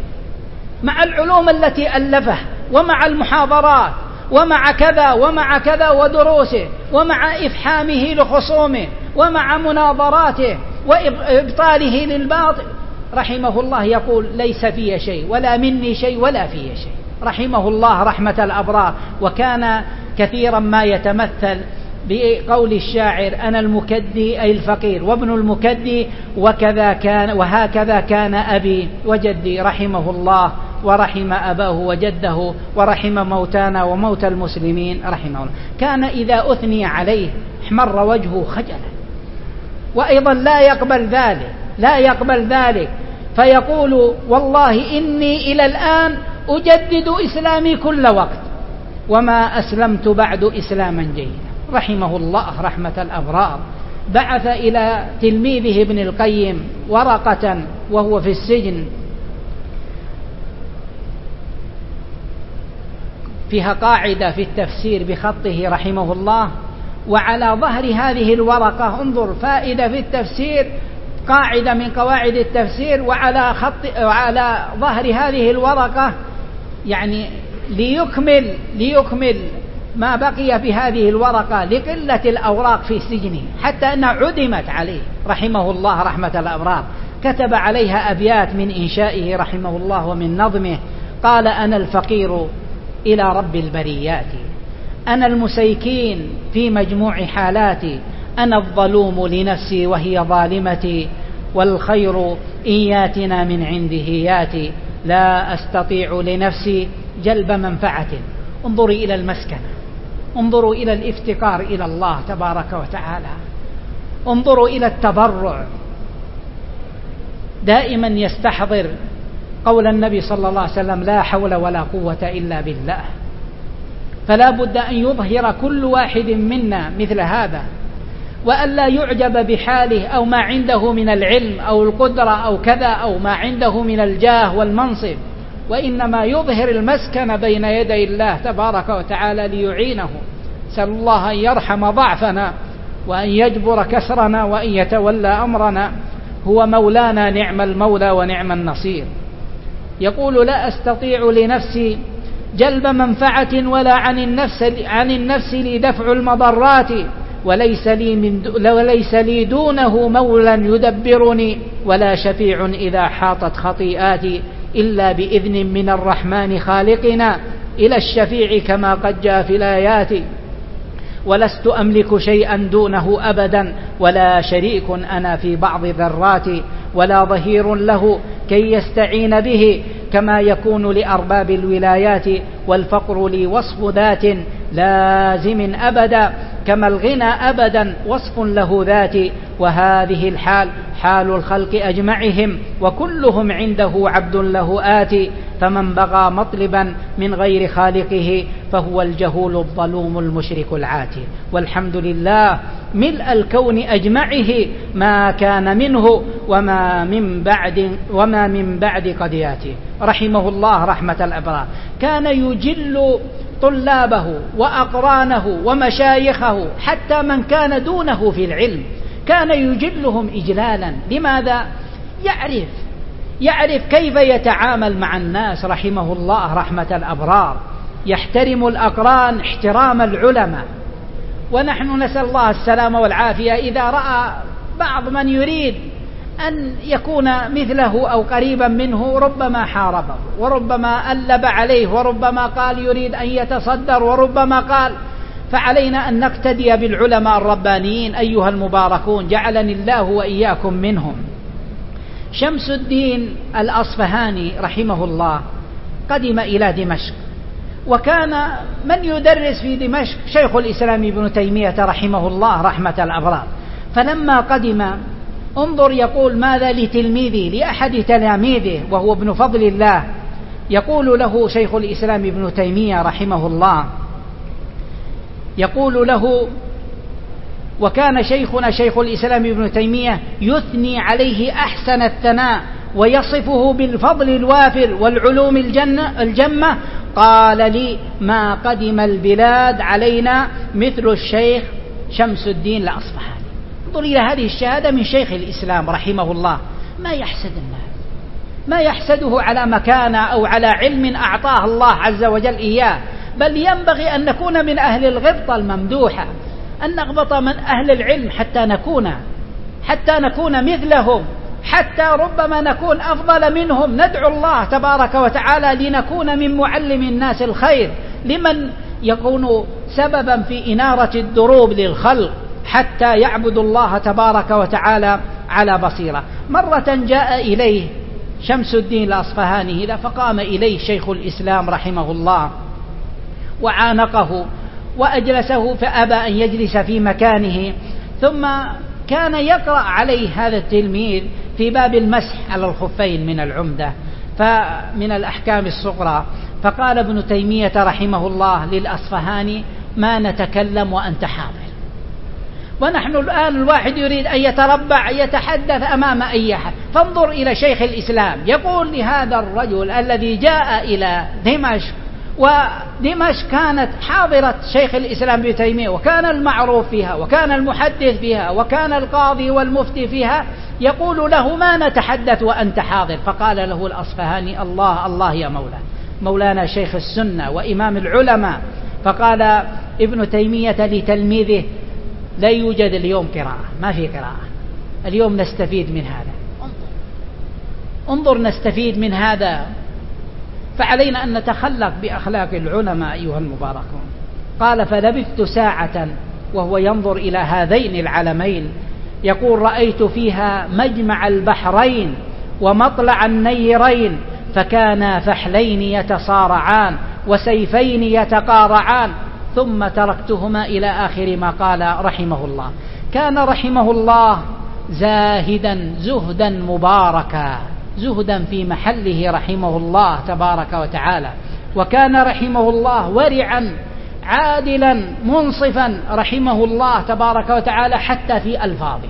مع العلوم التي ألفه، ومع المحاضرات، ومع كذا ومع كذا ودروسه، ومع إفحامه لخصومه، ومع مناظراته وإبطاله للباطل، رحمه الله يقول: ليس في شيء ولا مني شيء ولا في شيء، رحمه الله رحمة الأبرار. وكان كثيرا ما يتمثل بقول الشاعر: أنا المكدي أي الفقير وابن المكدي، وكذا كان وهكذا كان أبي وجدي رحمه الله، ورحم أباه وجده، ورحم موتانا وموتى المسلمين رحمه الله. كان إذا أثني عليه احمر وجهه خجلا، وأيضا لا يقبل ذلك لا يقبل ذلك فيقول: والله إني إلى الآن أجدد إسلامي كل وقت وما أسلمت بعد إسلاما جيدا، رحمه الله رحمة الأبرار. بعث إلى تلميذه ابن القيم ورقة وهو في السجن فيها قاعدة في التفسير بخطه رحمه الله، وعلى ظهر هذه الورقة، انظر فائدة في التفسير، قاعدة من قواعد التفسير، وعلى خط وعلى ظهر هذه الورقة يعني ليكمل ليكمل ما بقي في هذه الورقة لقلة الأوراق في سجنه، حتى أنها عدمت عليه رحمه الله رحمة الأبرار. كتب عليها أبيات من إنشائه رحمه الله ومن نظمه. قال: أنا الفقير إلى رب البريات، أنا المسيكين في مجموع حالاتي، أنا الظلوم لنفسي وهي ظالمتي، والخير إن ياتنا من عنده ياتي، لا أستطيع لنفسي جلب منفعة. انظروا إلى المسكنة، انظروا إلى الافتقار إلى الله تبارك وتعالى، انظروا إلى التضرع. دائما يستحضر قول النبي صلى الله عليه وسلم: لا حول ولا قوة إلا بالله. فلا بد أن يظهر كل واحد منا مثل هذا، وألا يعجب بحاله أو ما عنده من العلم أو القدرة أو كذا، أو ما عنده من الجاه والمنصب، وإنما يظهر المسكن بين يدي الله تبارك وتعالى ليعينه. سأل الله أن يرحم ضعفنا، وأن يجبر كسرنا، وأن يتولى أمرنا. هو مولانا نعم المولى ونعم النصير. يقول لا أستطيع لنفسي جلب منفعة ولا عن النفس, عن النفس لي دفع المضرات، وليس لي, من وليس لي دونه مولا يدبرني، ولا شفيع إذا حاطت خطيئاتي إلا بإذن من الرحمن خالقنا إلى الشفيع كما قد جاء في الآيات. ولست أملك شيئا دونه أبدا، ولا شريك أنا في بعض ذراتي، ولا ظهير له كي يستعين به كما يكون لأرباب الولايات. والفقر لي وصف ذات لازم أبدا، كما الغنى أبدا وصف له ذاتي. وهذه الحال حال الخلق أجمعهم، وكلهم عنده عبد له آتي. فمن بغى مطلبا من غير خالقه فهو الجهول الظلوم المشرك العاتي. والحمد لله ملء الكون أجمعه ما كان منه وما من بعد, وما من بعد قد ياتي. رحمه الله رحمة الأبرار. كان يجل طلابه وأقرانه ومشايخه حتى من كان دونه في العلم، كان يجلهم إجلالا. لماذا؟ يعرف يعرف كيف يتعامل مع الناس رحمه الله رحمة الأبرار. يحترم الأقران احترام العلماء. ونحن نسأل الله السلامة والعافية، إذا رأى بعض من يريد أن يكون مثله أو قريبا منه ربما حاربه، وربما ألب عليه، وربما قال يريد أن يتصدر، وربما قال. فعلينا أن نقتدي بالعلماء الربانيين أيها المباركون، جعلني الله وإياكم منهم. شمس الدين الأصفهاني رحمه الله قدم إلى دمشق، وكان من يدرس في دمشق شيخ الإسلام ابن تيمية رحمه الله رحمة الأبرار. فلما قدم انظر يقول ماذا لتلميذي لأحد تلاميذه وهو ابن فضل الله، يقول له شيخ الإسلام ابن تيمية رحمه الله، يقول له: وكان شيخنا شيخ الإسلام ابن تيمية يثني عليه أحسن الثناء ويصفه بالفضل الوافر والعلوم الجنة الجمة. قال لي: ما قدم البلاد علينا مثل الشيخ شمس الدين الأصفهاني. انظر إلى هذه الشهادة من شيخ الإسلام رحمه الله. ما يحسد الناس، ما يحسده على مكانة أو على علم أعطاه الله عز وجل إياه، بل ينبغي أن نكون من أهل الغبطة الممدوحة، أن نغبط من أهل العلم حتى نكون حتى نكون مثلهم، حتى ربما نكون أفضل منهم. ندعو الله تبارك وتعالى لنكون من معلم الناس الخير، لمن يكون سببا في إنارة الدروب للخلق حتى يعبدوا الله تبارك وتعالى على بصيرة. مرة جاء إليه شمس الدين الأصفهاني إذا فقام إليه شيخ الإسلام رحمه الله وعانقه وأجلسه، فأبى أن يجلس في مكانه. ثم كان يقرأ عليه هذا التلميذ في باب المسح على الخفين من العمدة فمن الأحكام الصغرى. فقال ابن تيمية رحمه الله للأصفهاني: ما نتكلم وأنت حاضر. ونحن الآن الواحد يريد أن يتربع يتحدث أمام أي أحد. فانظر إلى شيخ الإسلام يقول لهذا الرجل الذي جاء إلى دمشق، ودمشق كانت حاضرة شيخ الإسلام ابن تيمية، وكان المعروف فيها، وكان المحدث فيها، وكان القاضي والمفتي فيها، يقول له: ما نتحدث وأنت حاضر. فقال له الأصفهاني: الله الله يا مولانا، مولانا شيخ السنة وإمام العلماء. فقال ابن تيمية لتلميذه: لا يوجد اليوم قراءة، ما في قراءة اليوم، نستفيد من هذا. انظر نستفيد من هذا. فعلينا أن نتخلق بأخلاق العلماء أيها المباركون. قال: فلبثت ساعة وهو ينظر إلى هذين العلمين، يقول: رأيت فيها مجمع البحرين ومطلع النيرين، فكانا فحلين يتصارعان وسيفين يتقارعان، ثم تركتهما إلى آخر ما قال رحمه الله. كان رحمه الله زاهدا زهدا مباركا، زهدا في محله رحمه الله تبارك وتعالى. وكان رحمه الله ورعا عادلا منصفا رحمه الله تبارك وتعالى حتى في ألفاظه.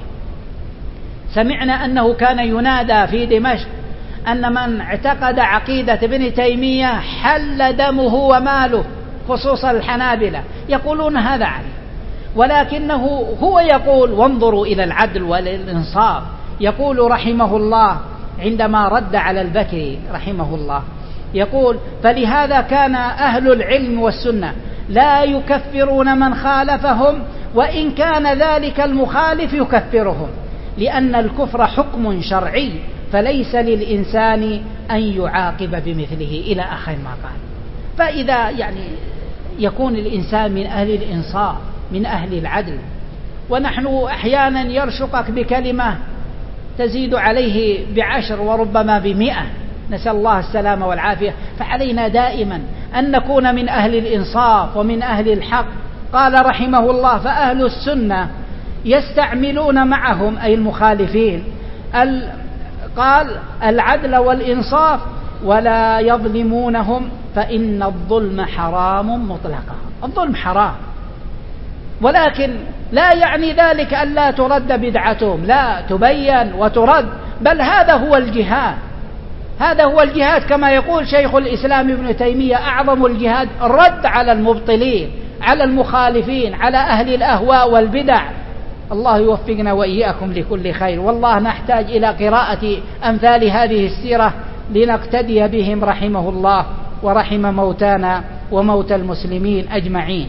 سمعنا أنه كان ينادى في دمشق أن من اعتقد عقيدة ابن تيمية حل دمه وماله، خصوصا الحنابلة يقولون هذا عليه، ولكنه هو يقول، وانظروا إلى العدل والإنصاف، يقول رحمه الله: عندما رد على البكري رحمه الله يقول: فلهذا كان أهل العلم والسنة لا يكفرون من خالفهم، وإن كان ذلك المخالف يكفرهم، لأن الكفر حكم شرعي فليس للإنسان أن يعاقب بمثله، إلى آخر ما قال. فإذا يعني يكون الإنسان من أهل الإنصاف من أهل العدل، ونحن أحيانا يرشقك بكلمة تزيد عليه بعشر وربما بمئة، نسأل الله السلامة والعافية، فعلينا دائما أن نكون من أهل الإنصاف ومن أهل الحق. قال رحمه الله: فأهل السنة يستعملون معهم أي المخالفين قال العدل والإنصاف ولا يظلمونهم، فإن الظلم حرام مطلقا. الظلم حرام، ولكن لا يعني ذلك أن لا ترد بدعتهم، لا، تبين وترد، بل هذا هو الجهاد، هذا هو الجهاد كما يقول شيخ الإسلام ابن تيمية: أعظم الجهاد الرد على المبطلين، على المخالفين، على أهل الأهواء والبدع. الله يوفقنا وإياكم لكل خير. والله نحتاج إلى قراءة أمثال هذه السيرة لنقتدي بهم رحمه الله ورحم موتانا وموتى المسلمين أجمعين.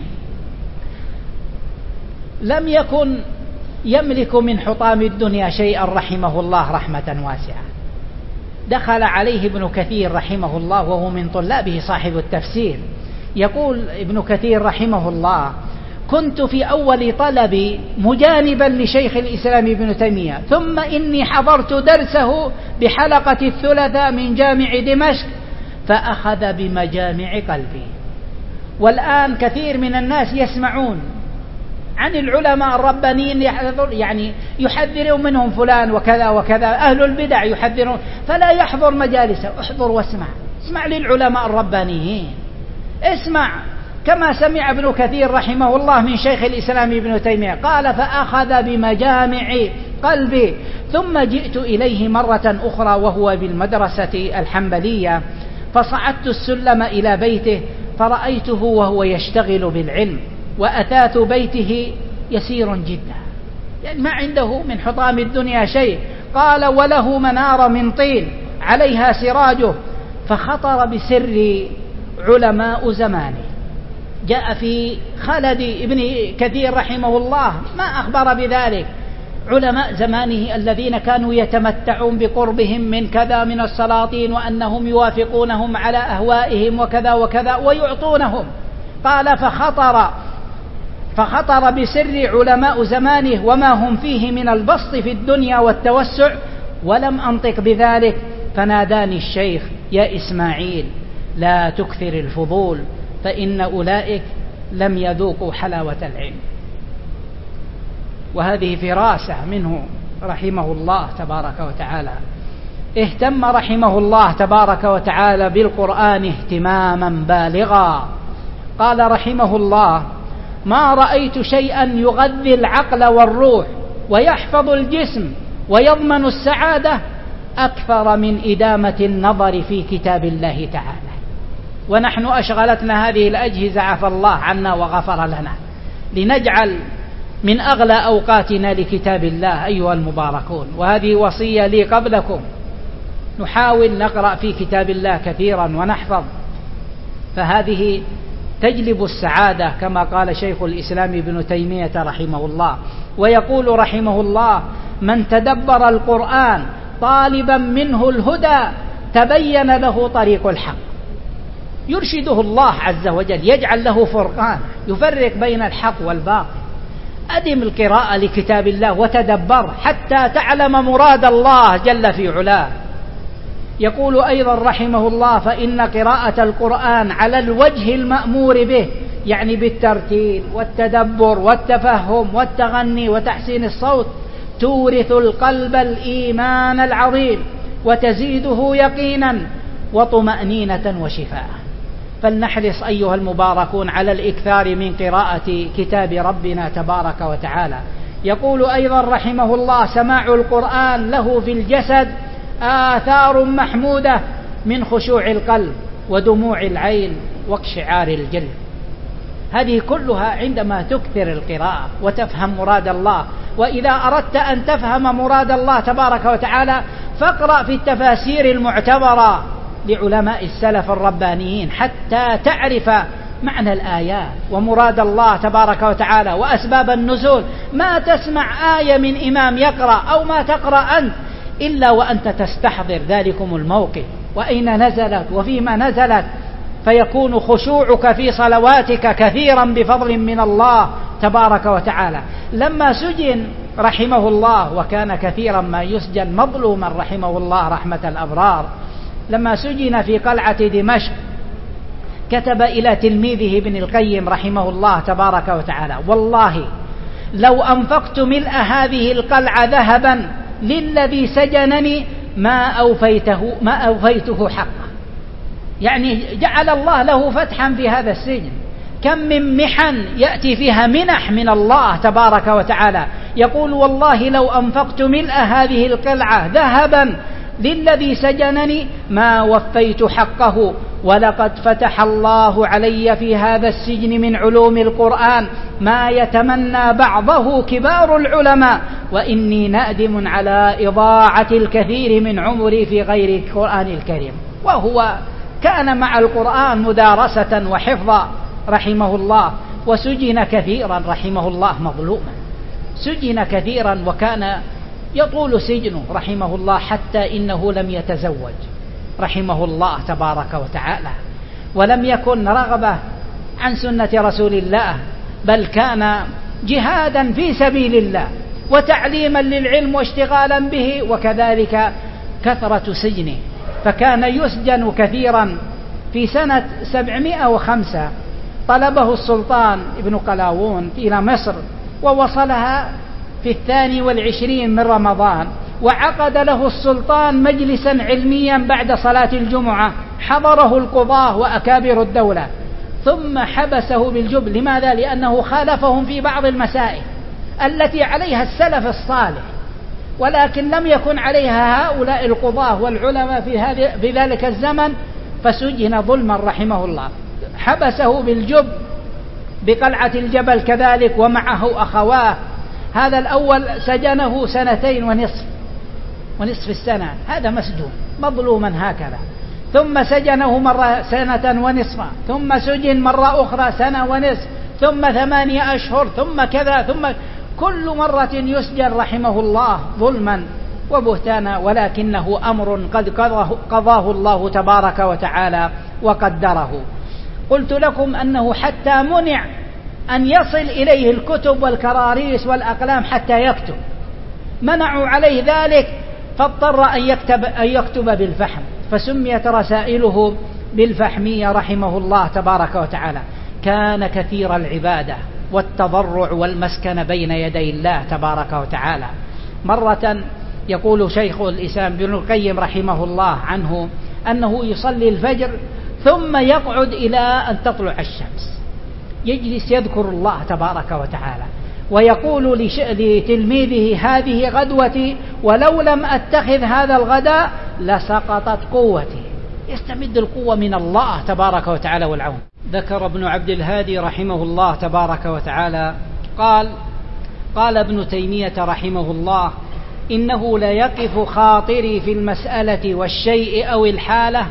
لم يكن يملك من حطام الدنيا شيئا رحمه الله رحمة واسعة. دخل عليه ابن كثير رحمه الله وهو من طلابه صاحب التفسير، يقول ابن كثير رحمه الله: كنت في أول طلبي مجانبا لشيخ الإسلام ابن تيمية، ثم إني حضرت درسه بحلقة الثلاثاء من جامع دمشق فأخذ بمجامع قلبي. والآن كثير من الناس يسمعون عن العلماء الربانيين يعني يحذرون منهم فلان وكذا وكذا، أهل البدع يحذرون، فلا يحضر مجالسه. احضر واسمع، اسمع للعلماء الربانيين، اسمع كما سمع ابن كثير رحمه الله من شيخ الإسلام ابن تيمية. قال: فأخذ بمجامع قلبي، ثم جئت إليه مرة أخرى وهو بالمدرسة الحنبلية، فصعدت السلم إلى بيته فرأيته وهو يشتغل بالعلم، وأثاث بيته يسير جدا، يعني ما عنده من حطام الدنيا شيء. قال: وله منارة من طين عليها سراجه، فخطر بسر علماء زمانه. جاء في خلد ابن كثير رحمه الله ما أخبر بذلك، علماء زمانه الذين كانوا يتمتعون بقربهم من كذا من السلاطين، وأنهم يوافقونهم على أهوائهم وكذا وكذا ويعطونهم. قال: فخطر فخطر بسر علماء زمانه وما هم فيه من البسط في الدنيا والتوسع، ولم أنطق بذلك، فناداني الشيخ: يا إسماعيل، لا تكثر الفضول، فإن أولئك لم يذوقوا حلاوة العلم. وهذه فراسة منه رحمه الله تبارك وتعالى. اهتم رحمه الله تبارك وتعالى بالقرآن اهتماما بالغا. قال رحمه الله: ما رأيت شيئا يغذي العقل والروح ويحفظ الجسم ويضمن السعادة أكثر من إدامة النظر في كتاب الله تعالى. ونحن أشغلتنا هذه الأجهزة عفى الله عنا وغفر لنا، لنجعل من أغلى أوقاتنا لكتاب الله أيها المباركون. وهذه وصية لي قبلكم، نحاول نقرأ في كتاب الله كثيرا ونحفظ، فهذه تجلب السعادة كما قال شيخ الإسلام ابن تيمية رحمه الله. ويقول رحمه الله: من تدبر القرآن طالبا منه الهدى تبين له طريق الحق. يرشده الله عز وجل، يجعل له فرقان يفرق بين الحق والباطل. أدم القراءة لكتاب الله وتدبر حتى تعلم مراد الله جل في علاه. يقول أيضا رحمه الله: فإن قراءة القرآن على الوجه المأمور به، يعني بالترتيل والتدبر والتفهم والتغني وتحسين الصوت، تورث القلب الإيمان العظيم وتزيده يقينا وطمأنينة وشفاء. فلنحرص أيها المباركون على الإكثار من قراءة كتاب ربنا تبارك وتعالى. يقول أيضا رحمه الله: سماع القرآن له في الجسد آثار محمودة من خشوع القلب ودموع العين واقشعار الجلد. هذه كلها عندما تكثر القراءة وتفهم مراد الله. وإذا أردت أن تفهم مراد الله تبارك وتعالى فاقرأ في التفاسير المعتبرة لعلماء السلف الربانيين حتى تعرف معنى الآيات ومراد الله تبارك وتعالى وأسباب النزول. ما تسمع آية من إمام يقرأ أو ما تقرأ أنت إلا وأنت تستحضر ذلكم الموقف وأين نزلت وفيما نزلت، فيكون خشوعك في صلواتك كثيرا بفضل من الله تبارك وتعالى. لما سجن رحمه الله، وكان كثيرا ما يسجن مظلوما رحمه الله رحمة الأبرار، لما سجن في قلعة دمشق كتب إلى تلميذه ابن القيم رحمه الله تبارك وتعالى: والله لو أنفقت ملء هذه القلعة ذهبا للذي سجنني ما أوفيته, ما أوفيته حقه. يعني جعل الله له فتحا في هذا السجن. كم من محن يأتي فيها منح من الله تبارك وتعالى، يقول: والله لو أنفقت ملء هذه القلعة ذهبا للذي سجنني ما وفيت حقه، ولقد فتح الله علي في هذا السجن من علوم القرآن ما يتمنى بعضه كبار العلماء، وإني نادم على إضاعة الكثير من عمري في غير القرآن الكريم. وهو كان مع القرآن مدارسة وحفظا رحمه الله، وسجن كثيرا رحمه الله مظلوما، سجن كثيرا، وكان يطول سجنه رحمه الله حتى إنه لم يتزوج رحمه الله تبارك وتعالى، ولم يكن رغبة عن سنة رسول الله، بل كان جهادا في سبيل الله وتعليما للعلم واشتغالا به، وكذلك كثرة سجنه. فكان يسجن كثيرا. في سنة سبعمائة وخمسة طلبه السلطان ابن قلاوون إلى مصر، ووصلها في الثاني والعشرين من رمضان، وعقد له السلطان مجلسا علميا بعد صلاة الجمعة، حضره القضاة وأكابر الدولة، ثم حبسه بالجب. لماذا؟ لأنه خالفهم في بعض المسائل التي عليها السلف الصالح، ولكن لم يكن عليها هؤلاء القضاة والعلماء في, هذه في ذلك الزمن، فسجن ظلما رحمه الله. حبسه بالجب بقلعة الجبل كذلك، ومعه أخواه. هذا الأول سجنه سنتين ونصف ونصف السنة، هذا مسجون مظلوما هكذا. ثم سجنه مرة سنة ونصفا، ثم سجن مرة أخرى سنة ونصف، ثم ثمانية أشهر، ثم كذا، ثم كل مرة يسجن رحمه الله ظلما وبهتانا، ولكنه أمر قد قضاه الله تبارك وتعالى وقدره. قلت لكم أنه حتى منع أن يصل إليه الكتب والكراريس والأقلام حتى يكتب، منعوا عليه ذلك، فاضطر أن يكتب, أن يكتب بالفحم، فسميت رسائله بالفحمية رحمه الله تبارك وتعالى. كان كثير العبادة والتضرع والمسكن بين يدي الله تبارك وتعالى. مرة يقول شيخ الإسلام ابن القيم رحمه الله عنه أنه يصلي الفجر ثم يقعد إلى أن تطلع الشمس، يجلس يذكر الله تبارك وتعالى، ويقول لتلميذه: هذه غدوتي، ولو لم أتخذ هذا الغداء لسقطت قوتي. يستمد القوة من الله تبارك وتعالى والعون. ذكر ابن عبد الهادي رحمه الله تبارك وتعالى قال: قال ابن تيمية رحمه الله: إنه ليقف خاطري في المسألة والشيء أو الحالة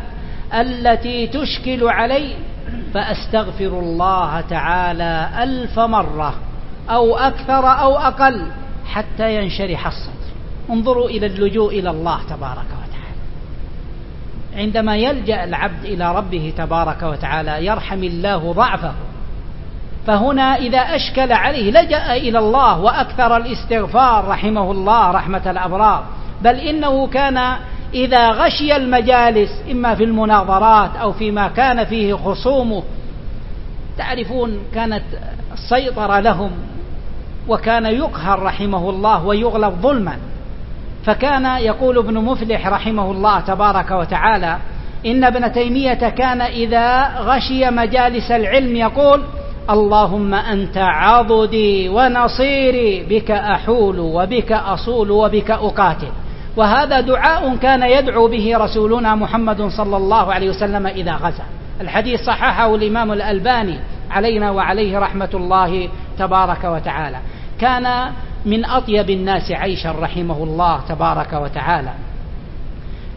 التي تشكل علي، فأستغفر الله تعالى ألف مرة أو أكثر أو أقل حتى ينشرح الصدر. انظروا إلى اللجوء إلى الله تبارك وتعالى. عندما يلجأ العبد إلى ربه تبارك وتعالى يرحم الله ضعفه، فهنا إذا أشكل عليه لجأ إلى الله وأكثر الاستغفار رحمه الله رحمة الأبرار. بل إنه كان إذا غشي المجالس إما في المناظرات أو فيما كان فيه خصومه، تعرفون كانت السيطرة لهم، وكان يقهر رحمه الله ويغلب ظلما. فكان يقول ابن مفلح رحمه الله تبارك وتعالى: إن ابن تيمية كان إذا غشي مجالس العلم يقول: اللهم أنت عضدي ونصيري، بك أحول وبك أصول وبك أقاتل. وهذا دعاء كان يدعو به رسولنا محمد صلى الله عليه وسلم إذا غزا. الحديث صححه الإمام الألباني علينا وعليه رحمة الله تبارك وتعالى. كان من أطيب الناس عيشا رحمه الله تبارك وتعالى.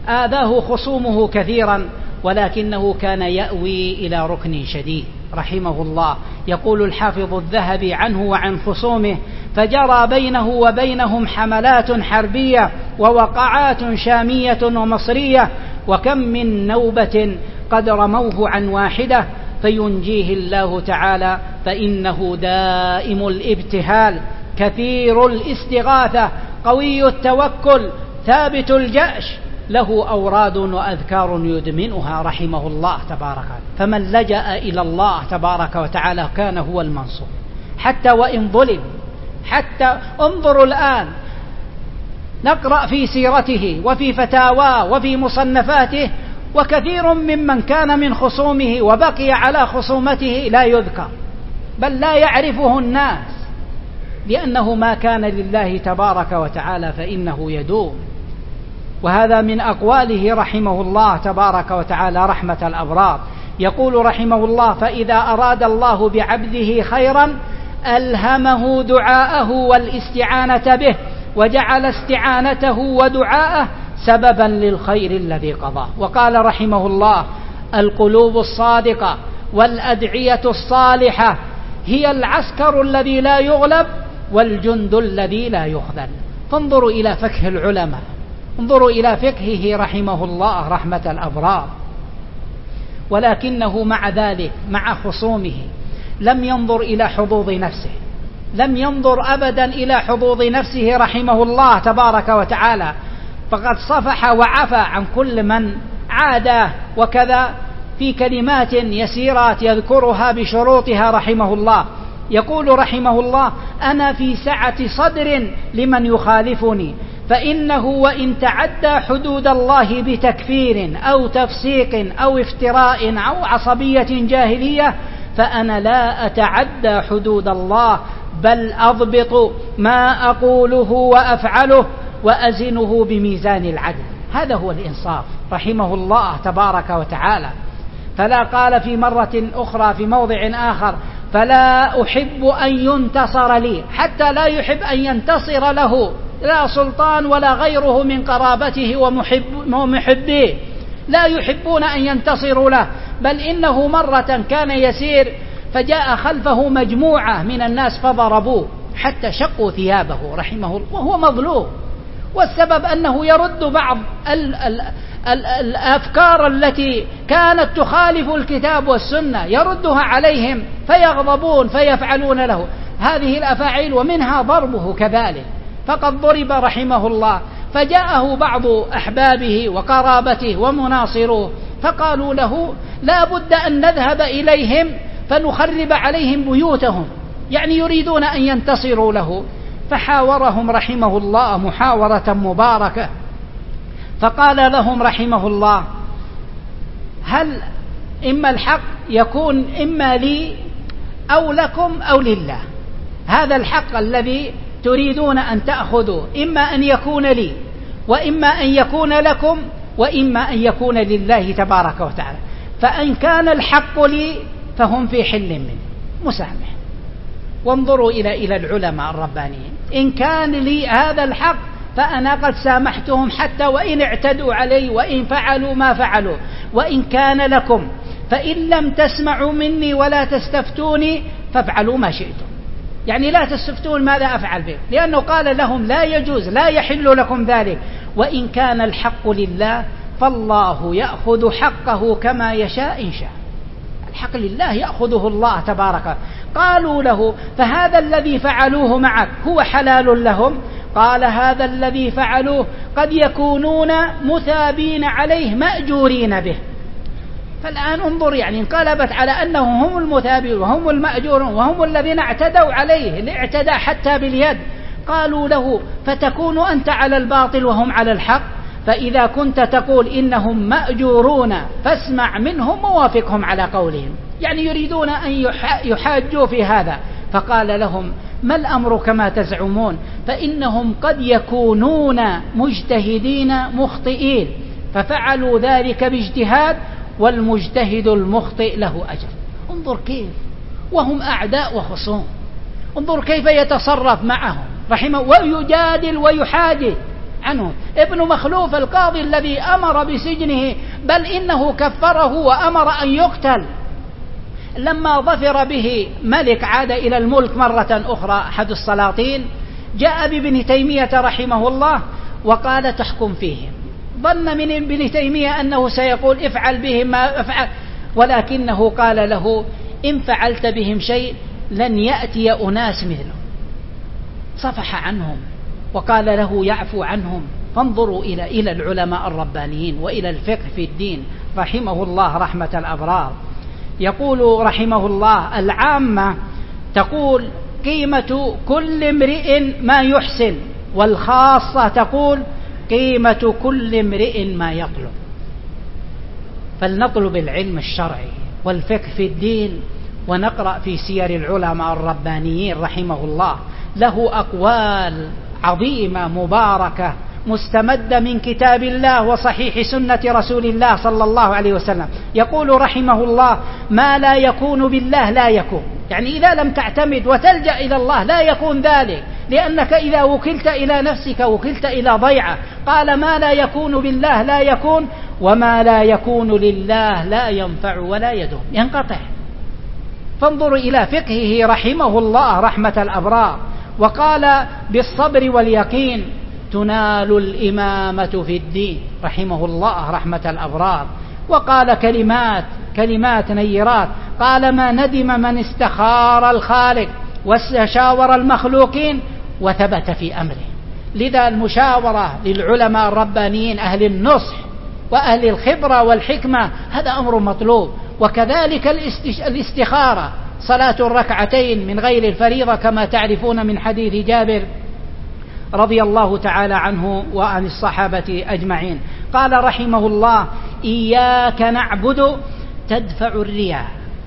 آذاه خصومه كثيرا، ولكنه كان يأوي إلى ركن شديد رحمه الله. يقول الحافظ الذهبي عنه وعن خصومه: فجرى بينه وبينهم حملات حربية ووقعات شامية ومصرية، وكم من نوبة قد رموه عن واحدة فينجيه الله تعالى، فإنه دائم الابتهال كثير الاستغاثة قوي التوكل ثابت الجأش، له أوراد وأذكار يدمنها رحمه الله تبارك. فمن لجأ إلى الله تبارك وتعالى كان هو المنصور حتى وإن ظلم. حتى انظروا الآن نقرأ في سيرته وفي فتاواه وفي مصنفاته، وكثير ممن كان من خصومه وبقي على خصومته لا يذكر، بل لا يعرفه الناس، لأنه ما كان لله تبارك وتعالى فإنه يدوم. وهذا من أقواله رحمه الله تبارك وتعالى رحمة الأبرار. يقول رحمه الله: فإذا أراد الله بعبده خيرا ألهمه دعاءه والاستعانة به، وجعل استعانته ودعاءه سببا للخير الذي قضاه. وقال رحمه الله: القلوب الصادقة والأدعية الصالحة هي العسكر الذي لا يغلب والجند الذي لا يخذل. فانظروا إلى فقه العلماء، انظروا إلى فقهه رحمه الله رحمة الأبرار. ولكنه مع ذلك مع خصومه لم ينظر إلى حظوظ نفسه، لم ينظر أبدا إلى حظوظ نفسه رحمه الله تبارك وتعالى، فقد صفح وعفى عن كل من عاداه، وكذا في كلمات يسيرات يذكرها بشروطها رحمه الله. يقول رحمه الله: أنا في سعة صدر لمن يخالفني، فإنه وإن تعدى حدود الله بتكفير أو تفسيق أو افتراء أو عصبية جاهلية فأنا لا أتعدى حدود الله، بل أضبط ما أقوله وأفعله وأزنه بميزان العدل. هذا هو الإنصاف رحمه الله تبارك وتعالى. فلا قال في مرة أخرى في موضع آخر: فلا أحب أن ينتصر لي، حتى لا يحب أن ينتصر له لا سلطان ولا غيره من قرابته ومحبيه، لا يحبون أن ينتصروا له، بل إنه مرة كان يسير فجاء خلفه مجموعة من الناس فضربوه حتى شقوا ثيابه رحمه الله وهو مظلوم، والسبب أنه يرد بعض ال ال ال الأفكار التي كانت تخالف الكتاب والسنة، يردها عليهم فيغضبون فيفعلون له هذه الأفاعيل، ومنها ضربه كذلك. فقد ضرب رحمه الله، فجاءه بعض أحبابه وقرابته ومناصروه فقالوا له: لا بد أن نذهب إليهم فنخرب عليهم بيوتهم، يعني يريدون أن ينتصروا له. فحاورهم رحمه الله محاورة مباركة، فقال لهم رحمه الله: هل إما الحق يكون إما لي أو لكم أو لله، هذا الحق الذي تريدون أن تأخذوا إما أن يكون لي وإما أن يكون لكم وإما أن يكون لله تبارك وتعالى، فإن كان الحق لي فهم في حل منه مسامح. وانظروا إلى إلى العلماء الربانيين، إن كان لي هذا الحق فأنا قد سامحتهم حتى وإن اعتدوا علي وإن فعلوا ما فعلوا، وإن كان لكم فإن لم تسمعوا مني ولا تستفتوني فافعلوا ما شئتم، يعني لا تستفتون ماذا أفعل به، لأنه قال لهم لا يجوز لا يحل لكم ذلك. وإن كان الحق لله فالله يأخذ حقه كما يشاء إن شاء، الحق لله يأخذه الله تبارك. قالوا له: فهذا الذي فعلوه معك هو حلال لهم؟ قال: هذا الذي فعلوه قد يكونون مثابين عليه مأجورين به. فالآن انظر، يعني انقلبت على أنهم هم المثابين وهم المأجورون وهم الذين اعتدوا عليه الاعتداء حتى باليد. قالوا له: فتكون أنت على الباطل وهم على الحق؟ فإذا كنت تقول إنهم مأجورون فاسمع منهم ووافقهم على قولهم، يعني يريدون أن يحاجوا في هذا. فقال لهم: ما الأمر كما تزعمون، فإنهم قد يكونون مجتهدين مخطئين، ففعلوا ذلك باجتهاد، والمجتهد المخطئ له أجر. انظر كيف وهم أعداء وخصوم، انظر كيف يتصرف معهم رحمه، ويجادل ويحاجج عنه. ابن مخلوف القاضي الذي أمر بسجنه، بل إنه كفره وأمر أن يقتل، لما ظفر به ملك عاد إلى الملك مرة أخرى أحد السلاطين، جاء بابن تيمية رحمه الله وقال تحكم فيهم. ظن من ابن تيمية أنه سيقول افعل بهم ما افعل، ولكنه قال له إن فعلت بهم شيء لن يأتي أناس مثله. صفح عنهم وقال له يعفو عنهم. فانظروا إلى إلى العلماء الربانيين وإلى الفقه في الدين رحمه الله رحمة الأبرار. يقول رحمه الله العامة تقول قيمة كل امرئ ما يحسن، والخاصة تقول قيمة كل امرئ ما يطلب. فلنطلب العلم الشرعي والفقه في الدين، ونقرأ في سير العلماء الربانيين رحمه الله، له أقوال عظيمة مباركة مستمدة من كتاب الله وصحيح سنة رسول الله صلى الله عليه وسلم. يقول رحمه الله ما لا يكون بالله لا يكون، يعني إذا لم تعتمد وتلجأ إلى الله لا يكون ذلك، لأنك إذا وكلت إلى نفسك وكلت إلى ضيعة. قال ما لا يكون بالله لا يكون، وما لا يكون لله لا ينفع ولا يدوم، ينقطع. فانظروا إلى فقهه رحمه الله رحمة الأبرار. وقال بالصبر واليقين تنال الإمامة في الدين رحمه الله رحمة الأبرار. وقال كلمات كلمات نيرات، قال ما ندم من استخار الخالق واستشاور المخلوقين وثبت في أمره. لذا المشاورة للعلماء الربانيين أهل النصح وأهل الخبرة والحكمة هذا أمر مطلوب. وكذلك الاستخارة، صلاة الركعتين من غير الفريضة كما تعرفون من حديث جابر رضي الله تعالى عنه وعن الصحابة أجمعين. قال رحمه الله إياك نعبد تدفع الرياء،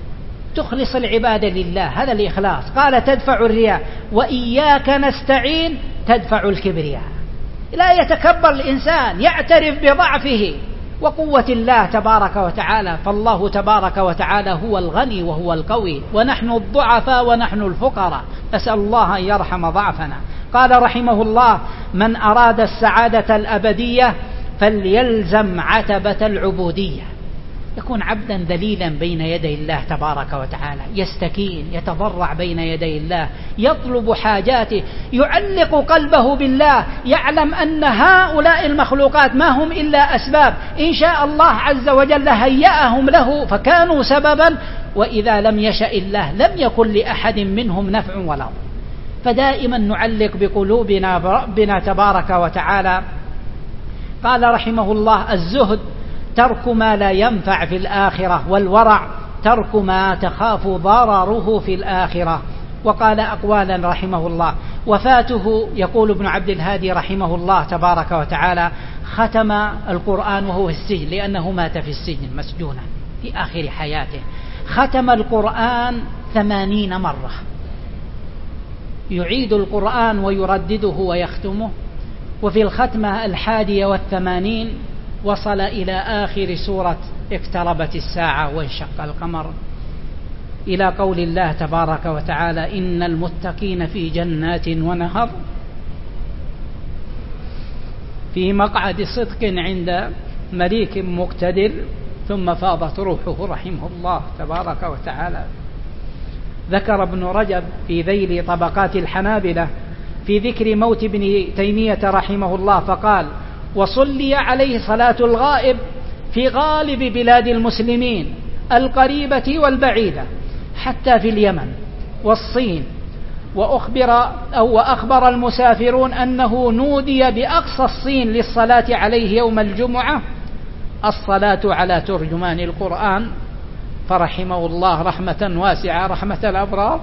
تخلص العبادة لله، هذا الإخلاص. قال تدفع الرياء. وإياك نستعين تدفع الكبرياء، لا يتكبر الإنسان، يعترف بضعفه وقوة الله تبارك وتعالى. فالله تبارك وتعالى هو الغني وهو القوي، ونحن الضعفاء ونحن الفقراء، نسأل الله أن يرحم ضعفنا. قال رحمه الله من أراد السعادة الأبدية فليلزم عتبة العبودية، يكون عبدا ذليلا بين يدي الله تبارك وتعالى، يستكين يتضرع بين يدي الله، يطلب حاجاته، يعلق قلبه بالله، يعلم أن هؤلاء المخلوقات ما هم إلا أسباب، إن شاء الله عز وجل هيأهم له فكانوا سببا، وإذا لم يشأ الله لم يكن لأحد منهم نفع ولا ضر. فدائما نعلق بقلوبنا بربنا تبارك وتعالى. قال رحمه الله الزهد ترك ما لا ينفع في الآخرة، والورع ترك ما تخاف ضرره في الآخرة. وقال أقوالا رحمه الله. وفاته يقول ابن عبد الهادي رحمه الله تبارك وتعالى ختم القرآن وهو في السجن، لأنه مات في السجن مسجونا في آخر حياته. ختم القرآن ثمانين مرة، يعيد القرآن ويردده ويختمه. وفي الختمة الحادية والثمانين وصل إلى آخر سورة اقتربت الساعة وانشق القمر، إلى قول الله تبارك وتعالى إن المتقين في جنات ونهر في مقعد صدق عند مليك مقتدر. ثم فاضت روحه رحمه الله تبارك وتعالى. ذكر ابن رجب في ذيل طبقات الحنابلة في ذكر موت ابن تيمية رحمه الله فقال وصلي عليه صلاة الغائب في غالب بلاد المسلمين القريبة والبعيدة حتى في اليمن والصين. وأخبر أو وأخبر المسافرون أنه نودي بأقصى الصين للصلاة عليه يوم الجمعة الصلاة على ترجمان القرآن، فرحمه الله رحمة واسعة رحمة الأبرار.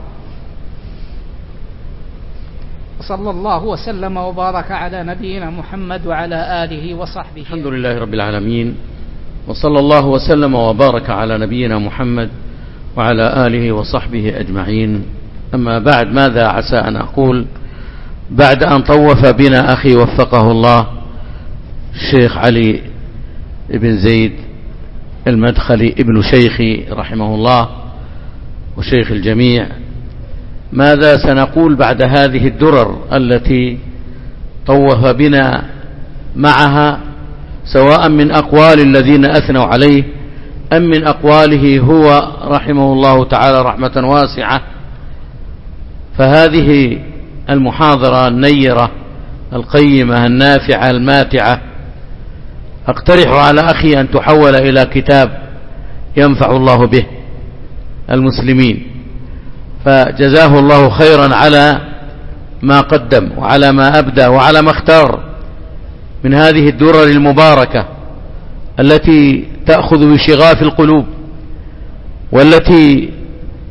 صلى الله وسلم وبارك على نبينا محمد وعلى آله وصحبه. الحمد لله رب العالمين، وصلى الله وسلم وبارك على نبينا محمد وعلى آله وصحبه أجمعين. أما بعد، ماذا عسى أن أقول بعد أن طوف بنا أخي وفقه الله الشيخ علي بن زيد المدخلي ابن شيخي رحمه الله وشيخ الجميع، ماذا سنقول بعد هذه الدرر التي طوف بنا معها، سواء من أقوال الذين أثنوا عليه أم من أقواله هو رحمه الله تعالى رحمة واسعة. فهذه المحاضرة النيرة القيمة النافعة الماتعة أقترح على أخي أن تحول إلى كتاب ينفع الله به المسلمين، فجزاه الله خيرا على ما قدم وعلى ما أبدى وعلى ما اختار من هذه الدرر المباركة التي تأخذ بشغاف القلوب، والتي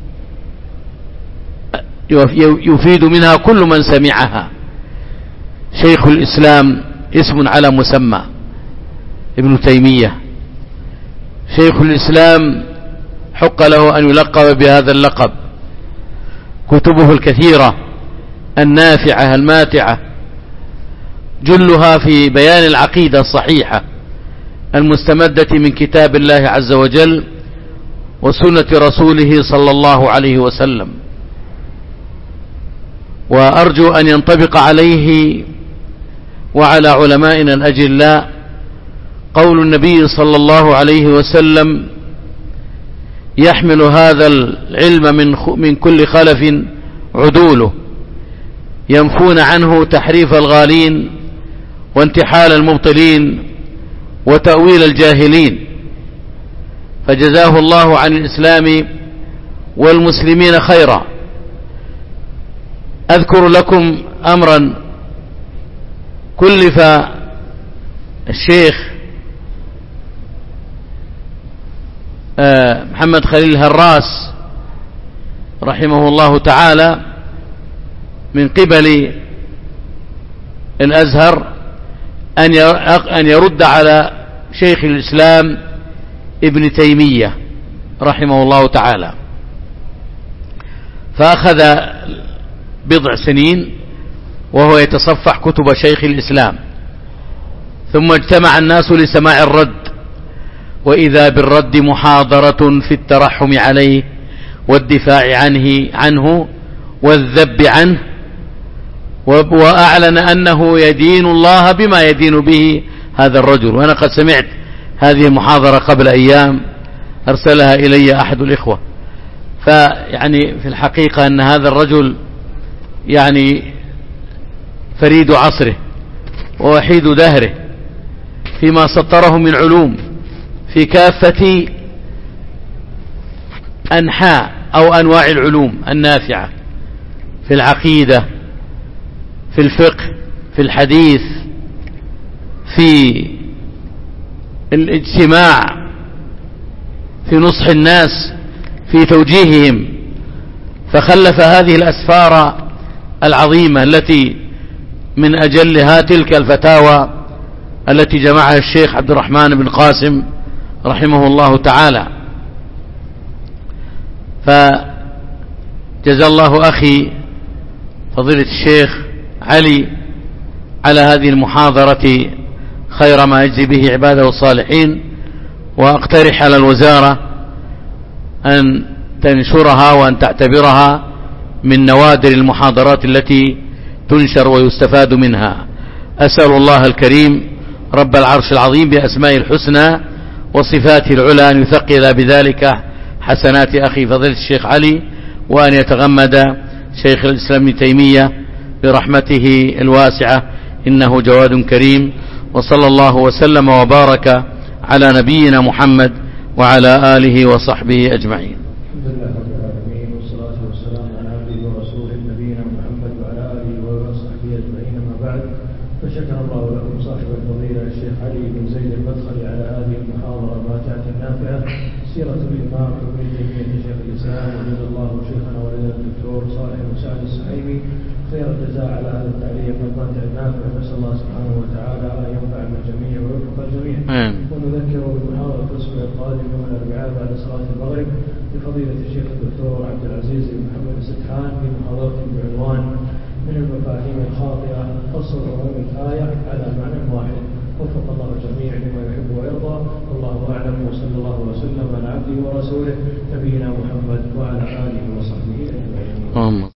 يفيد منها كل من سمعها. شيخ الإسلام اسم على مسمى، ابن تيمية شيخ الإسلام حق له أن يلقب بهذا اللقب. كتبه الكثيرة النافعة الماتعة جلها في بيان العقيدة الصحيحة المستمدة من كتاب الله عز وجل وسنة رسوله صلى الله عليه وسلم، وأرجو أن ينطبق عليه وعلى علمائنا الأجلاء قول النبي صلى الله عليه وسلم: يحمل هذا العلم من من كل خلف عدوله ينفون عنه تحريف الغالين وانتحال المبطلين وتأويل الجاهلين. فجزاه الله عن الإسلام والمسلمين خيرا. أذكر لكم أمرا كلف الشيخ محمد خليل الهراس رحمه الله تعالى من قبل الأزهر أن يرد على شيخ الإسلام ابن تيمية رحمه الله تعالى، فأخذ بضع سنين وهو يتصفح كتب شيخ الإسلام، ثم اجتمع الناس لسماع الرد، وإذا بالرد محاضرة في الترحم عليه والدفاع عنه عنه والذب عنه، وأعلن أنه يدين الله بما يدين به هذا الرجل. وأنا قد سمعت هذه المحاضرة قبل أيام أرسلها إلي أحد الإخوة، فيعني في الحقيقة أن هذا الرجل يعني فريد عصره ووحيد دهره فيما سطره من علوم في كافة أنحاء أو أنواع العلوم النافعة، في العقيدة، في الفقه، في الحديث، في الاجتماع، في نصح الناس، في توجيههم. فخلف هذه الأسفار العظيمة التي من أجلها تلك الفتاوى التي جمعها الشيخ عبد الرحمن بن قاسم رحمه الله تعالى. فجزا الله أخي فضيلة الشيخ علي على هذه المحاضرة خير ما يجزي به عباده الصالحين، وأقترح على الوزارة أن تنشرها وأن تعتبرها من نوادر المحاضرات التي تنشر ويستفاد منها. أسأل الله الكريم رب العرش العظيم بأسمائه الحسنى وصفاته العلى أن يثقل بذلك حسنات أخي فضيلة الشيخ علي، وأن يتغمد شيخ الإسلام ابن تيمية برحمته الواسعة، إنه جواد كريم. وصلى الله وسلم وبارك على نبينا محمد وعلى آله وصحبه أجمعين. الحمد لله رب العالمين، والصلاة والسلام على عبده ورسوله نبينا محمد وعلى آله وصحبه أجمعين. أما بعد، فشكر الله لكم صاحب الفضيلة الشيخ علي بن زيد المدخلي على هذه المحاضرة الماتعة النافعة، سيرة الإمام ابن تيمية شيخ الإسلام، وجزا الله شيخنا ولدنا الدكتور صالح بن سعد السحيمي خير الجزاء على هذا التعليق الماتع النافع. نسأل الله سبحانه وتعالى أن ينفع بالجميع ويوفق الجميع. ونذكر بالمحاضرة الأسبوع القادم يوم الأربعاء بعد صلاة المغرب بفضيلة الشيخ الدكتور عبد العزيز بن محمد السدحان في محاضرة بعنوان من المفاهيم الخاطئة فصل عموم الآية على معنى واحد. وفق الله الجميع لما يحب ويرضى، والله أعلم، وصلى الله وسلم على عبده ورسوله نبينا محمد وعلى آله وصحبه أجمعين.